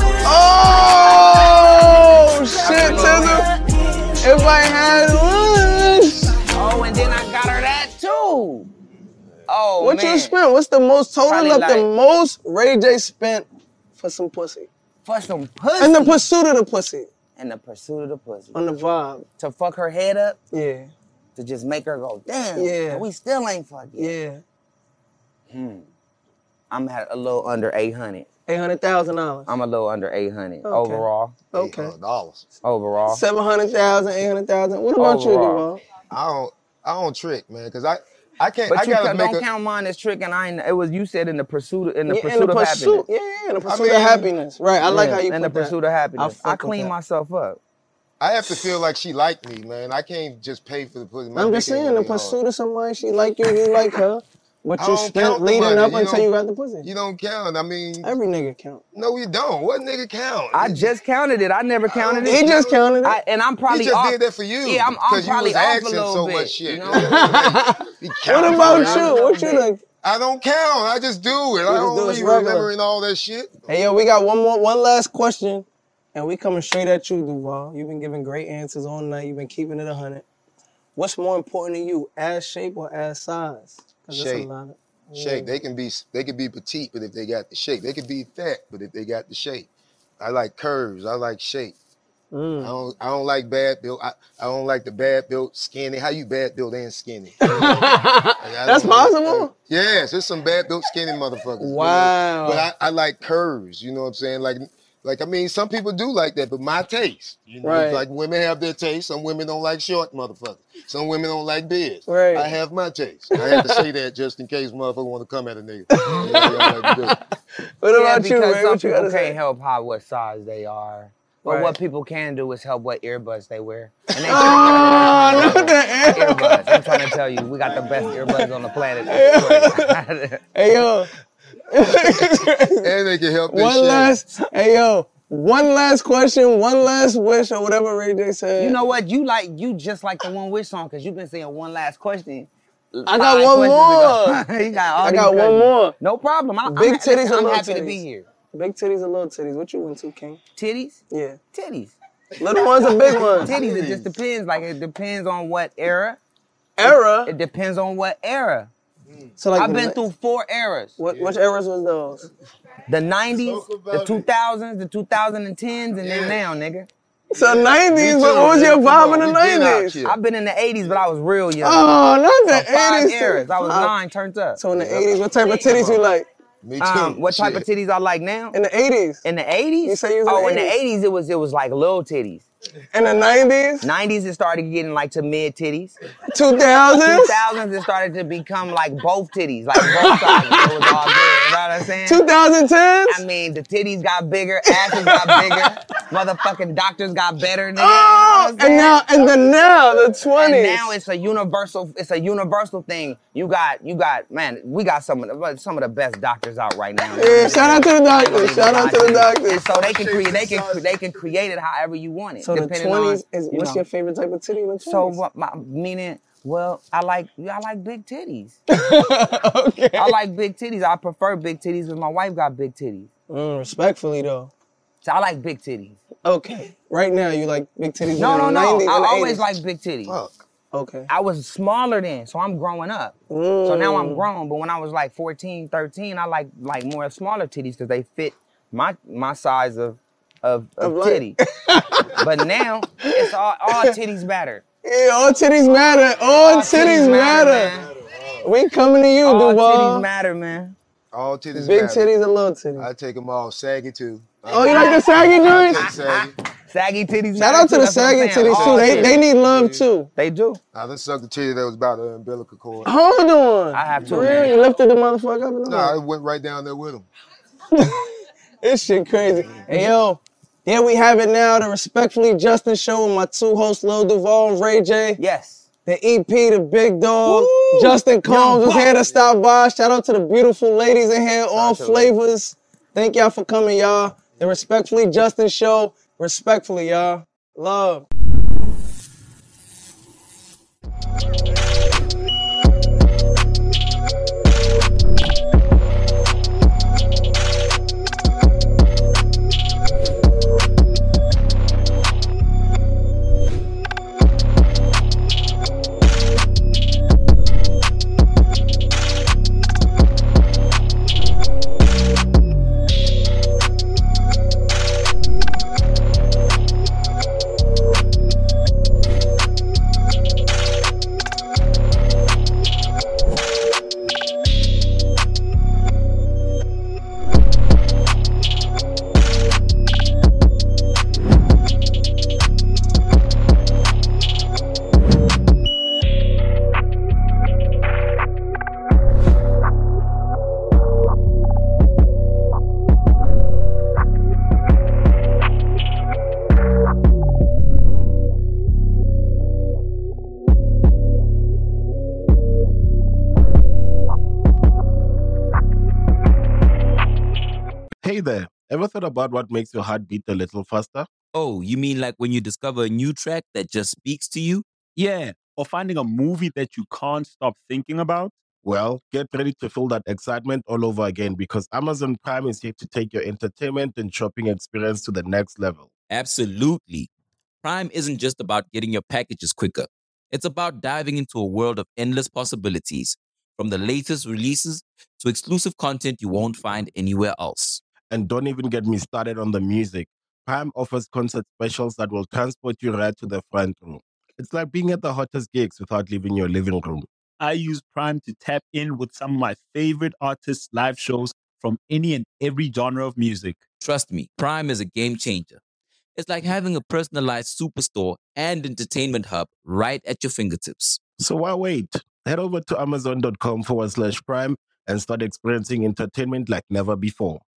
[SPEAKER 5] Oh shit, Tizzle. If I had lunch.
[SPEAKER 6] Oh, and then I got her that too. Oh,
[SPEAKER 5] What
[SPEAKER 6] man.
[SPEAKER 5] you spent? What's the most total
[SPEAKER 6] Probably
[SPEAKER 5] of the
[SPEAKER 6] like-
[SPEAKER 5] most Ray J spent for some pussy?
[SPEAKER 6] For some pussy.
[SPEAKER 5] In the pursuit of the pussy.
[SPEAKER 6] In the pursuit of the pussy.
[SPEAKER 5] On the vibe.
[SPEAKER 6] To fuck her head up.
[SPEAKER 5] Yeah.
[SPEAKER 6] To just make her go, damn.
[SPEAKER 5] Yeah.
[SPEAKER 6] We still ain't fucking.
[SPEAKER 5] Yeah.
[SPEAKER 6] Hmm. I'm at a little under eight hundred.
[SPEAKER 5] Eight hundred thousand dollars.
[SPEAKER 6] I'm a little under eight hundred
[SPEAKER 5] Okay.
[SPEAKER 6] overall.
[SPEAKER 5] Okay.
[SPEAKER 4] Dollars.
[SPEAKER 6] Overall.
[SPEAKER 5] Seven hundred thousand, eight hundred thousand. What about you,
[SPEAKER 6] Overall.
[SPEAKER 5] Duval?
[SPEAKER 4] I don't. I don't trick, man, because I. I can't.
[SPEAKER 6] But
[SPEAKER 4] I
[SPEAKER 6] you
[SPEAKER 4] gotta
[SPEAKER 6] ca-
[SPEAKER 4] make
[SPEAKER 6] don't
[SPEAKER 4] a.
[SPEAKER 6] count mine as trick, and I ain't, it was you said in the pursuit in the
[SPEAKER 5] Yeah,
[SPEAKER 6] pursuit
[SPEAKER 5] in the
[SPEAKER 6] of
[SPEAKER 5] pursuit.
[SPEAKER 6] happiness.
[SPEAKER 5] Yeah, yeah, in the pursuit
[SPEAKER 4] mean-
[SPEAKER 5] of happiness. Right. I like
[SPEAKER 6] Yeah,
[SPEAKER 5] how you
[SPEAKER 6] in
[SPEAKER 5] put
[SPEAKER 6] the pursuit
[SPEAKER 5] that.
[SPEAKER 6] of happiness.
[SPEAKER 5] I
[SPEAKER 6] I,
[SPEAKER 5] fuck with
[SPEAKER 6] clean
[SPEAKER 5] that.
[SPEAKER 6] myself up.
[SPEAKER 4] I have to feel like she like me, man. I can't just pay for the pussy. My
[SPEAKER 5] I'm
[SPEAKER 4] dick
[SPEAKER 5] just
[SPEAKER 4] ain't
[SPEAKER 5] saying,
[SPEAKER 4] gonna
[SPEAKER 5] the
[SPEAKER 4] be hard.
[SPEAKER 5] pursuit of somebody, she like you, you like her. What
[SPEAKER 4] I
[SPEAKER 5] you
[SPEAKER 4] don't
[SPEAKER 5] spent
[SPEAKER 4] count the
[SPEAKER 5] leading
[SPEAKER 4] money,
[SPEAKER 5] up
[SPEAKER 4] you
[SPEAKER 5] until
[SPEAKER 4] don't-
[SPEAKER 5] you got the pussy.
[SPEAKER 4] You don't count. I mean,
[SPEAKER 5] Every nigga count.
[SPEAKER 4] no, you don't. What nigga count?
[SPEAKER 6] I just counted it. I never counted it.
[SPEAKER 5] He just counted it.
[SPEAKER 6] I, and I'm probably
[SPEAKER 4] He just
[SPEAKER 6] off.
[SPEAKER 4] did that for you.
[SPEAKER 6] Yeah, I'm, I'm
[SPEAKER 4] Because you
[SPEAKER 6] probably
[SPEAKER 4] was
[SPEAKER 6] off a
[SPEAKER 4] asking
[SPEAKER 6] little
[SPEAKER 4] so
[SPEAKER 6] bit.
[SPEAKER 4] much shit.
[SPEAKER 6] You know?
[SPEAKER 4] He
[SPEAKER 5] What
[SPEAKER 4] counted
[SPEAKER 5] about
[SPEAKER 4] for
[SPEAKER 5] you?
[SPEAKER 4] it.
[SPEAKER 5] What you like?
[SPEAKER 4] I don't count. I just do it. I
[SPEAKER 5] just
[SPEAKER 4] don't
[SPEAKER 5] do it
[SPEAKER 4] be
[SPEAKER 5] regular.
[SPEAKER 4] remembering all that shit.
[SPEAKER 5] Hey, yo, we got one more, one last question, and we coming straight at you, Duval. You've been giving great answers all night. You've been keeping it a hundred. What's more important to you, ass shape or ass size? 'Cause that's a
[SPEAKER 4] Shape.
[SPEAKER 5] lot of-
[SPEAKER 4] Shape. They can be they can be petite, but if they got the shape, they can be fat, but if they got the shape. I like curves. I like shape.
[SPEAKER 5] Mm.
[SPEAKER 4] I don't I don't like bad built. I, I don't like the bad built skinny. How you bad built and skinny? Like, I
[SPEAKER 5] That's
[SPEAKER 4] don't like-
[SPEAKER 5] possible?
[SPEAKER 4] Yes, there's some bad built skinny motherfuckers. you know?
[SPEAKER 5] Wow.
[SPEAKER 4] But I, I like curves, you know what I'm saying? Like like I mean some people do like that, but my taste. You know,
[SPEAKER 5] Right.
[SPEAKER 4] like women have their taste. Some women don't like short motherfuckers. Some women don't like beards.
[SPEAKER 5] Right.
[SPEAKER 4] I have my taste. I had to say that just in case motherfucker want to come at a nigga. You know, y'all like to do it.
[SPEAKER 5] What
[SPEAKER 6] Yeah,
[SPEAKER 5] about you,
[SPEAKER 6] because
[SPEAKER 5] man?
[SPEAKER 6] some
[SPEAKER 5] What you
[SPEAKER 6] people
[SPEAKER 5] gotta
[SPEAKER 6] can't
[SPEAKER 5] say?
[SPEAKER 6] help how what size they are. But
[SPEAKER 5] Right.
[SPEAKER 6] what people can do is help what earbuds they wear. And they
[SPEAKER 5] Oh, not the
[SPEAKER 6] earbuds. I'm trying to tell you, we got the best earbuds on the planet.
[SPEAKER 5] Hey, yo.
[SPEAKER 4] And they can help this
[SPEAKER 5] One
[SPEAKER 4] shit.
[SPEAKER 5] last, hey, yo. One last question, one last wish, or whatever Ray J said.
[SPEAKER 6] You know what? You like you just like the One Wish song because you've been saying one last question.
[SPEAKER 5] I got
[SPEAKER 6] five
[SPEAKER 5] one
[SPEAKER 6] questions
[SPEAKER 5] more.
[SPEAKER 6] ago. You got all
[SPEAKER 5] I
[SPEAKER 6] these
[SPEAKER 5] got one
[SPEAKER 6] questions.
[SPEAKER 5] more.
[SPEAKER 6] No problem. I,
[SPEAKER 5] Big
[SPEAKER 6] I'm,
[SPEAKER 5] titties
[SPEAKER 6] listen,
[SPEAKER 5] or
[SPEAKER 6] I'm
[SPEAKER 5] little
[SPEAKER 6] happy
[SPEAKER 5] titties?
[SPEAKER 6] to be here.
[SPEAKER 5] Big titties or little titties? What you into, King?
[SPEAKER 6] Titties?
[SPEAKER 5] Yeah.
[SPEAKER 6] Titties.
[SPEAKER 5] Little ones or big ones?
[SPEAKER 6] Titties. It just depends. Like it depends on what era.
[SPEAKER 5] Era?
[SPEAKER 6] It depends on what era.
[SPEAKER 5] So like
[SPEAKER 6] I've
[SPEAKER 5] the
[SPEAKER 6] been
[SPEAKER 5] ne-
[SPEAKER 6] through four eras.
[SPEAKER 5] What, which eras was those?
[SPEAKER 6] The nineties, the two thousands, the two thousand tens, and then now, nigga.
[SPEAKER 5] So nineties,
[SPEAKER 4] Me
[SPEAKER 5] what
[SPEAKER 4] too,
[SPEAKER 5] was your
[SPEAKER 4] man.
[SPEAKER 5] vibe
[SPEAKER 4] Come
[SPEAKER 5] in
[SPEAKER 4] on,
[SPEAKER 5] the
[SPEAKER 4] we been out
[SPEAKER 5] nineties?
[SPEAKER 4] here.
[SPEAKER 6] I've been in the eighties, but I was real young.
[SPEAKER 5] Oh, not the
[SPEAKER 6] So five
[SPEAKER 5] eighties.
[SPEAKER 6] eras. I was
[SPEAKER 5] Uh,
[SPEAKER 6] nine, turned up.
[SPEAKER 5] So in the eighties, what type of titties you like?
[SPEAKER 4] Me too.
[SPEAKER 6] Um, what type of
[SPEAKER 4] Shit.
[SPEAKER 6] titties I like now?
[SPEAKER 5] In the eighties?
[SPEAKER 6] In the eighties?
[SPEAKER 5] You say you was in
[SPEAKER 6] oh,
[SPEAKER 5] the
[SPEAKER 6] in the
[SPEAKER 5] eighties?
[SPEAKER 6] eighties, it was it was like little titties.
[SPEAKER 5] In the nineties?
[SPEAKER 6] nineties, it started getting like to mid titties.
[SPEAKER 5] two thousands?
[SPEAKER 6] two thousands, it started to become like both titties, like both sides. It was all good. You know what I'm saying?
[SPEAKER 5] twenty tens?
[SPEAKER 6] I mean, the titties got bigger, asses got bigger, motherfucking doctors got better. Nigga.
[SPEAKER 5] Oh,
[SPEAKER 6] You know what I'm
[SPEAKER 5] and now, and then now, the
[SPEAKER 6] And
[SPEAKER 5] twenties.
[SPEAKER 6] now it's a universal, it's a universal thing. You got, you got, man, we got some of the some of the best doctors out right now.
[SPEAKER 5] Yeah, shout out to the doctors. Shout out to the
[SPEAKER 6] And
[SPEAKER 5] doctors.
[SPEAKER 6] so they can create, they can, they can create it however you want it.
[SPEAKER 5] So the
[SPEAKER 6] depending
[SPEAKER 5] twenties
[SPEAKER 6] on,
[SPEAKER 5] is,
[SPEAKER 6] you
[SPEAKER 5] what's
[SPEAKER 6] know.
[SPEAKER 5] your favorite type of titty in the twenties?
[SPEAKER 6] So what my meaning? Well, I like, I like big titties.
[SPEAKER 5] Okay.
[SPEAKER 6] I like big titties. I prefer big titties, but my wife got big titties.
[SPEAKER 5] Mm, respectfully though.
[SPEAKER 6] So I like big titties.
[SPEAKER 5] Okay. Right now you like big titties.
[SPEAKER 6] No,
[SPEAKER 5] in
[SPEAKER 6] no,
[SPEAKER 5] the
[SPEAKER 6] no.
[SPEAKER 5] nineties
[SPEAKER 6] I
[SPEAKER 5] and the
[SPEAKER 6] always
[SPEAKER 5] eighties.
[SPEAKER 6] like big titties.
[SPEAKER 4] Fuck.
[SPEAKER 5] Okay.
[SPEAKER 6] I was smaller then, so I'm growing up. So now I'm
[SPEAKER 5] Mm.
[SPEAKER 6] grown, but when I was like fourteen, thirteen, I like like more smaller titties because they fit my my size of of, of,
[SPEAKER 5] Of life.
[SPEAKER 6] titty. But now it's all all titties matter.
[SPEAKER 5] Yeah, all titties matter. All,
[SPEAKER 6] All
[SPEAKER 5] titties, matter.
[SPEAKER 6] man.
[SPEAKER 5] We coming to you,
[SPEAKER 6] All
[SPEAKER 5] Duval.
[SPEAKER 6] titties matter, man.
[SPEAKER 4] All titties
[SPEAKER 5] Big
[SPEAKER 4] matter.
[SPEAKER 5] titties and little titties.
[SPEAKER 4] I take them all saggy too.
[SPEAKER 5] Oh, you like the saggy joints?
[SPEAKER 4] I take saggy.
[SPEAKER 6] saggy titties.
[SPEAKER 5] Shout
[SPEAKER 6] matter
[SPEAKER 5] out to
[SPEAKER 6] too,
[SPEAKER 5] the
[SPEAKER 6] that's what I'm
[SPEAKER 5] saggy
[SPEAKER 6] saying.
[SPEAKER 5] titties
[SPEAKER 6] Oh,
[SPEAKER 5] too. They
[SPEAKER 6] yeah.
[SPEAKER 5] they need love too.
[SPEAKER 6] They do.
[SPEAKER 4] I done sucked the titty that was about the umbilical cord.
[SPEAKER 5] Hold on.
[SPEAKER 6] I have
[SPEAKER 5] For
[SPEAKER 6] to.
[SPEAKER 5] real? You lifted the motherfucker up?
[SPEAKER 4] No, I went right down there with him.
[SPEAKER 5] This shit crazy. Hey yo, there we have it now. The Respectfully Justin Show with my two hosts, Lil Duval and Ray J.
[SPEAKER 6] Yes.
[SPEAKER 5] The E P, the big dog.
[SPEAKER 6] Woo!
[SPEAKER 5] Justin Combs
[SPEAKER 6] Young
[SPEAKER 5] was here to
[SPEAKER 6] Buck.
[SPEAKER 5] stop by. Shout out to the beautiful ladies in here, all
[SPEAKER 4] Shout out to
[SPEAKER 5] flavors. Thank y'all for coming, y'all. The Respectfully Justin Show. Respectfully, y'all. Love.
[SPEAKER 1] Hey there, ever thought about what makes your heart beat a little faster?
[SPEAKER 2] Oh, you mean like when you discover a new track that just speaks to you?
[SPEAKER 3] Yeah, or finding a movie that you can't stop thinking about.
[SPEAKER 1] Well, get ready to feel that excitement all over again because Amazon Prime is here to take your entertainment and shopping experience to the next level.
[SPEAKER 2] Absolutely. Prime isn't just about getting your packages quicker. It's about diving into a world of endless possibilities, from the latest releases to exclusive content you won't find anywhere else.
[SPEAKER 1] And don't even get me started on the music. Prime offers concert specials that will transport you right to the front row. It's like being at the hottest gigs without leaving your living room.
[SPEAKER 3] I use Prime to tap in with some of my favorite artists' live shows from any and every genre of music.
[SPEAKER 2] Trust me, Prime is a game changer. It's like having a personalized superstore and entertainment hub right at your fingertips.
[SPEAKER 1] So why wait? Head over to amazon.com forward slash prime and start experiencing entertainment like never before.